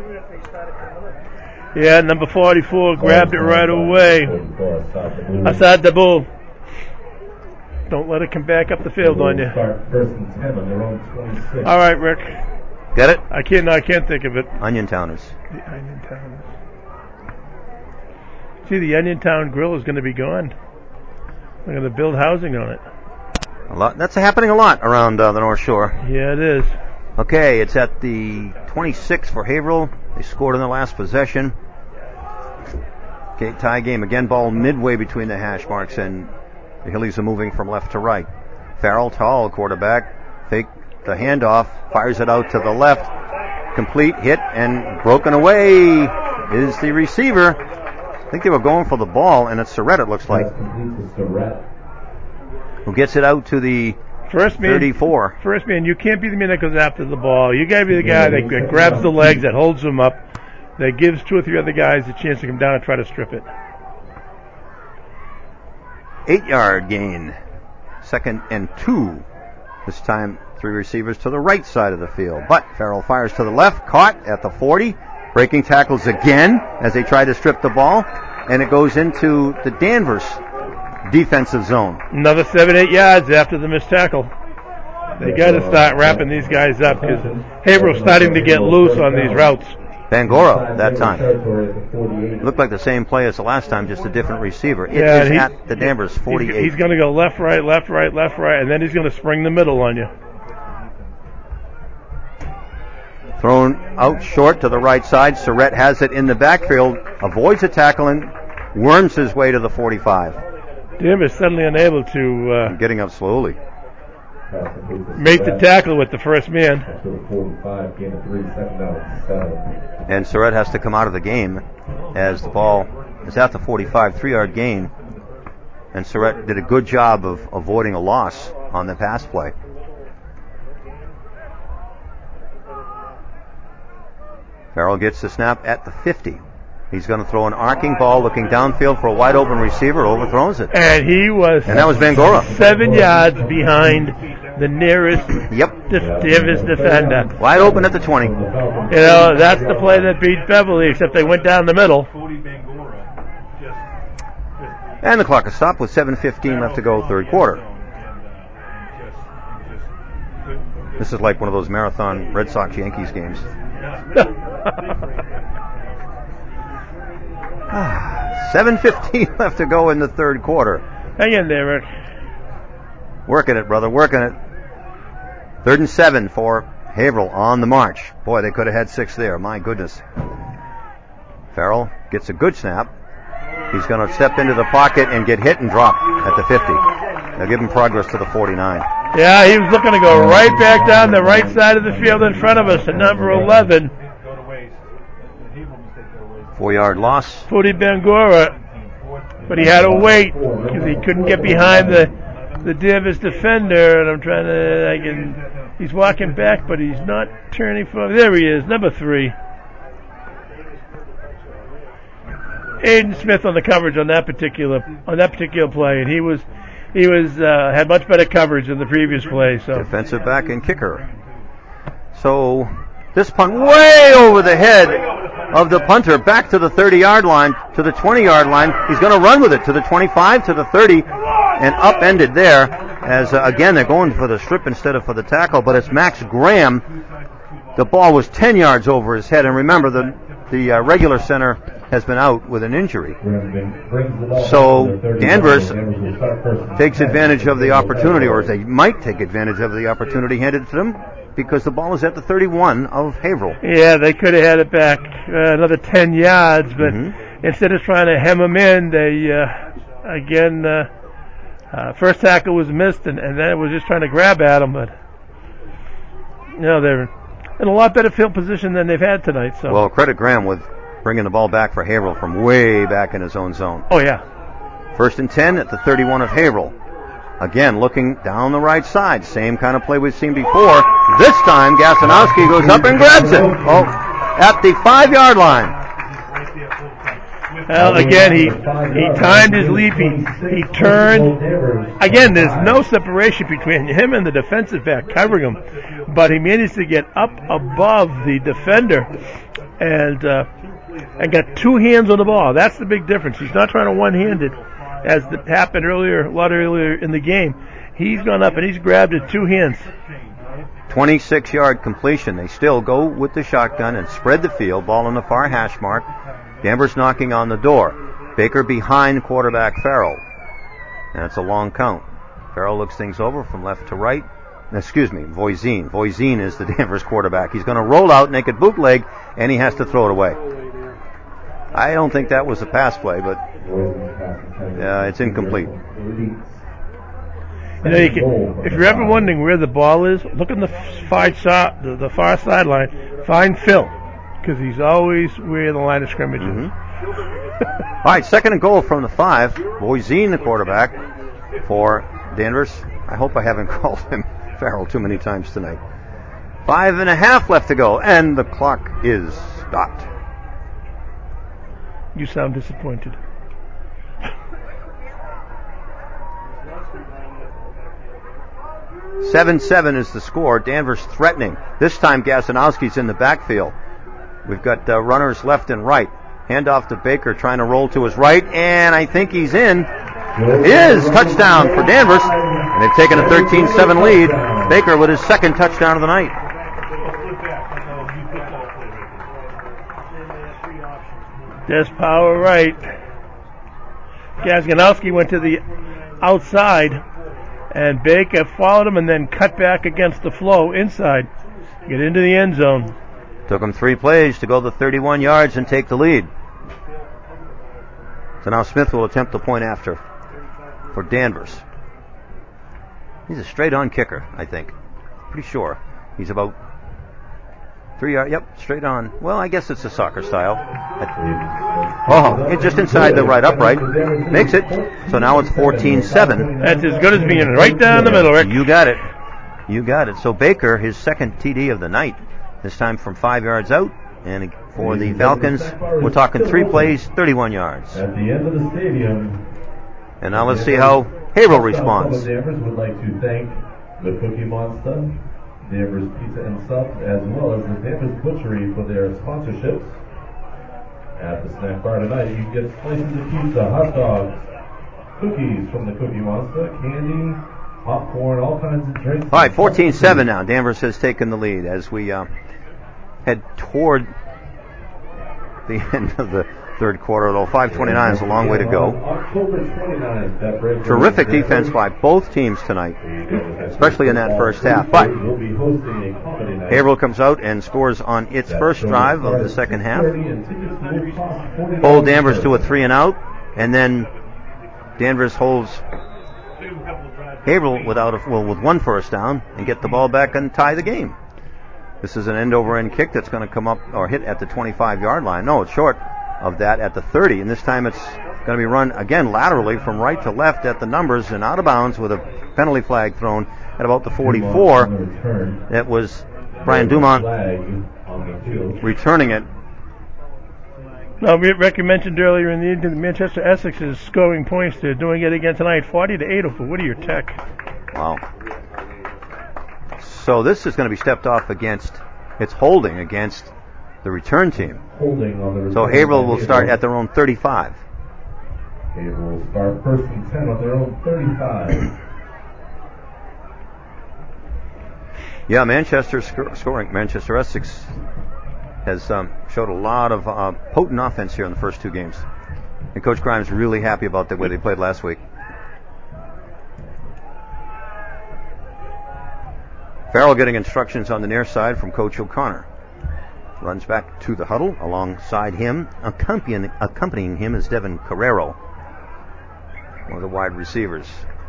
Yeah, number 44 grabbed it right away. Assad Dabul. Don't let it come back up the field on you. All right, Rick. Get it? I can't think of it. Onion Towners. The Onion Towners. See, the Onion Town Grill is going to be gone. They're going to build housing on it. A lot. That's happening a lot around the North Shore. Yeah, it is. Okay, it's at the 26 for Haverhill. They scored in the last possession. Okay, tie game again. Ball midway between the hash marks, and the Hillies are moving from left to right. Farrell, tall quarterback, fake the handoff, fires it out to the left. Complete, hit, and broken away is the receiver. I think they were going for the ball, and it's Surratt, it looks like, who gets it out to the first man, 34. First man, you can't be the man that goes after the ball. You got to be the guy that grabs the legs, that holds them up, that gives 2 or 3 other guys a chance to come down and try to strip it. 8-yard gain. 2nd and 2. This time 3 receivers to the right side of the field. But Farrell fires to the left, caught at the 40. Breaking tackles again as they try to strip the ball. And it goes into the Danvers defensive zone. Another 7-8 yards after the missed tackle. They got to start wrapping these guys up because Haverhill's starting to get loose on these routes. Bangora that time. Looked like the same play as the last time, just a different receiver. It is at the Danvers 48. He's going to go left, right, and then he's going to spring the middle on you. Thrown out short to the right side. Surratt has it in the backfield, avoids a tackle and worms his way to the 45. Danvers suddenly unable to getting up slowly. Make the tackle with the first man. And Surratt has to come out of the game as the ball is at the 45, 3-yard gain. And Surratt did a good job of avoiding a loss on the pass play. Farrell gets the snap at the 50. He's going to throw an arcing ball looking downfield for a wide open receiver, overthrows it. And that was Bangora. 7 yards behind the nearest Danvers defender. Wide open at the 20. You know, that's the play that beat Beverly, except they went down the middle. And the clock is stopped with 7:15 left to go, 3rd quarter. This is like one of those marathon Red Sox-Yankees games. 7:15 left to go in the 3rd quarter. Hang in there, Rick. Working it, brother, working it. 3rd and 7 for Haverhill on the march. Boy, they could have had 6 there. My goodness. Farrell gets a good snap. He's going to step into the pocket and get hit and drop at the 50. They'll give him progress to the 49. Yeah, he was looking to go right back down the right side of the field in front of us to number 11. 4-yard loss. Fudi Bangora. But he had to wait because he couldn't get behind the Danvers defender. And I'm trying to, he's walking back, but he's not turning for, there he is, number 3. Aiden Smith on the coverage on that particular play, and he was he was had much better coverage than the previous play. So defensive back and kicker. So this punt way over the head of the punter, back to the 30-yard line, to the 20-yard line. He's going to run with it to the 25, to the 30, and upended there. As again, they're going for the strip instead of for the tackle, but it's Max Graham. The ball was 10 yards over his head, and remember the regular center has been out with an injury. So Danvers takes advantage of the opportunity, or they might take advantage of the opportunity handed to them, because the ball is at the 31 of Haverhill. Yeah, they could have had it back another 10 yards, but instead of trying to hem them in, they first tackle was missed, and then it was just trying to grab at them. But they're in a lot better field position than they've had tonight. So well, credit Graham with bringing the ball back for Haverhill from way back in his own zone. Oh yeah. 1st and 10 at the 31 of Haverhill. Again, looking down the right side. Same kind of play we've seen before. This time, Gasanowski goes up and grabs it. Oh, at the 5-yard line. Well, again, he timed his leap. He turned. Again, there's no separation between him and the defensive back covering him, but he managed to get up above the defender and got two hands on the ball. That's the big difference. He's not trying to one-handed, as happened a lot earlier in the game. He's gone up and he's grabbed it two hands. 26-yard completion. They still go with the shotgun and spread the field. Ball on the far hash mark. Danvers knocking on the door. Baker behind quarterback Farrell. And it's a long count. Farrell looks things over from left to right. Excuse me, Voisin. Voisin is the Danvers quarterback. He's going to roll out, naked bootleg, and he has to throw it away. I don't think that was a pass play, but it's incomplete. If you're ever wondering where the ball is, look in the far sideline. Find Phil, because he's always where the line of scrimmage is. All right, 2nd and goal from the 5. Voisin, the quarterback for Danvers. I hope I haven't called him Farrell too many times tonight. 5.5 left to go, and the clock is stopped. You sound disappointed. "7-7 is the score. Danvers threatening. This time Gasanowski's in the backfield. We've got runners left and right. Handoff to Baker, trying to roll to his right, and I think he's in. Is touchdown for Danvers. And they've taken a 13-7 lead. Baker with his 2nd touchdown of the night. There's power right. Gasanowski went to the outside, and Baker followed him and then cut back against the flow inside. Get into the end zone. Took him 3 plays to go the 31 yards and take the lead. So now Smith will attempt the point after for Danvers. He's a straight-on kicker, I think. Pretty sure. He's about 3 yards. Yep, straight on. Well, I guess it's a soccer style. Just inside the right upright. Makes it. So now it's 14-7. That's as good as being right down the middle, Rick. You got it. So Baker, his 2nd TD of the night, this time from 5 yards out. And for the Falcons, we're talking 3 plays, 31 yards. At the end of the stadium. And now let's see how Haverhill responds. Danvers would like to thank the Cookie Monster, Danvers Pizza and Subs, as well as the Danvers Butchery for their sponsorships. At the snack bar tonight, you can get slices of pizza, hot dogs, cookies from the Cookie Monster, candy, popcorn, all kinds of drinks. All right, 14-7 now. Danvers has taken the lead as we head toward the end of the 3rd quarter, though 5:29 is a long way to go. October 29th, terrific defense by both teams tonight, especially in that first half. But Haverhill comes out and scores on its first drive of the second half. Hold Danvers to a 3-and-out, and then Danvers holds Haverhill with 1 first down and get the ball back and tie the game. This is an end-over-end kick that's going to come up or hit at the 25-yard line. No, it's short of that at the 30, and this time it's going to be run again laterally from right to left at the numbers and out of bounds with a penalty flag thrown at about the 44. It was Brian Dumont returning it Now, Rick, you mentioned earlier in the evening that Manchester Essex is scoring points. They're doing it again tonight, 40-8 over Whittier Tech. Wow. So this is going to be stepped off against, it's holding against the return team. Holding on the return. So Haverhill will start at their own 35. Haverhill will start first and 10 on their own 35. Yeah, Manchester scoring. Manchester Essex has showed a lot of potent offense here in the first two games. And Coach Grimes really happy about the way they played last week. Farrell getting instructions on the near side from Coach O'Connor. Runs back to the huddle. Alongside him, accompanying him is Devin Carrero, one of the wide receivers.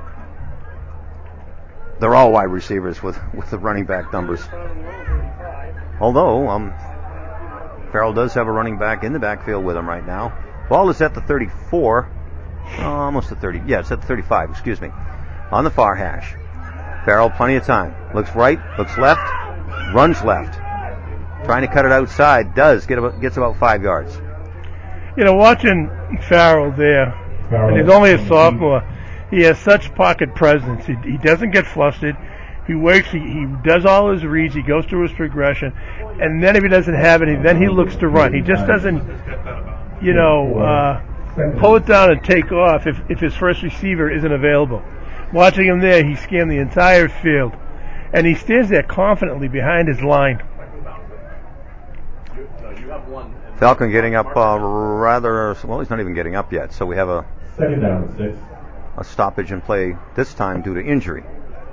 They're all wide receivers with the running back numbers. Although Farrell does have a running back in the backfield with him right now. Ball is at the 34. Almost the 30. Yeah, it's at the 35, excuse me. On the far hash. Farrell, plenty of time. Looks right, looks left, runs left. Trying to cut it outside, gets about 5 yards. You know, watching Farrell there, and he's only a sophomore, he has such pocket presence. He doesn't get flustered. He waits, he does all his reads, he goes through his progression, and then if he doesn't have it, then he looks to run. He just doesn't, pull it down and take off if his first receiver isn't available. Watching him there, he scanned the entire field, and he stands there confidently behind his line. Falcon getting up well, he's not even getting up yet, so we have a second down and 6. A stoppage in play this time due to injury.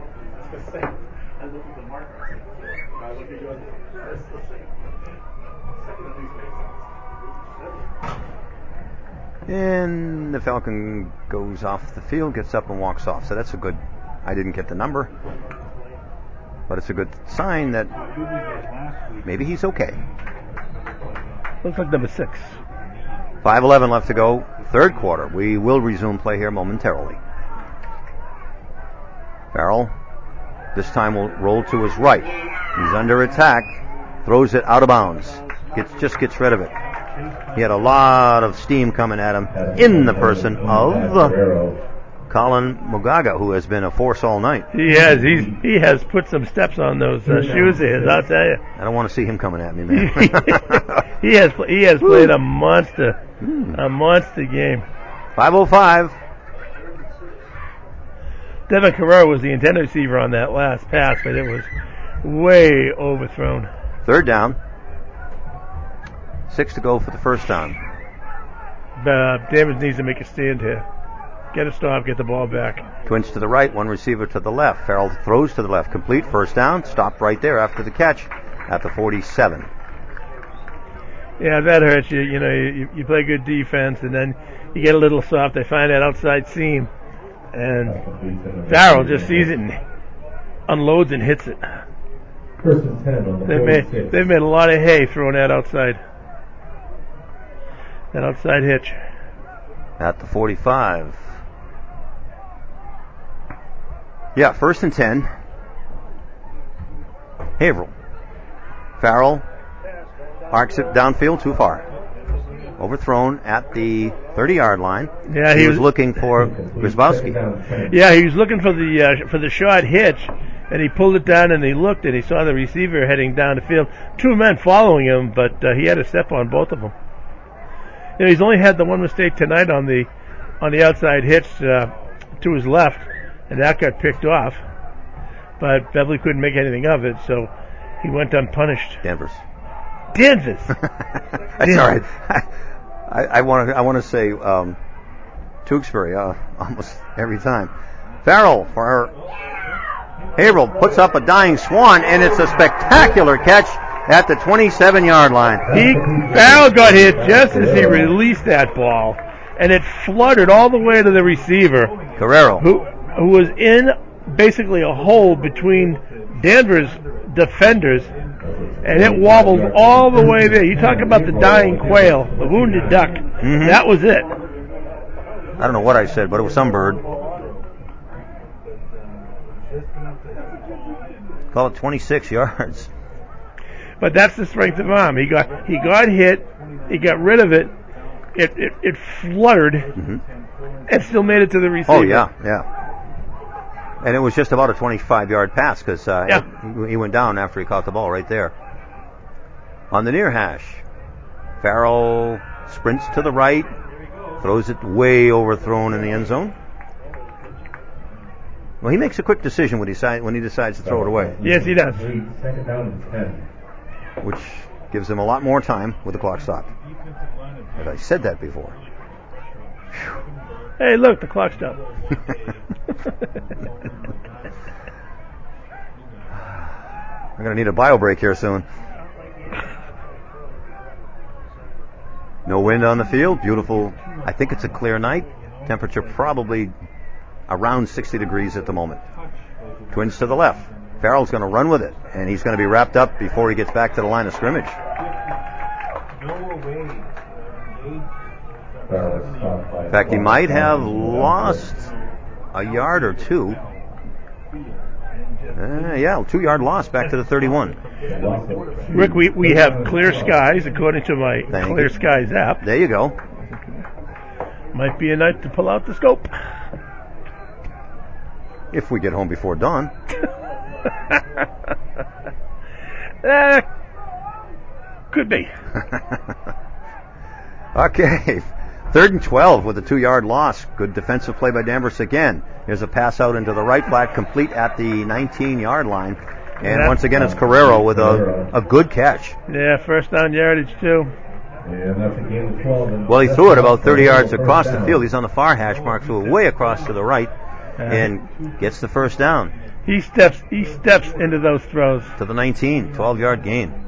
And the Falcon goes off the field, gets up and walks off. So that's a good, I didn't get the number, but it's a good sign that maybe he's okay. Looks like number 6. 5:11 left to go, third quarter. We will resume play here momentarily. Farrell, this time will roll to his right. He's under attack, throws it out of bounds. Gets rid of it. He had a lot of steam coming at him in the person of Colin Mugaga, who has been a force all night. He has. He has put some steps on those shoes of his, I'll tell you. I don't want to see him coming at me, man. He has played a monster game. 5:05. Devin Carrero was the intended receiver on that last pass, but it was way overthrown. Third down. 6 to go for the first down. Danvers needs to make a stand here. Get a stop, get the ball back. Twins to the right, one receiver to the left. Farrell throws to the left, complete, first down, stopped right there after the catch at the 47. Yeah, that hurts you. You play good defense, and then you get a little soft. They find that outside seam, and Farrell just sees it and unloads and hits it. First and 10 on the 46. They've made a lot of hay throwing that outside hitch. At the 45. Yeah, first and 10. Haverhill. Farrell arcs it downfield too far. Overthrown at the 30-yard line. Yeah, he was looking for Grzybowski. Yeah, he was looking for the short hitch, and he pulled it down and he looked and he saw the receiver heading down the field. Two men following him, but he had a step on both of them. He's only had the one mistake tonight on the outside hitch to his left, and that got picked off. But Beverly couldn't make anything of it, so he went unpunished. Danvers. That's all right. I want to say Tewksbury almost every time. Farrell for Haverhill puts up a dying swan, and it's a spectacular catch at the 27-yard line. Farrell got hit just as he released that ball, and it fluttered all the way to the receiver, Carrero, who was in basically a hole between Danvers' defenders, and it wobbled all the way there. You talk about the dying quail, the wounded duck. Mm-hmm. That was it. I don't know what I said, but it was some bird. Call it 26 yards. But that's the strength of arm. He got hit, he got rid of it, it fluttered and still made it to the receiver. Oh, yeah. And it was just about a 25-yard pass because he went down after he caught the ball right there. On the near hash, Farrell sprints to the right, throws it way overthrown in the end zone. Well, he makes a quick decision when he decides to throw it away. Yes, he does. Second down and 10. Which gives him a lot more time with the clock stopped. But I said that before. Hey, look, the clock stopped. I'm going to need a bio break here soon. No wind on the field. Beautiful. I think it's a clear night. Temperature probably around 60 degrees at the moment. Twins to the left. Farrell's going to run with it, and he's going to be wrapped up before he gets back to the line of scrimmage. In fact, he might have lost a yard or two. 2-yard loss back to the 31. Rick, we have clear skies according to my Clear Skies app. There you go. Might be a night to pull out the scope. If we get home before dawn. Could be. Okay. 3rd and 12 with a 2-yard loss. Good defensive play by Danvers again. Here's a pass out into the right flat, complete at the 19-yard line. And once again, it's Carrero with a good catch. Yeah, first down yardage, too. And that's a gain of 12. Well, he threw it about 30 yards across the field. He's on the far hash mark, threw it way across to the right, and gets the first down. He steps into those throws. To the 19, 12-yard gain.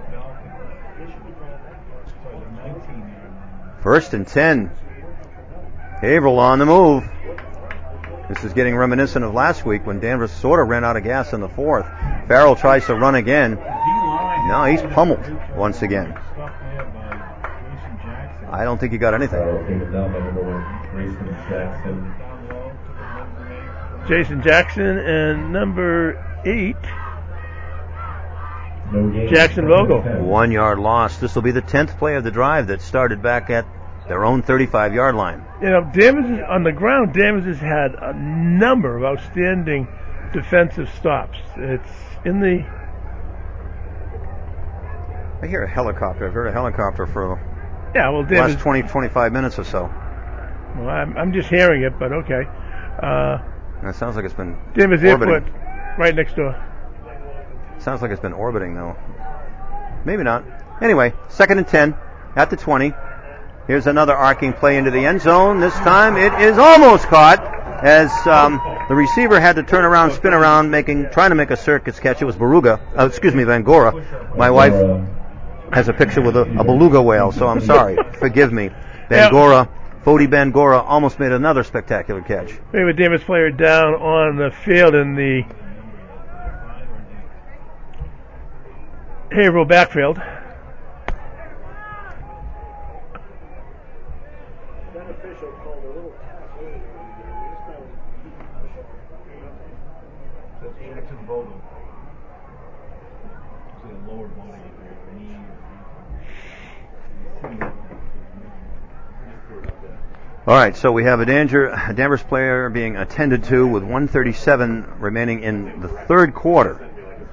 1st and 10. Haverhill on the move. This is getting reminiscent of last week when Danvers sort of ran out of gas in the 4th. Farrell tries to run again. No, he's pummeled once again. I don't think he got anything. Jason Jackson and number 8, Jackson Vogel. 1-yard loss. This will be the 10th play of the drive that started back at their own 35-yard line. You know, Danvers on the ground. Danvers has had a number of outstanding defensive stops. It's in the. I hear a helicopter. I've heard a helicopter for the last 20-25 minutes or so. Well, I'm just hearing it, but okay. That sounds like it's been Danvers orbiting. Airport, right next door. Sounds like it's been orbiting, though. Maybe not. Anyway, 2nd and 10 at the 20. Here's another arcing play into the end zone. This time it is almost caught as the receiver had to turn around, spin around, trying to make a circus catch. It was Bangora. My wife has a picture with a beluga whale, so I'm sorry. Forgive me. Bangora, Fodi Bangora almost made another spectacular catch. We have a Danvers player down on the field in the Haverhill backfield. All right, so we have a Danvers player being attended to with 1:37 remaining in the 3rd quarter.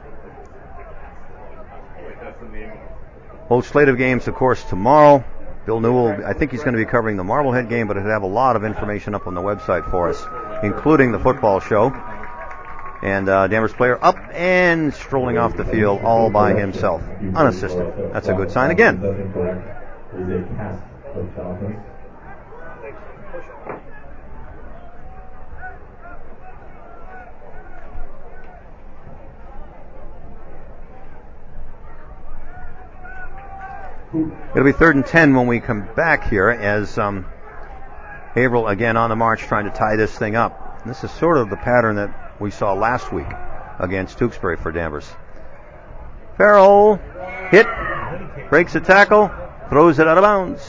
Whole slate of games, of course, tomorrow. Bill Newell, I think he's going to be covering the Marblehead game, but he'll have a lot of information up on the website for us, including the football show. And Danvers player up and strolling off the field all by himself, unassisted. That's a good sign again. It'll be 3rd and 10 when we come back here as Haverhill again on the march trying to tie this thing up. This is sort of the pattern that we saw last week against Tewksbury for Danvers. Farrell hit, breaks a tackle, throws it out of bounds.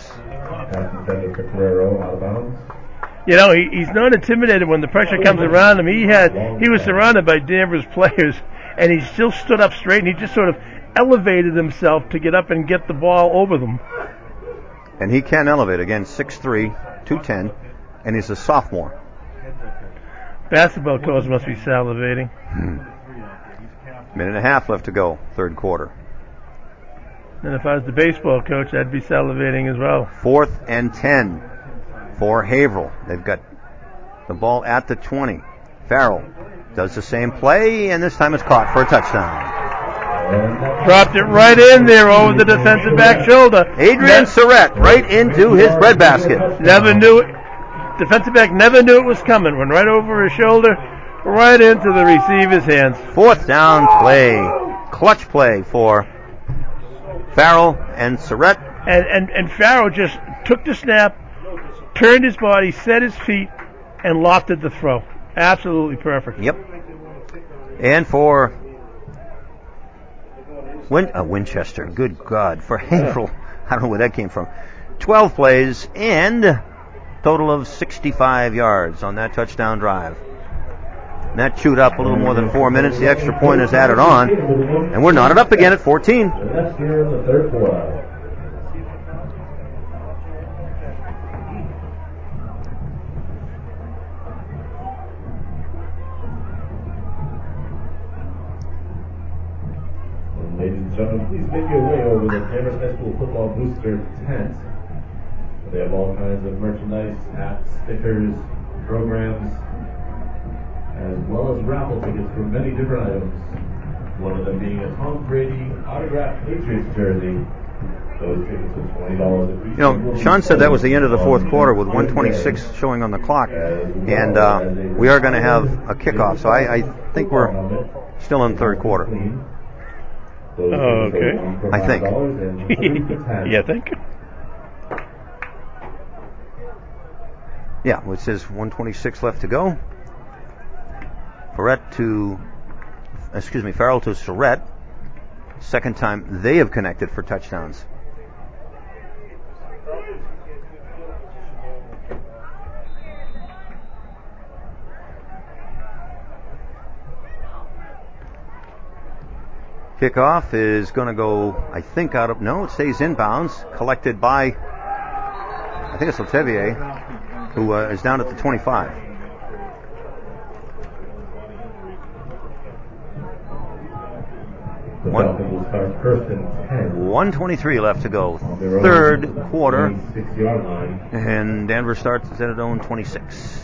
You know, he's not intimidated when the pressure comes around him. He was surrounded by Danvers players, and he still stood up straight, and he just sort of elevated himself to get up and get the ball over them. And he can elevate. Again, 6'3", 210, and he's a sophomore. Basketball coach must be salivating. Minute and a half left to go, third quarter. And if I was the baseball coach, I'd be salivating as well. 4th and 10 for Haverhill. They've got the ball at the 20. Farrell does the same play, and this time it's caught for a touchdown. Dropped it right in there over the defensive back shoulder. Adrian Surratt right into his breadbasket. Never knew it. Defensive back never knew it was coming. Went right over his shoulder, right into the receiver's hands. 4th down play. Clutch play for Farrell and Surratt. And Farrell just took the snap, turned his body, set his feet, and lofted the throw. Absolutely perfect. Yep. And for Winchester, good God, for Haverhill, I don't know where that came from. 12 plays and total of 65 yards on that touchdown drive. And that chewed up a little more than 4 minutes. The extra point is added on, and we're knotted up again at 14. That's here in the third quarter. Ladies and gentlemen, please make your way over the Danvers High School Football Booster tent. They have all kinds of merchandise, hats, stickers, programs, as well as raffle tickets for many different items. One of them being a Tom Brady autographed Patriots jersey. Those tickets are $20 a piece. You know, Sean said that was the end of the fourth quarter with 1:26 showing on the clock, and we are going to have a kickoff. So I think we're still in the third quarter. Okay. I think. Yeah, I think. Yeah, it says 1:26 left to go. Farrell to Surratt. Second time they have connected for touchdowns. Kickoff is going to go, I think, it stays inbounds, collected by, I think it's Letevier, who is down at the 25. The Falcons will start first and 10. 1:23 left to go, third quarter, 6-yard line. and Danvers starts at its own 26.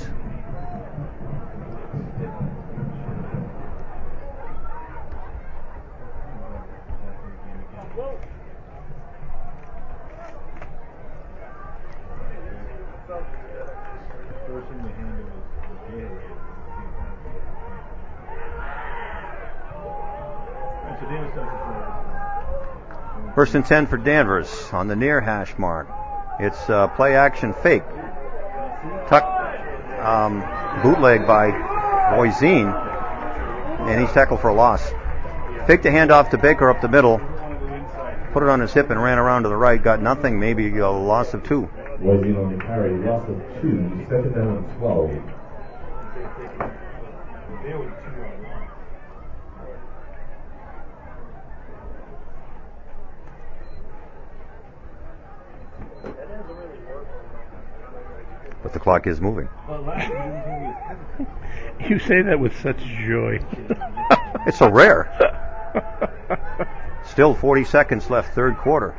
First and 10 for Danvers on the near hash mark. It's play action fake. Tuck bootleg by Boisine, and he's tackled for a loss. Fake the handoff to Baker up the middle. Put it on his hip and ran around to the right. Got nothing, maybe a loss of 2. Boisine on the carry, loss of 2, second down and 12. But the clock is moving. You say that with such joy. It's so rare. Still 40 seconds left, third quarter.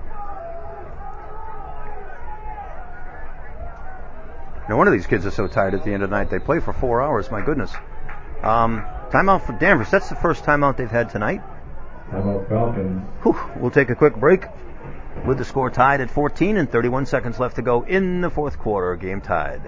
No wonder these kids are so tired at the end of the night. They play for 4 hours, my goodness. Timeout for Danvers. That's the first timeout they've had tonight. Timeout Falcons. We'll take a quick break with the score tied at 14 and 31 seconds left to go in the fourth quarter. Game tied.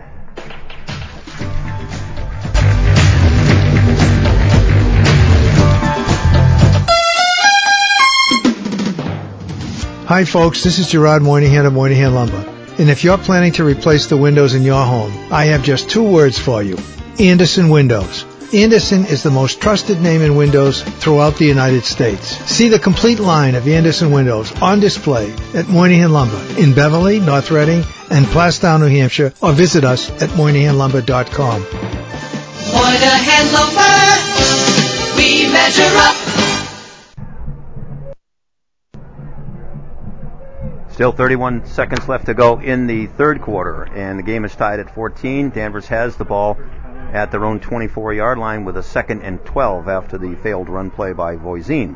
Hi folks, this is Gerard Moynihan of Moynihan Lumber. And if you're planning to replace the windows in your home, I have just 2 words for you. Andersen Windows. Andersen is the most trusted name in windows throughout the United States. See the complete line of Andersen windows on display at Moynihan Lumber in Beverly, North Reading, and Plastown, New Hampshire, or visit us at MoynihanLumber.com. Moynihan Lumber, we measure up. Still 31 seconds left to go in the third quarter, and the game is tied at 14. Danvers has the ball at their own 24-yard line with a 2nd and 12 after the failed run play by Voisin.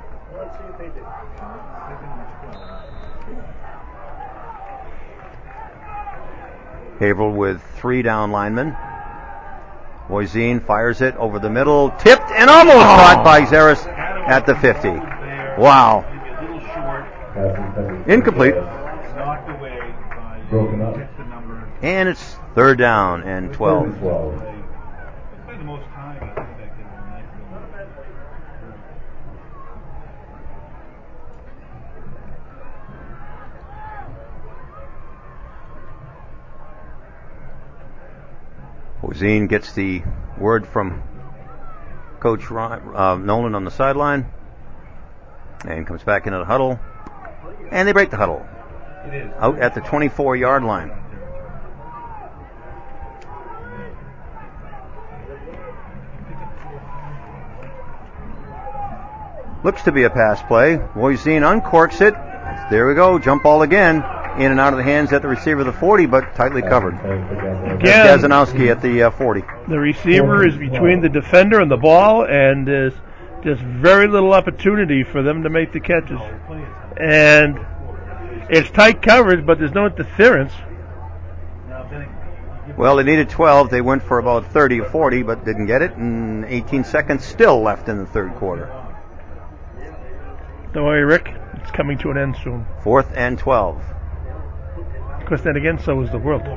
Haverhill with 3 down linemen. Voisin fires it over the middle, tipped and almost caught by Zaris at the 50. Wow. Incomplete. Broken up. And it's 3rd down and 12. Voisin gets the word from Coach Nolan on the sideline and comes back into the huddle. And they break the huddle out at the 24-yard line. Looks to be a pass play. Voisin uncorks it. There we go. Jump ball again. In and out of the hands at the receiver of the 40, but tightly covered. Again, Gazanowski at the 40. The receiver is between the defender and the ball, and there's just very little opportunity for them to make the catches. And it's tight coverage, but there's no interference. Well, they needed 12. They went for about 30 or 40, but didn't get it. And 18 seconds still left in the third quarter. Don't worry, Rick. It's coming to an end soon. 4th and 12. Of course, then again, so is the world.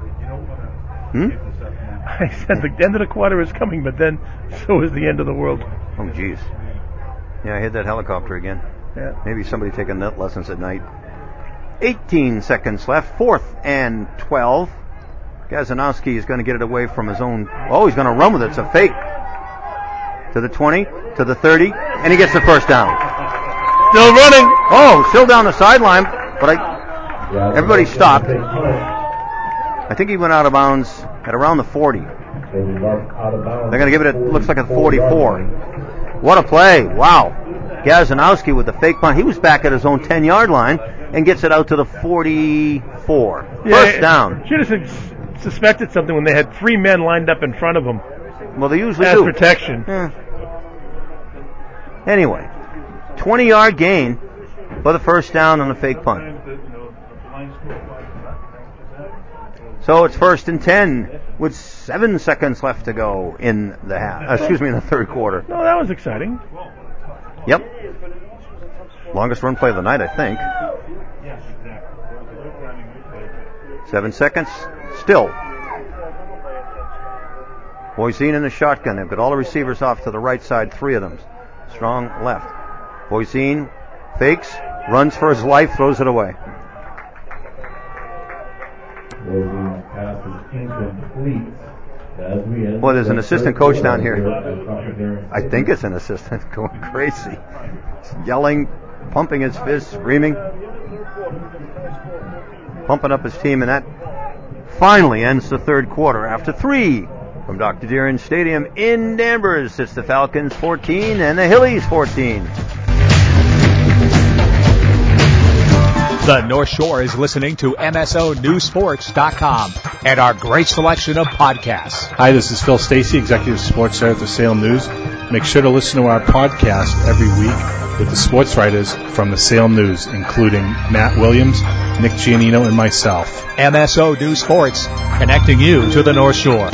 I said the end of the quarter is coming, but then so is the end of the world. Oh, jeez. Yeah, I hit that helicopter again. Yeah. Maybe somebody taking net lessons at night. 18 seconds left. 4th and 12. Gazanowski is going to get it away from his own. Oh, he's going to run with it. It's a fake. To the 20, to the 30, and he gets the first down. Still running. Oh, still down the sideline, but everybody stopped. I think he went out of bounds at around the 40. They're going to give it, looks like a 44. What a play. Wow. Gazanowski with the fake punt. He was back at his own 10-yard line and gets it out to the 44. First down. Should have suspected something when they had 3 men lined up in front of him. Well, they usually as do. Protection. Yeah. Anyway, 20-yard gain for the first down on the fake punt. So it's 1st and 10 with 7 seconds left to go in the in the third quarter. No, that was exciting. Yep. Longest run play of the night, I think. 7 seconds. Still. Voisin in the shotgun. They've got all the receivers off to the right side, 3 of them. Strong left. Voisin fakes, runs for his life, throws it away. Voisin's pass is incomplete. Boy, there's an assistant coach down here. I think it's an assistant going crazy. Yelling, pumping his fists, screaming. Pumping up his team, and that finally ends the third quarter. After 3 from Dr. Deeren Stadium in Danvers, it's the Falcons 14 and the Hillies 14. The North Shore is listening to MSONewsports.com and our great selection of podcasts. Hi, this is Phil Stacey, Executive Sports Editor of the Salem News. Make sure to listen to our podcast every week with the sports writers from the Salem News, including Matt Williams, Nick Giannino, and myself. MSO News Sports, connecting you to the North Shore.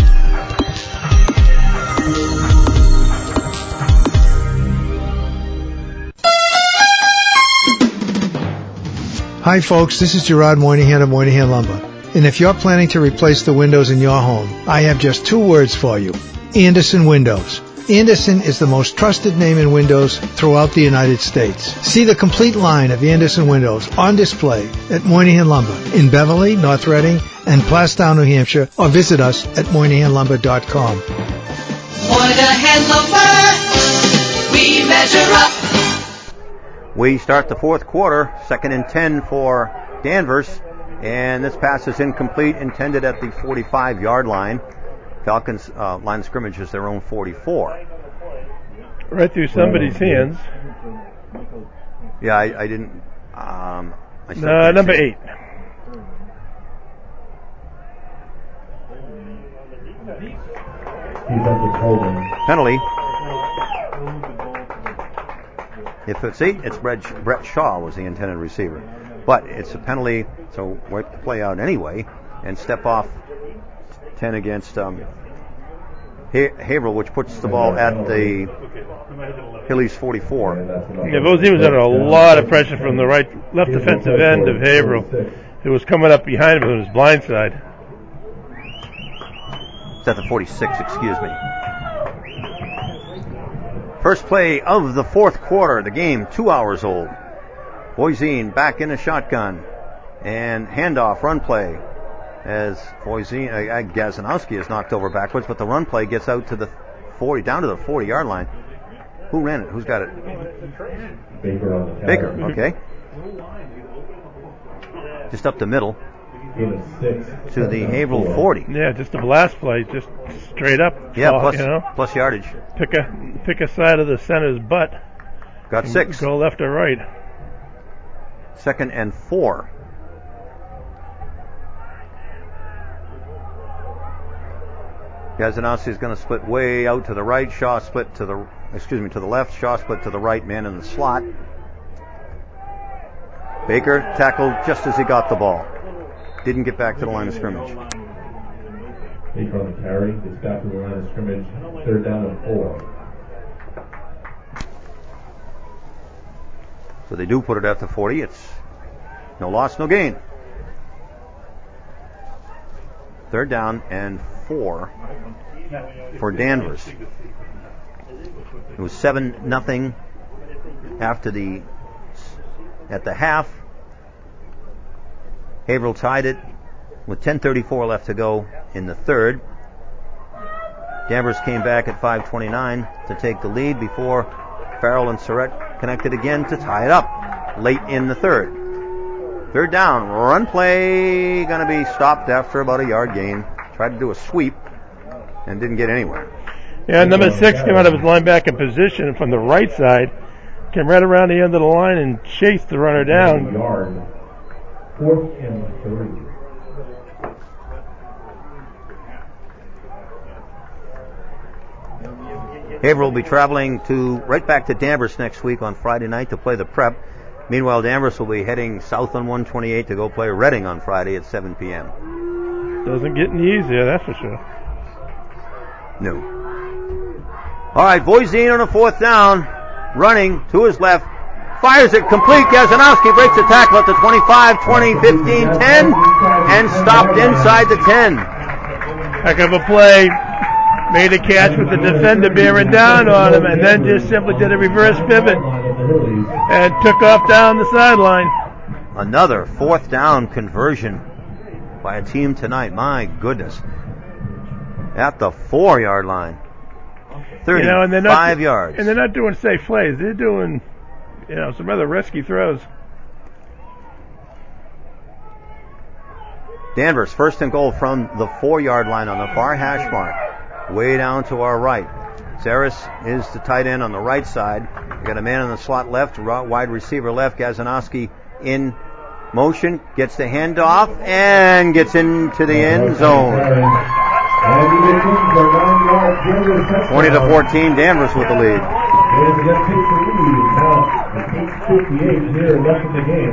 Hi folks, this is Gerard Moynihan of Moynihan Lumber. And if you're planning to replace the windows in your home, I have just 2 words for you. Andersen Windows. Andersen is the most trusted name in windows throughout the United States. See the complete line of Andersen windows on display at Moynihan Lumber in Beverly, North Reading, and Plastown, New Hampshire, or visit us at MoynihanLumber.com. Moynihan Lumber, we measure up. We start the fourth quarter, 2nd and 10 for Danvers, and this pass is incomplete, intended at the 45-yard line. Falcons' line of scrimmage is their own 44. Right through somebody's hands. Yeah, I didn't. I Number 8. Penalty. If it's Brett Shaw was the intended receiver. But it's a penalty, so wipe the play out anyway and step off 10 against Haverhill, which puts the ball at the Hillies 44. Yeah, Voisin was under a lot of pressure from the left defensive end of Haverhill. It was coming up behind him on his blind side. It's at the 46, excuse me. First play of the fourth quarter. The game 2 hours old. Voisin back in a shotgun. And handoff, run play. As Voisin, Gazanowski is knocked over backwards, but the run play gets out to the 40, down to the 40-yard line. Who ran it? Who's got it? Baker, okay. Just up the middle to the Haverhill 40. Yeah, just a blast play, just straight up. Yeah, plus yardage. Pick a side of the center's butt. Got 6. Go left or right. 2nd and 4. Gazanowski is going to split way out to the right. Shaw split to the left. Shaw split to the right. Man in the slot. Baker tackled just as he got the ball. Didn't get back to the line of scrimmage. Baker on the carry. Gets back to the line of scrimmage. 3rd down and 4. So they do put it at the 40. It's no loss, no gain. 3rd down and 4 for Danvers. It was 7-0 at the half. Haverhill tied it with 10:34 left to go in the third. Danvers came back at 5:29 to take the lead before Farrell and Surratt connected again to tie it up late in the third. 3rd down, run play going to be stopped after about a yard gain. Tried to do a sweep and didn't get anywhere. Yeah, number 6 came out of his linebacker position from the right side, came right around the end of the line and chased the runner down. 4th and 3. Haverhill will be traveling right back to Danvers next week on Friday night to play the prep. Meanwhile, Danvers will be heading south on 128 to go play Reading on Friday at 7 p.m. Doesn't get any easier, that's for sure. No. All right, Voisin on a 4th down, running to his left, fires it complete. Gazanowski breaks the tackle at the 25, 20, 15, 10, and stopped inside the 10. Heck of a play. Made a catch with the defender bearing down on him, and then just simply did a reverse pivot and took off down the sideline. Another 4th down conversion by a team tonight. My goodness. At the 4-yard line. 35 yards. And they're not doing safe plays. They're doing, some rather risky throws. Danvers, 1st and goal from the 4-yard line on the far hash mark. Way down to our right. Saris is the tight end on the right side. We got a man in the slot left, wide receiver left. Gazanowski in motion, gets the handoff, and gets into the end zone. 20-14, Danvers with the lead. Now, 8:58 here left in the game.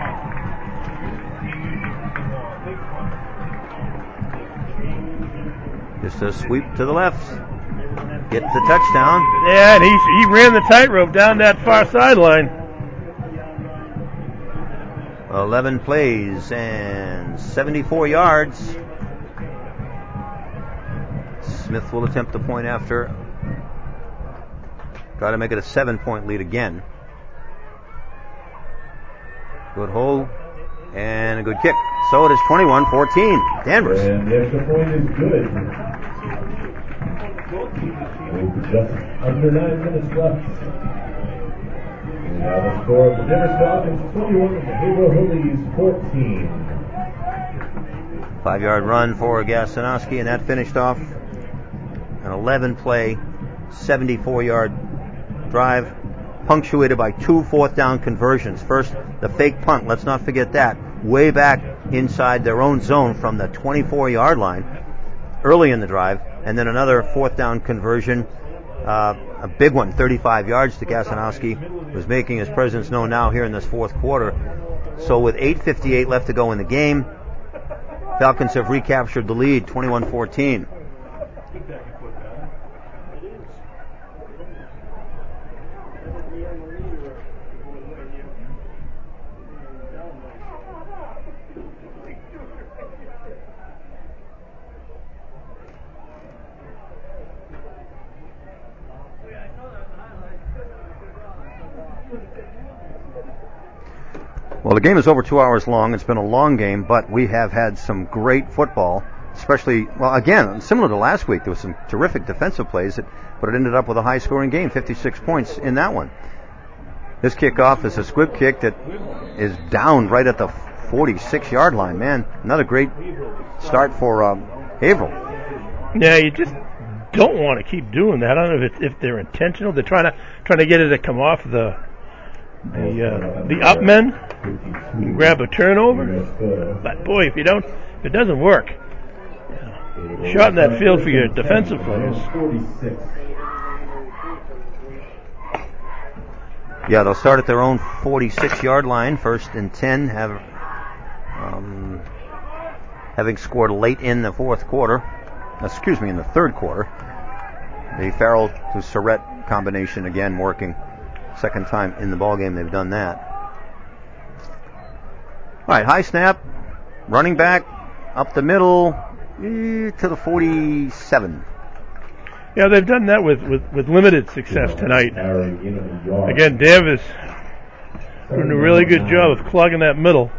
Just a sweep to the left. Get the touchdown. Yeah, and he ran the tightrope down that far sideline. 11 plays and 74 yards. Smith will attempt the point after. Try to make it a 7-point lead again. Good hold and a good kick. So it is 21-14. Danvers. And the extra point is good. With just under 9 minutes left. We have a score of the Danvers Falcons 21 and the Haverhill Hillies 14. 5-yard run for Gazanowski, and that finished off an 11-play, 74-yard drive. punctuated by 2 fourth-down conversions. First, the fake punt. Let's not forget that. Way back inside their own zone from the 24-yard line early in the drive. And then another fourth-down conversion, a big one, 35 yards to Gasanowski, who's making his presence known now here in this fourth quarter. So with 8:58 left to go in the game, Falcons have recaptured the lead, 21-14. Well, the game is over 2 hours long. It's been a long game, but we have had some great football, especially, well, again, similar to last week. There was some terrific defensive plays, but it ended up with a high-scoring game, 56 points in that one. This kickoff is a squib kick that is down right at the 46-yard line. Man, another great start for Haverhill. Yeah, you just don't want to keep doing that. I don't know if they're intentional. They're trying to get it to come off the up men and grab a turnover. But boy, if it doesn't work, shorten that field for your defensive players. Yeah, they'll start at their own 46-yard line, 1st and 10, having scored late in the third quarter. The Farrell to Surratt combination again working. Second time in the ballgame they've done that. All right, high snap, running back, up the middle to the 47. Yeah, they've done that with limited success tonight. Again, Danvers doing a really good job of clogging that middle.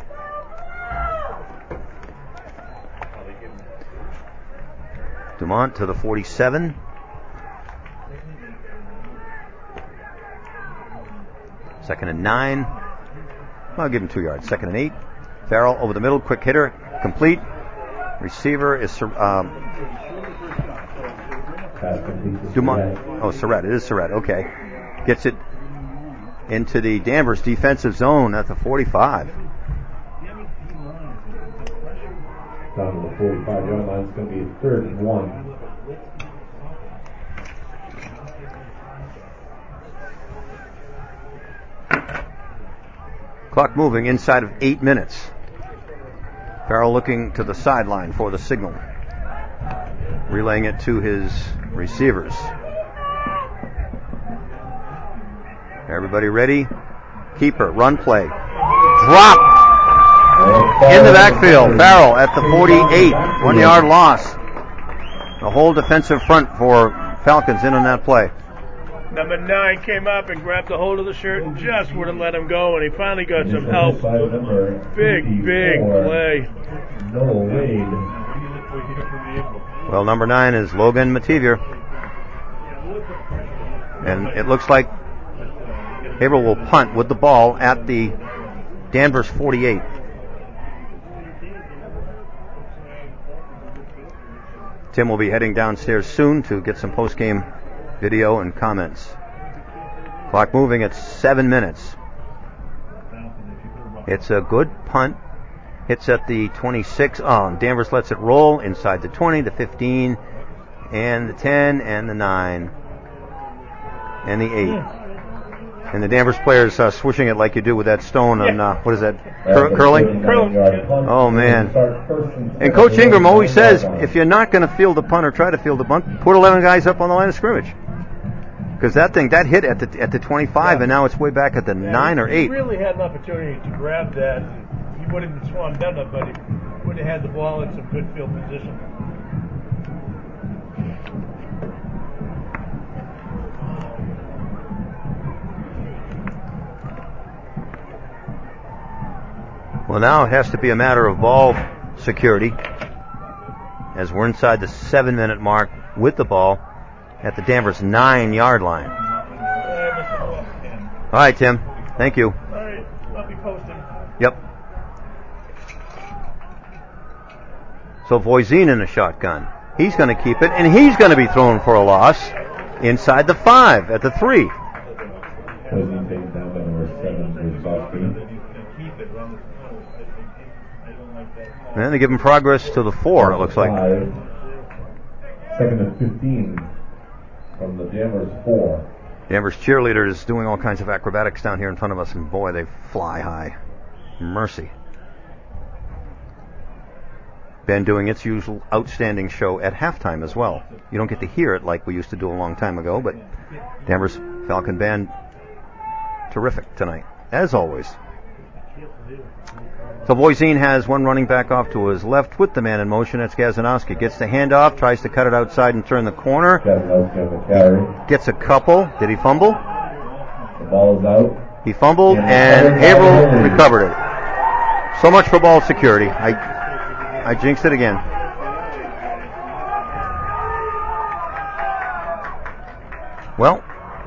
Dumont to the 47. Second and 9. I'll give him 2 yards. Second and 8. Farrell over the middle, quick hitter, complete. Receiver is Dumont. Oh, Surratt. It is Surratt. Okay. Gets it into the Danvers defensive zone at the 45. Down to the 45-yard line. It's going to be 3rd and 1. Clock moving inside of 8 minutes. Farrell looking to the sideline for the signal. Relaying it to his receivers. Everybody ready? Keeper, run play. Drop! In the backfield. Farrell at the 48. 1 yard loss. The whole defensive front for Falcons in on that play. Number 9 came up and grabbed the hold of the shirt and just wouldn't let him go, and he finally got some help. Big play. Well, number 9 is Logan Mativier. And it looks like Haverhill will punt with the ball at the Danvers 48. Tim will be heading downstairs soon to get some post-game video and comments. Clock moving at 7 minutes. It's a good punt. Hits at the 26. Danvers lets it roll inside the 20, the 15, and the 10, and the 9, and the 8. And the Danvers players swishing it like you do with that stone on, what is that, curling? Oh, man. And Coach Ingram always says, if you're not going to field the punt or try to field the punt, put 11 guys up on the line of scrimmage. Because that hit at the 25, and now it's way back at the 9 or 8. He really had an opportunity to grab that. He wouldn't have swung down it, but he would have had the ball in some good field position. Well, now it has to be a matter of ball security as we're inside the 7-minute mark with the ball at the Danvers 9-yard line. All right, Tim. Thank you. All right. I'll be posting. Yep. So Voisin in a shotgun. He's going to keep it, and he's going to be thrown for a loss inside the 5 at the 3. Cozy taken down by number 7, Brzezowski. And they give him progress to the 4, it looks like. 2nd and 15 from the Danvers 4. Danvers cheerleaders doing all kinds of acrobatics down here in front of us, and boy, they fly high. Mercy. Bend doing its usual outstanding show at halftime as well. You don't get to hear it like we used to do a long time ago, but Danvers Falcon Band, terrific tonight, as always. So Voisin has one running back off to his left with the man in motion. That's Gazanowski. Gets the handoff, tries to cut it outside and turn the corner. Gets a couple. Did he fumble? The ball is out. He fumbled, and Haverhill recovered it. So much for ball security. I jinxed it again. Well,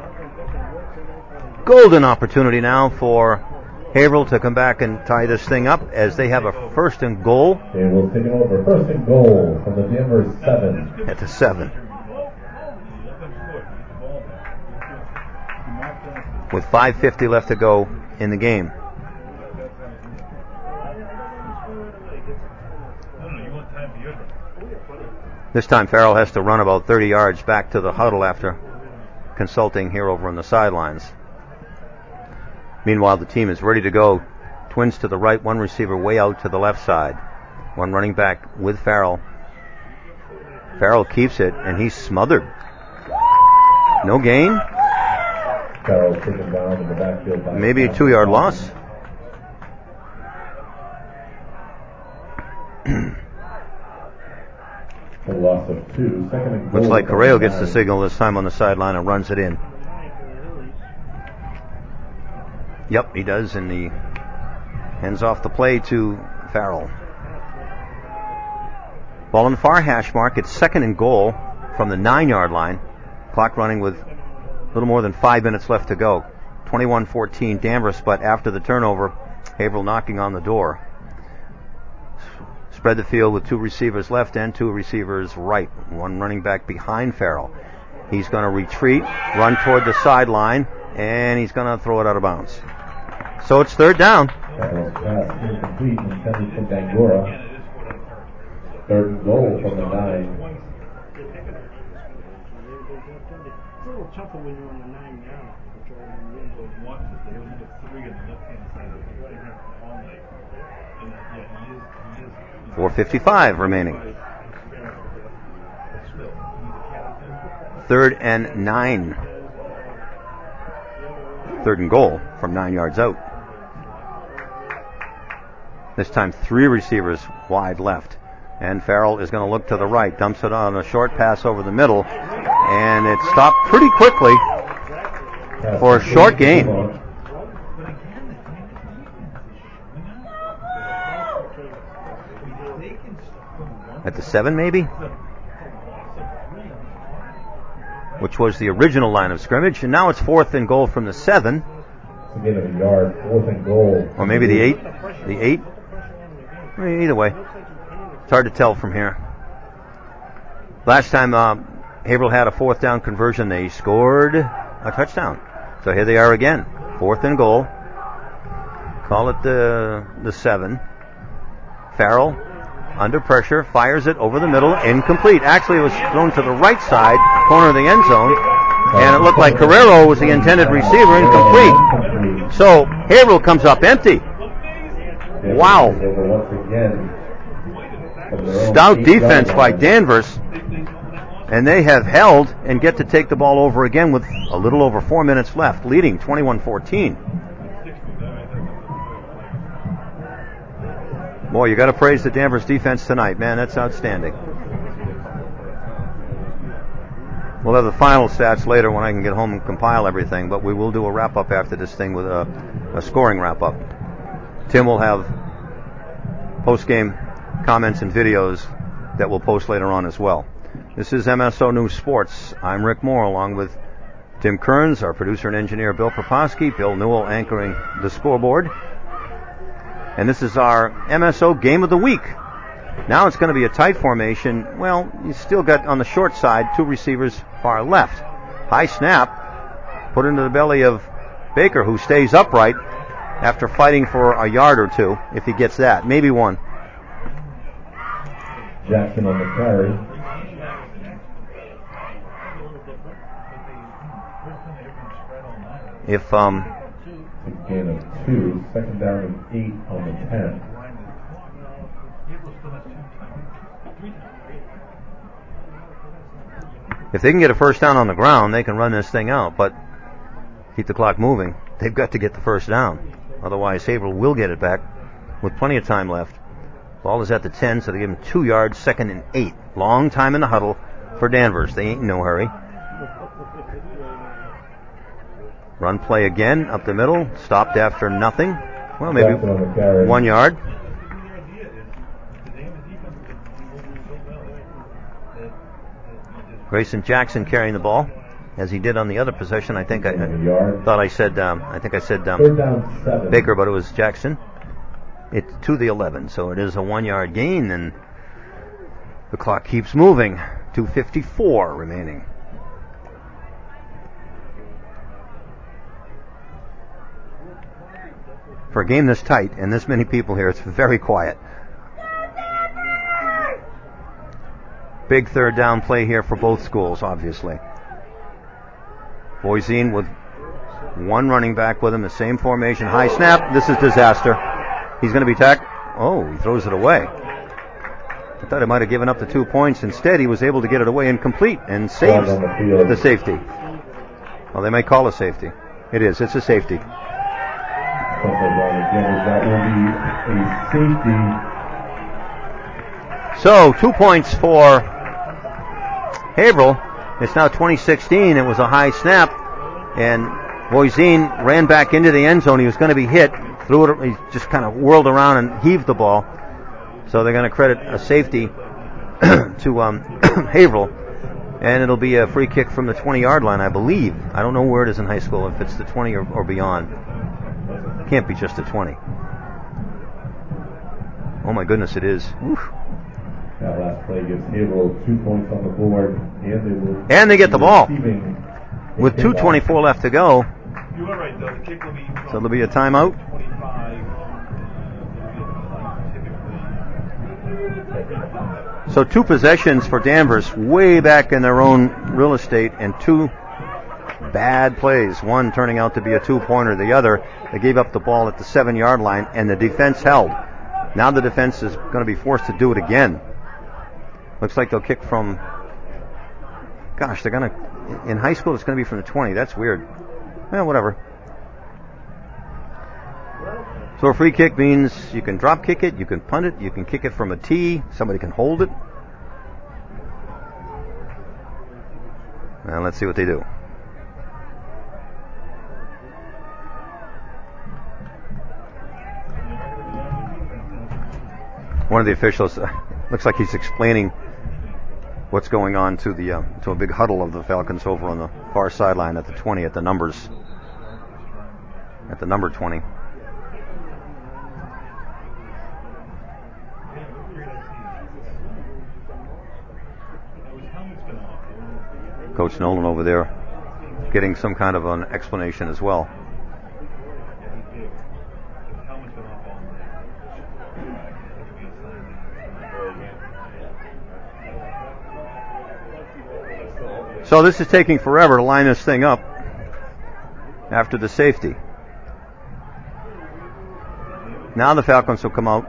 golden opportunity now for Haverhill to come back and tie this thing up as they have a 1st and goal. They will take it over. 1st and goal from the Danvers 7. At the 7. With 5:50 left to go in the game. This time Farrell has to run about 30 yards back to the huddle after consulting here over on the sidelines. Meanwhile, the team is ready to go. Twins to the right, one receiver way out to the left side. One running back with Farrell. Farrell keeps it, and he's smothered. No gain. Farrell taken down in the backfield. Maybe a 2-yard loss. A loss of 2. 2nd and goal. Looks like Correo gets the signal this time on the sideline and runs it in. Yep, he does, and he hands off the play to Farrell. Ball on the far hash mark. It's 2nd and goal from the 9-yard line. Clock running with a little more than 5 minutes left to go. 21-14 Danvers, but after the turnover, Haverhill knocking on the door. Spread the field with 2 receivers left and 2 receivers right. One running back behind Farrell. He's going to retreat, run toward the sideline, and he's going to throw it out of bounds. So it's 3rd down. Farrell's pass incomplete, intended for Bangura. 3rd and goal from the 9. When you're on the 9 now, 4:55 remaining. 3rd and 9. 3rd and goal from 9 yards out. This time 3 receivers wide left. And Farrell is going to look to the right. Dumps it on a short pass over the middle. And it stopped pretty quickly for a short gain. At the 7 maybe? Which was the original line of scrimmage. And now it's 4th and goal from the 7. Gain of a yard, 4th and goal. Or maybe the 8. The 8. Either way. It's hard to tell from here. Last time Haverhill had a 4th down conversion, they scored a touchdown. So here they are again. 4th and goal. Call it the 7. Farrell under pressure, fires it over the middle, incomplete. Actually, it was thrown to the right side, corner of the end zone, and it looked like Carrero was the intended receiver, incomplete. So Haverhill comes up empty. Wow. Stout defense by Danvers, and they have held and get to take the ball over again with a little over 4 minutes left, leading 21-14. Boy, you got to praise the Danvers defense tonight, man. That's outstanding. We'll have the final stats later when I can get home and compile everything, but we will do a wrap-up after this thing with a scoring wrap-up. Tim will have post-game comments and videos that we'll post later on as well. This is MSO News Sports. I'm Rick Moore, along with Tim Kearns, our producer and engineer Bill Proposky, Bill Newell anchoring the scoreboard. And this is our MSO Game of the Week. Now it's going to be a tight formation. Well, you still got on the short side 2 receivers far left. High snap, put into the belly of Baker, who stays upright after fighting for a yard or two, if he gets that. Maybe one. Jackson on the carry. If gain of 2, second down and 8 on the 10. If they can get a first down on the ground, they can run this thing out, but keep the clock moving. They've got to get the first down. Otherwise, Haverhill will get it back with plenty of time left. Ball is at the 10, so they give him 2 yards, second and 8. Long time in the huddle for Danvers. They ain't in no hurry. Run play again, up the middle, stopped after nothing. Well, maybe 1 yard. Grayson Jackson carrying the ball, as he did on the other possession. I think I said Baker, but it was Jackson. It's to the 11, so it is a 1 yard gain, and the clock keeps moving. 2:54 remaining. For a game this tight and this many people here, it's very quiet. Big third down play here for both schools, obviously. Voisin with one running back with him, the same formation. High snap. This is disaster. He's going to be tackled. Oh, he throws it away. I thought he might have given up the 2 points. Instead, he was able to get it away and complete and saves the safety. Well, they may call a safety. It is. It's a safety. That will be a safety. So 2 points for Haverhill. It's now 2016. It was a high snap, and Voisin ran back into the end zone. He was going to be hit. Threw it. He just kind of whirled around and heaved the ball. So they're going to credit a safety to Haverhill, and it'll be a free kick from the 20-yard line, I believe. I don't know where it is in high school, if it's the 20 or beyond. Can't be just a 20. Oh my goodness, it is. Oof. That last play gives Haverhill 2 points on the board, and they get the ball with 2:24 left to go. You were right, though. The kick will be So there'll be a timeout. 25. So 2 possessions for Danvers, way back in their own real estate, and 2 bad plays. One turning out to be a 2-pointer. The other, they gave up the ball at the 7-yard line, and the defense held. Now the defense is going to be forced to do it again. Looks like they'll kick from, gosh, they're going to, in high school it's going to be from the 20. That's weird. Well, whatever. So a free kick means you can drop kick it, you can punt it, you can kick it from a tee, somebody can hold it. Now let's see what they do. One of the officials looks like he's explaining what's going on to the to a big huddle of the Falcons over on the far sideline at the 20 at the number 20. Coach Nolan over there getting some kind of an explanation as well. So this is taking forever to line this thing up after the safety. Now the Falcons will come out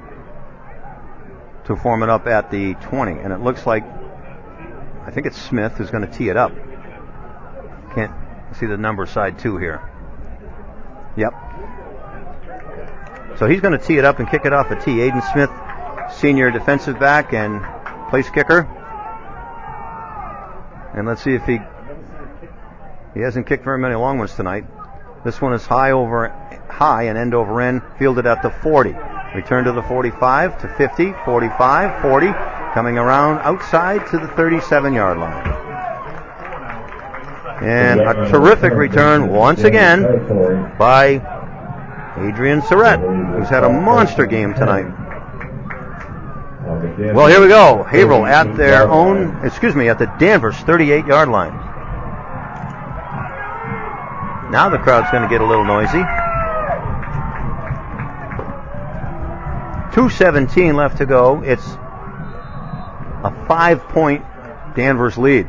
to form it up at the 20, and it looks like, I think it's Smith who's going to tee it up. Can't see the number side 2 here. Yep. So he's going to tee it up and kick it off a tee. Aiden Smith, senior defensive back and place kicker. And let's see if he hasn't kicked very many long ones tonight. This one is high and end over end, fielded at the 40. Return to the 45, to 50, 45, 40, coming around outside to the 37-yard line. And a terrific return once again by Adrian Surratt, who's had a monster game tonight. Well, here we go. Haverhill at the Danvers 38-yard line. Now the crowd's going to get a little noisy. 2:17 left to go. It's a 5-point Danvers lead.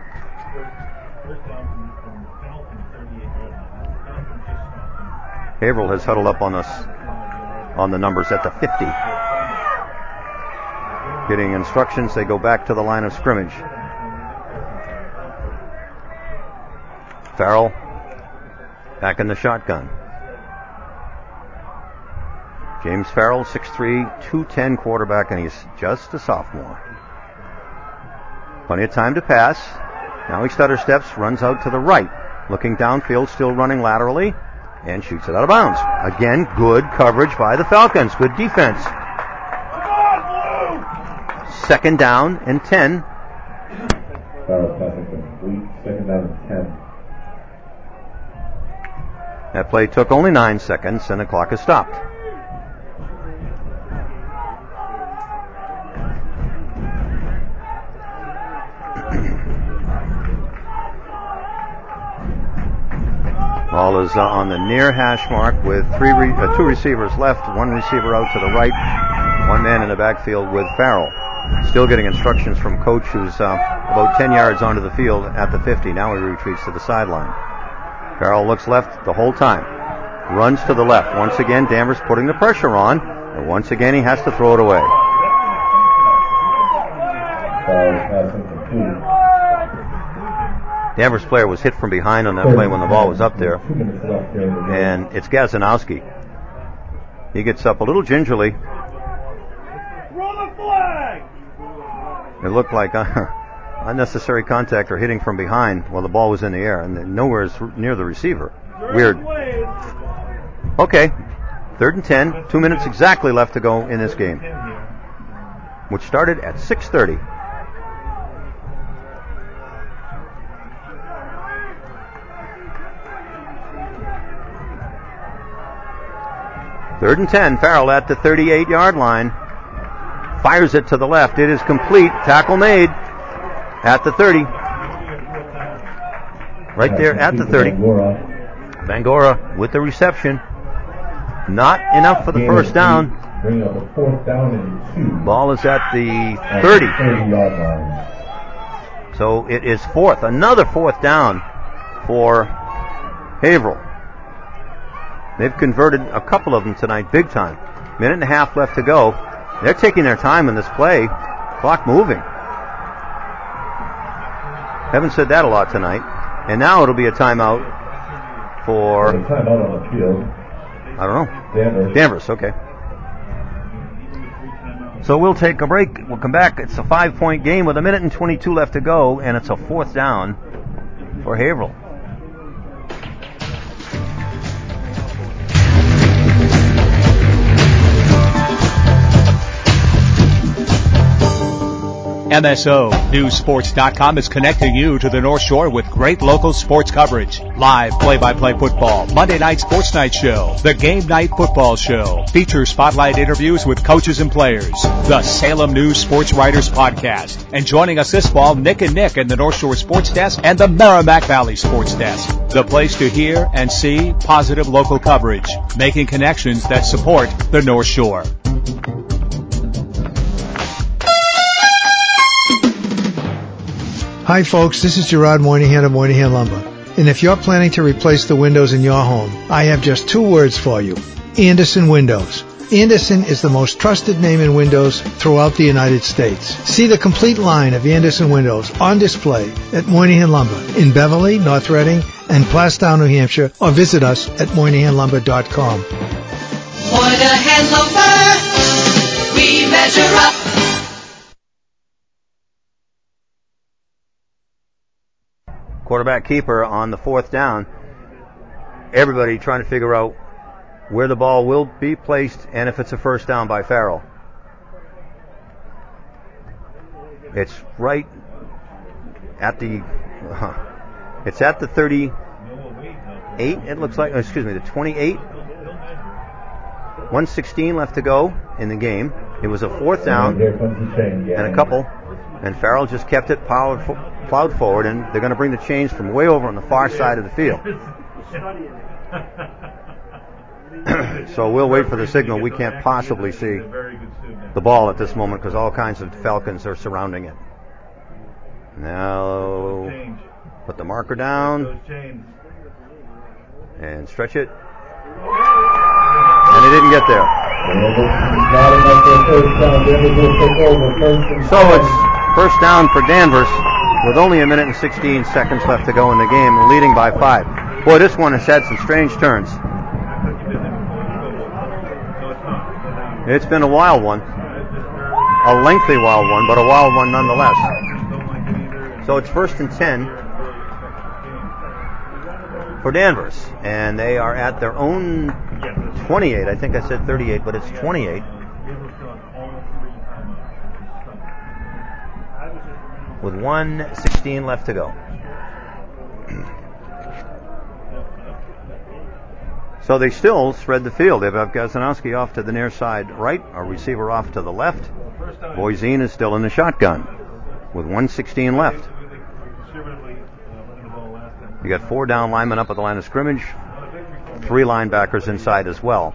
Haverhill has huddled up on us on the numbers at the 50. Getting instructions, they go back to the line of scrimmage. Farrell back in the shotgun. James Farrell, 6'3", 210 quarterback, and he's just a sophomore. Plenty of time to pass. Now he stutter steps, runs out to the right. Looking downfield, still running laterally, and shoots it out of bounds. Again, good coverage by the Falcons. Good defense. 2nd down and 10. Farrell's passing complete. 2nd down and 10. That play took only 9 seconds, and the clock has stopped. Ball is on the near hash mark with 2 receivers left, 1 receiver out to the right, 1 man in the backfield with Farrell. Still getting instructions from coach, who's about 10 yards onto the field at the 50. Now he retreats to the sideline. Farrell looks left the whole time. Runs to the left. Once again, Danvers putting the pressure on, and once again he has to throw it away. Danvers player was hit from behind on that play when the ball was up there. And it's Gazanowski. He gets up a little gingerly. It looked like unnecessary contact or hitting from behind while the ball was in the air, and nowhere near the receiver. Weird. Okay, 3rd and 10. 2 minutes exactly left to go in this game, which started at 6:30. Third and 10, Farrell at the 38-yard line. Fires it to the left. It is complete. Tackle made at the 30. Right there at the 30. Bangora with the reception. Not enough for the first down. Bring up a 4th down and 2. Ball is at the 30. 30-yard line. So it is 4th. Another 4th down for Haverhill. They've converted a couple of them tonight, big time. 1.5 minutes left to go. They're taking their time in this play. Clock moving. Haven't said that a lot tonight. And now it'll be a timeout for... Timeout on the field. I don't know. Danvers, okay. So we'll take a break. We'll come back. It's a 5-point game with 1 minute and 22 left to go, and it's a 4th down for Haverhill. MSONewsSports.com is connecting you to the North Shore with great local sports coverage. Live play-by-play football, Monday night sports night show, the Game Night Football Show, feature spotlight interviews with coaches and players, the Salem News Sports Writers Podcast, and joining us this fall, Nick and Nick in the North Shore Sports Desk and the Merrimack Valley Sports Desk. The place to hear and see positive local coverage, making connections that support the North Shore. Hi folks, this is Gerard Moynihan of Moynihan Lumber. And if you're planning to replace the windows in your home, I have just 2 words for you. Andersen Windows. Andersen is the most trusted name in windows throughout the United States. See the complete line of Andersen windows on display at Moynihan Lumber in Beverly, North Reading, and Plastown, New Hampshire, or visit us at MoynihanLumber.com. Moynihan Lumber, we measure up. Quarterback keeper on the 4th down. Everybody trying to figure out where the ball will be placed and if it's a first down by Farrell. It's right at the it's at the 38, it looks like, the 28. 1:16 left to go in the game. It was a 4th down and a couple, and Farrell just kept it plowed forward, and they're going to bring the chains from way over on the far side of the field. So we'll wait for the signal. We can't possibly see the ball at this moment because all kinds of Falcons are surrounding it. Now, put the marker down and stretch it. And he didn't get there. So it's first down for Danvers with only 1 minute and 16 seconds left to go in the game, leading by 5. Boy, this one has had some strange turns. It's been a wild one. A lengthy wild one, but a wild one nonetheless. So it's 1st and 10 for Danvers. And they are at their own 28. I think I said 38, but it's 28. With 1:16 left to go. So they still spread the field. They have Gazanowski off to the near side right, a receiver off to the left. Voisin is still in the shotgun with 1:16 left. You got 4 down linemen up at the line of scrimmage, 3 linebackers inside as well.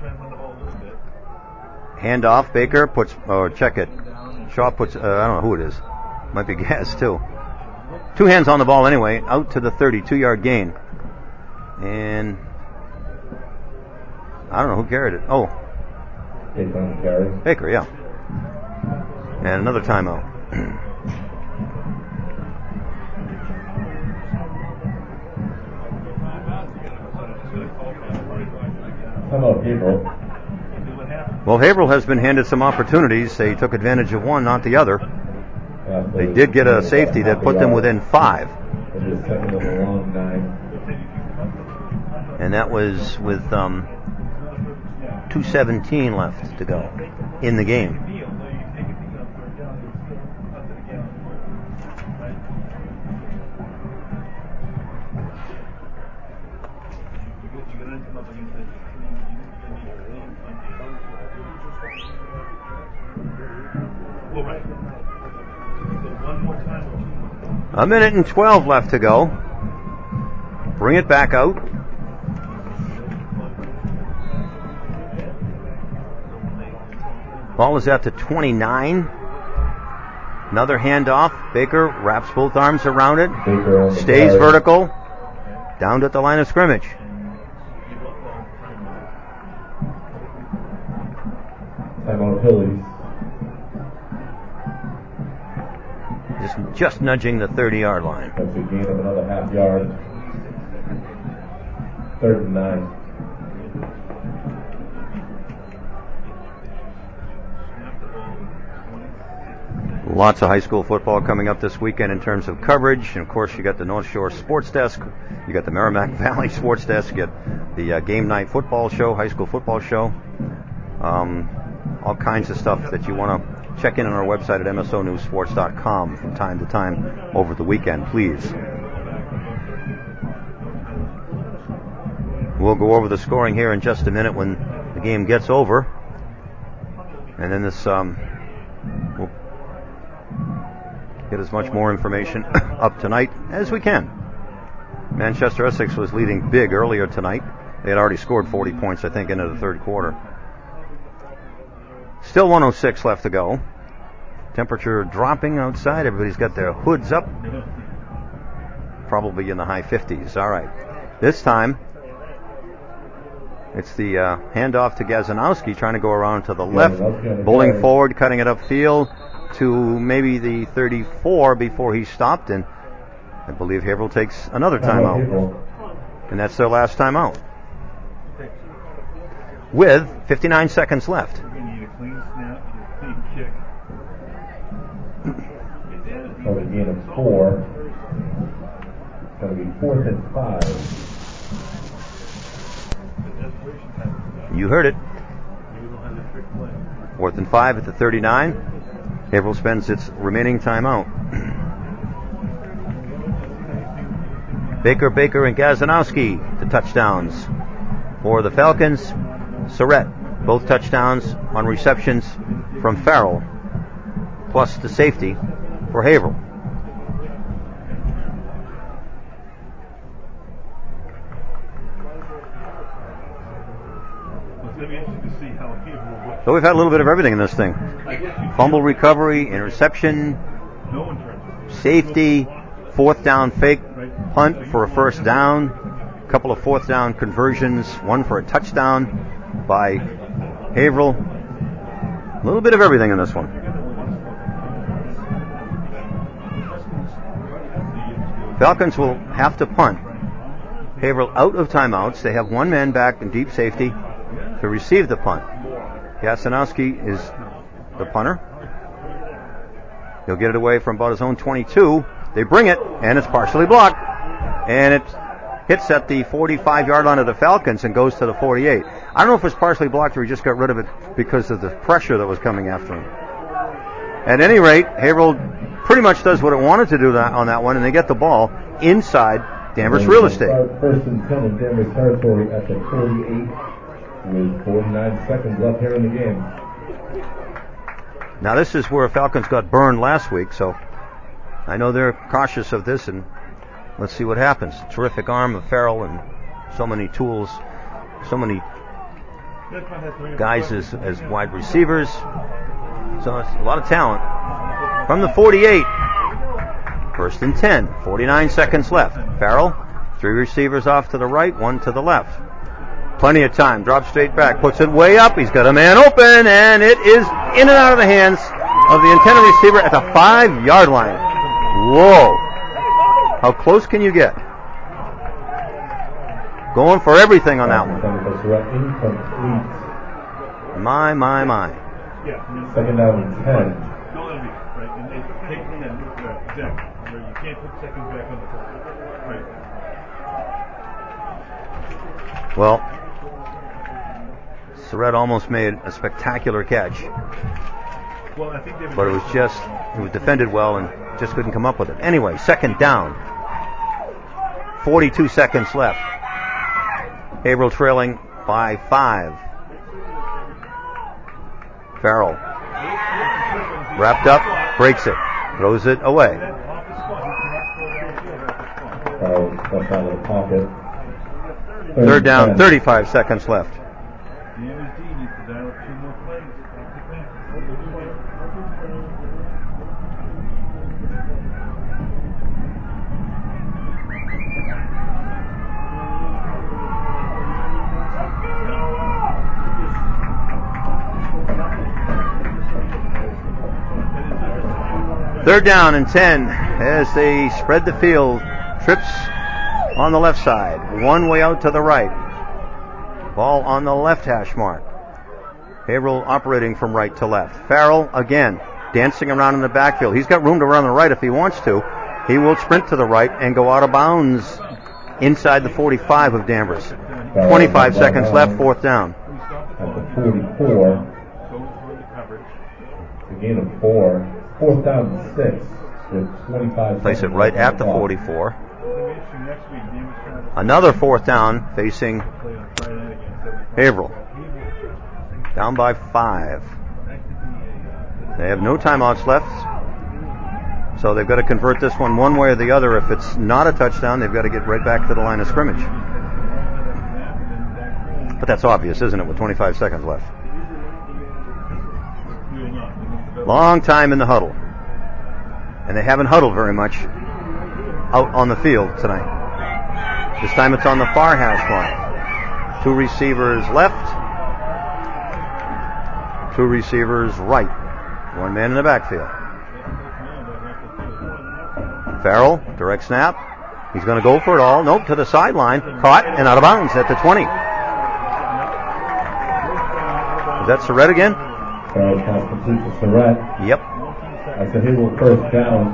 Handoff, Baker puts, check it. Shaw puts, I don't know who it is. Might be Gaz too. 2 hands on the ball anyway, out to the 32-yard gain. And I don't know who carried it. Oh. Baker, yeah. And another timeout. Well, Haverhill has been handed some opportunities. They took advantage of one, not the other. They did get a safety that put them within 5. And that was with 2:17 left to go in the game. A minute and 12 left to go. Bring it back out. Ball is at the 29. Another handoff. Baker wraps both arms around it. Stays vertical. Down at the line of scrimmage. Timeout Phillies. Just nudging the 30-yard line. That's a gain of another half yard. 3rd and 9. Lots of high school football coming up this weekend in terms of coverage. And, of course, you got the North Shore Sports Desk. You got the Merrimack Valley Sports Desk. You got the Game Night Football Show, high school football show. All kinds of stuff that you want to check in on our website at msonewsports.com from time to time over the weekend, please. We'll go over the scoring here in just a minute when the game gets over. And then this we'll get as much more information up tonight as we can. Manchester Essex was leading big earlier tonight. They had already scored 40 points, I think, into the third quarter. Still 1:06 left to go. Temperature dropping outside. Everybody's got their hoods up. Probably in the high 50s. All right. This time, it's the handoff to Gazanowski, trying to go around to the left. Bowling forward, cutting it upfield to maybe the 34 before he stopped. And I believe Haverhill takes another timeout. And that's their last timeout. With 59 seconds left. So a gain of 4. It's going to be 4th and 5. You heard it. 4th and 5 at the 39. Haverhill spends its remaining timeout. Baker, and Gazanowski, the touchdowns for the Falcons. Surrett, both touchdowns on receptions from Farrell, plus the safety for Haverhill. going to be interesting to see how Haverhill looks. So we've had a little bit of everything in this thing. Fumble recovery, interception, safety, fourth down fake punt for a first down, a couple of fourth down conversions, one for a touchdown by Haverhill. A little bit of everything in this one. Falcons will have to punt. Haverhill out of timeouts. They have one man back in deep safety to receive the punt. Yasinowski is the punter. He'll get it away from about his own 22. They bring it, and it's partially blocked. And it hits at the 45-yard line of the Falcons and goes to the 48. I don't know if it's partially blocked or he just got rid of it because of the pressure that was coming after him. At any rate, Haverhill pretty much does what it wanted to do on that one, and they get the ball inside Danvers real estate. First and 10 in Danvers territory at the 48 with 49 seconds left here in the game. Now this is where Falcons got burned last week, so I know they're cautious of this, and let's see what happens. Terrific arm of Farrell and so many tools, so many guys as wide receivers. So it's a lot of talent. From the 48, first and 10, 49 seconds left. Farrell, three receivers off to the right, one to the left. Plenty of time, drops straight back, puts it way up. He's got a man open, and it is in and out of the hands of the intended receiver at the 5-yard line. Whoa. How close can you get? Going for everything on that one. My. Second down and 10. You can't put seconds back on the clock. Right. Well, Surratt almost made a spectacular catch. Well, I think but it was defended well and just couldn't come up with it. Anyway, second down. 42 seconds left. Haverhill trailing by 5. Farrell wrapped up, breaks it, throws it away. Out of the pocket. Third down, 35 seconds left. Third down and 10 as they spread the field. Trips on the left side. One way out to the right. Ball on the left hash mark. Haverhill operating from right to left. Farrell again dancing around in the backfield. He's got room to run on the right if he wants to. He will sprint to the right and go out of bounds inside the 45 of Danvers. 25 seconds left, fourth down. At the 44. A gain of 4. Fourth down and 6 with 25 Place it right at the 44. Another fourth down facing Haverhill. Down by 5. They have no timeouts left, so they've got to convert this one way or the other. If it's not a touchdown, they've got to get right back to the line of scrimmage. But that's obvious, isn't it, with 25 seconds left? Long time in the huddle. And they haven't huddled very much out on the field tonight. This time it's on the far hash mark. 2 receivers left. 2 receivers right. 1 man in the backfield. Farrell, direct snap. He's going to go for it all. Nope, to the sideline. Caught and out of bounds at the 20. Is that Surratt again? Farrell pass complete to Surratt. Yep. As the Haverhill first down.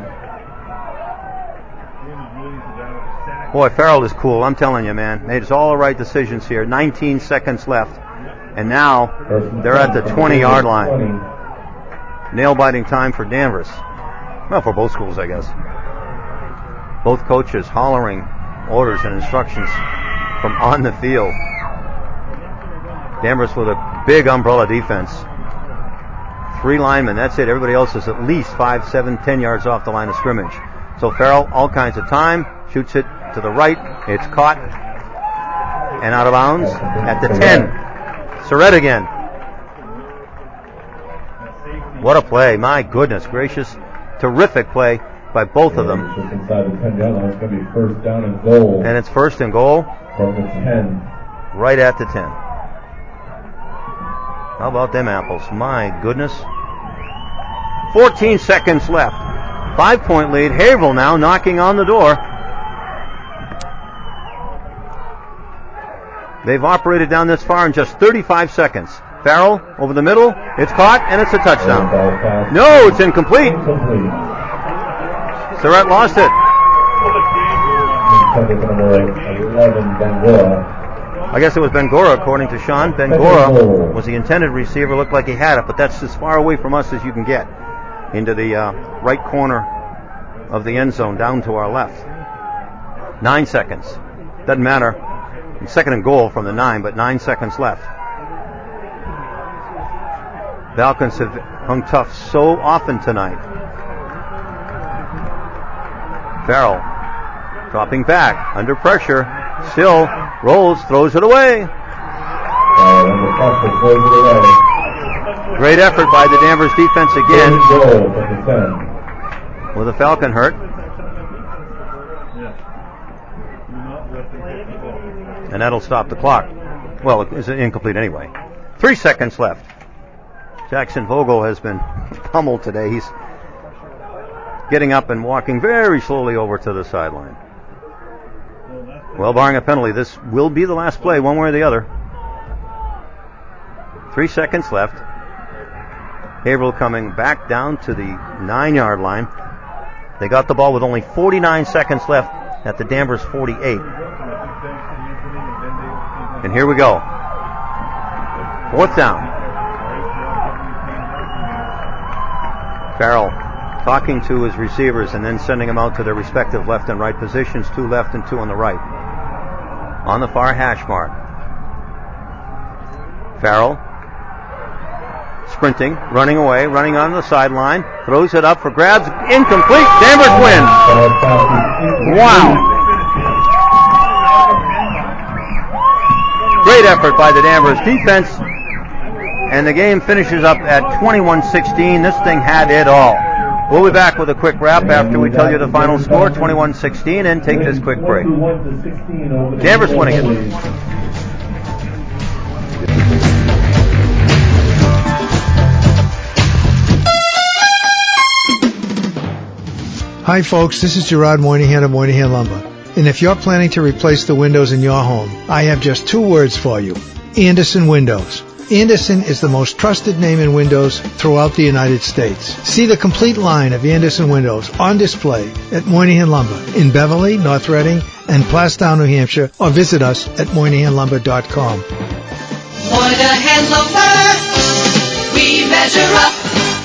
Boy, Farrell is cool. I'm telling you, man. Made all the right decisions here. 19 seconds left. And now they're at the 20-yard line. Nail-biting time for Danvers. Well, for both schools, I guess. Both coaches hollering orders and instructions from on the field. Danvers with a big umbrella defense. 3 linemen, that's it. Everybody else is at least 5, 7, 10 yards off the line of scrimmage. So Farrell, all kinds of time, shoots it to the right. It's caught and out of bounds at the 10. Surratt again. What a play. My goodness gracious. Terrific play by both of them. Just inside the 10-yard line. It's going to be first down and goal. And it's first and goal. From the 10. Right at the 10. How about them apples? My goodness. 14 seconds left. 5-point lead. Haverhill now knocking on the door. They've operated down this far in just 35 seconds. Farrell over the middle. It's caught, and it's a touchdown. No, it's incomplete. Surratt lost it. I guess it was Bangura, according to Sean. Bangura was the intended receiver. Looked like he had it, but that's as far away from us as you can get. Into the right corner of the end zone, down to our left. 9 seconds. Doesn't matter. Second and goal from the 9, but 9 seconds left. Falcons have hung tough so often tonight. Farrell dropping back under pressure. Still rolls, throws it away. Great effort by the Danvers defense again. With a Falcon hurt. And that'll stop the clock. Well, it's incomplete anyway. 3 seconds left. Jackson Vogel has been pummeled today. He's getting up and walking very slowly over to the sideline. Well, barring a penalty, this will be the last play, one way or the other. 3 seconds left. Haverhill coming back down to the 9-yard line. They got the ball with only 49 seconds left at the Danvers 48. And here we go. 4th down. Farrell talking to his receivers and then sending them out to their respective left and right positions. 2 left and 2 on the right. On the far hash mark. Farrell sprinting, running away, running on the sideline. Throws it up for grabs. Incomplete. Danvers win. Wow. Great effort by the Danvers defense. And the game finishes up at 21-16. This thing had it all. We'll be back with a quick wrap after we tell you the final score, 21-16, and take this quick break. Danvers winning it. Hi folks, this is Gerard Moynihan of Moynihan Lumber. And if you're planning to replace the windows in your home, I have just 2 words for you. Andersen Windows. Andersen is the most trusted name in windows throughout the United States. See the complete line of Andersen windows on display at Moynihan Lumber in Beverly, North Reading, and Plastown, New Hampshire, or visit us at MoynihanLumber.com. Moynihan Lumber, we measure up.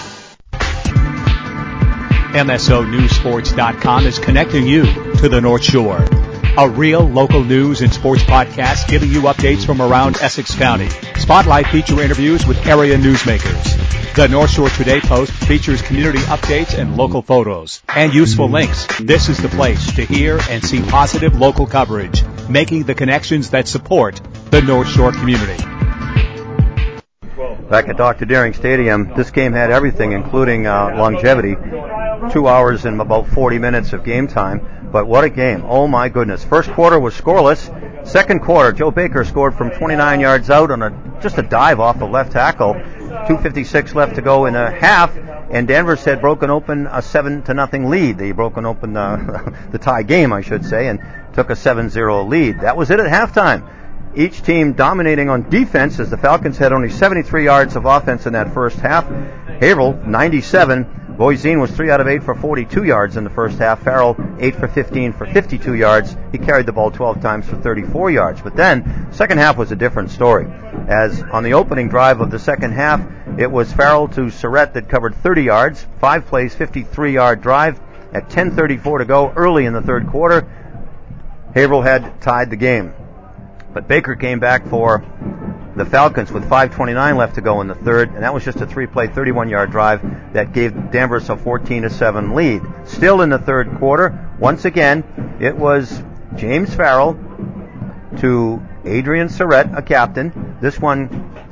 MSONewsports.com is connecting you to the North Shore. A real local news and sports podcast giving you updates from around Essex County. Spotlight feature interviews with area newsmakers. The North Shore Today Post features community updates and local photos and useful links. This is the place to hear and see positive local coverage, making the connections that support the North Shore community. Back at Dr. Deering Stadium, this game had everything, including longevity. 2 hours and about 40 minutes of game time. But what a game. Oh, my goodness. First quarter was scoreless. Second quarter, Joe Baker scored from 29 yards out on just a dive off the left tackle. 2:56 left to go in a half, and Danvers had broken open a 7-0 lead. They broken open the tie game, I should say, and took a 7-0 lead. That was it at halftime. Each team dominating on defense as the Falcons had only 73 yards of offense in that first half. Haverhill, 97. Boise was 3 out of 8 for 42 yards in the first half. Farrell, 8 for 15 for 52 yards. He carried the ball 12 times for 34 yards. But then, second half was a different story. As on the opening drive of the second half, it was Farrell to Surratt that covered 30 yards. 5 plays, 53-yard drive. At 10:34 to go early in the third quarter, Haverhill had tied the game. But Baker came back for the Falcons with 5:29 left to go in the third, and that was just a 3-play, 31-yard drive that gave Danvers a 14-7 lead. Still in the third quarter, once again, it was James Farrell to Adrian Surratt, a captain. This one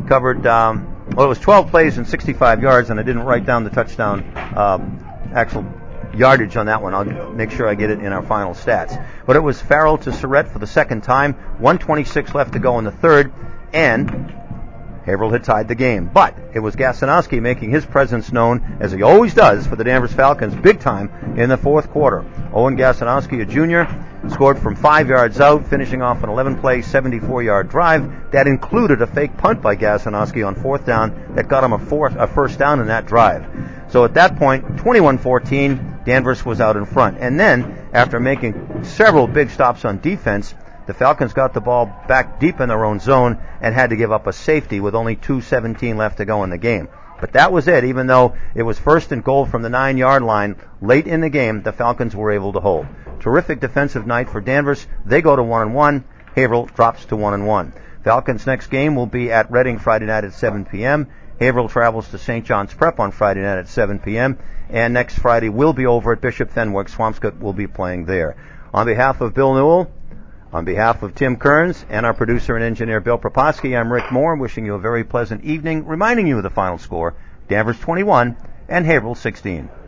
covered, it was 12 plays and 65 yards, and I didn't write down the touchdown actual yardage on that one. I'll make sure I get it in our final stats. But it was Farrell to Surratt for the second time, 1:26 left to go in the third, and Haverhill had tied the game. But it was Gasanowski making his presence known, as he always does, for the Danvers Falcons big time in the fourth quarter. Owen Gasanowski, a junior, scored from 5 yards out, finishing off an 11-play, 74-yard drive. That included a fake punt by Gasanowski on fourth down that got him a first down in that drive. So at that point, 21-14, Danvers was out in front. And then, after making several big stops on defense, the Falcons got the ball back deep in their own zone and had to give up a safety with only 2:17 left to go in the game. But that was it. Even though it was first and goal from the 9-yard line late in the game, the Falcons were able to hold. Terrific defensive night for Danvers. They go to 1-1. Haverhill drops to 1-1. Falcons' next game will be at Reading Friday night at 7 p.m. Haverhill travels to St. John's Prep on Friday night at 7 p.m. And next Friday will be over at Bishop Fenwick. Swampscott will be playing there. On behalf of Bill Newell, on behalf of Tim Kearns and our producer and engineer Bill Proposky, I'm Rick Moore, wishing you a very pleasant evening, reminding you of the final score, Danvers 21 and Haverhill 16.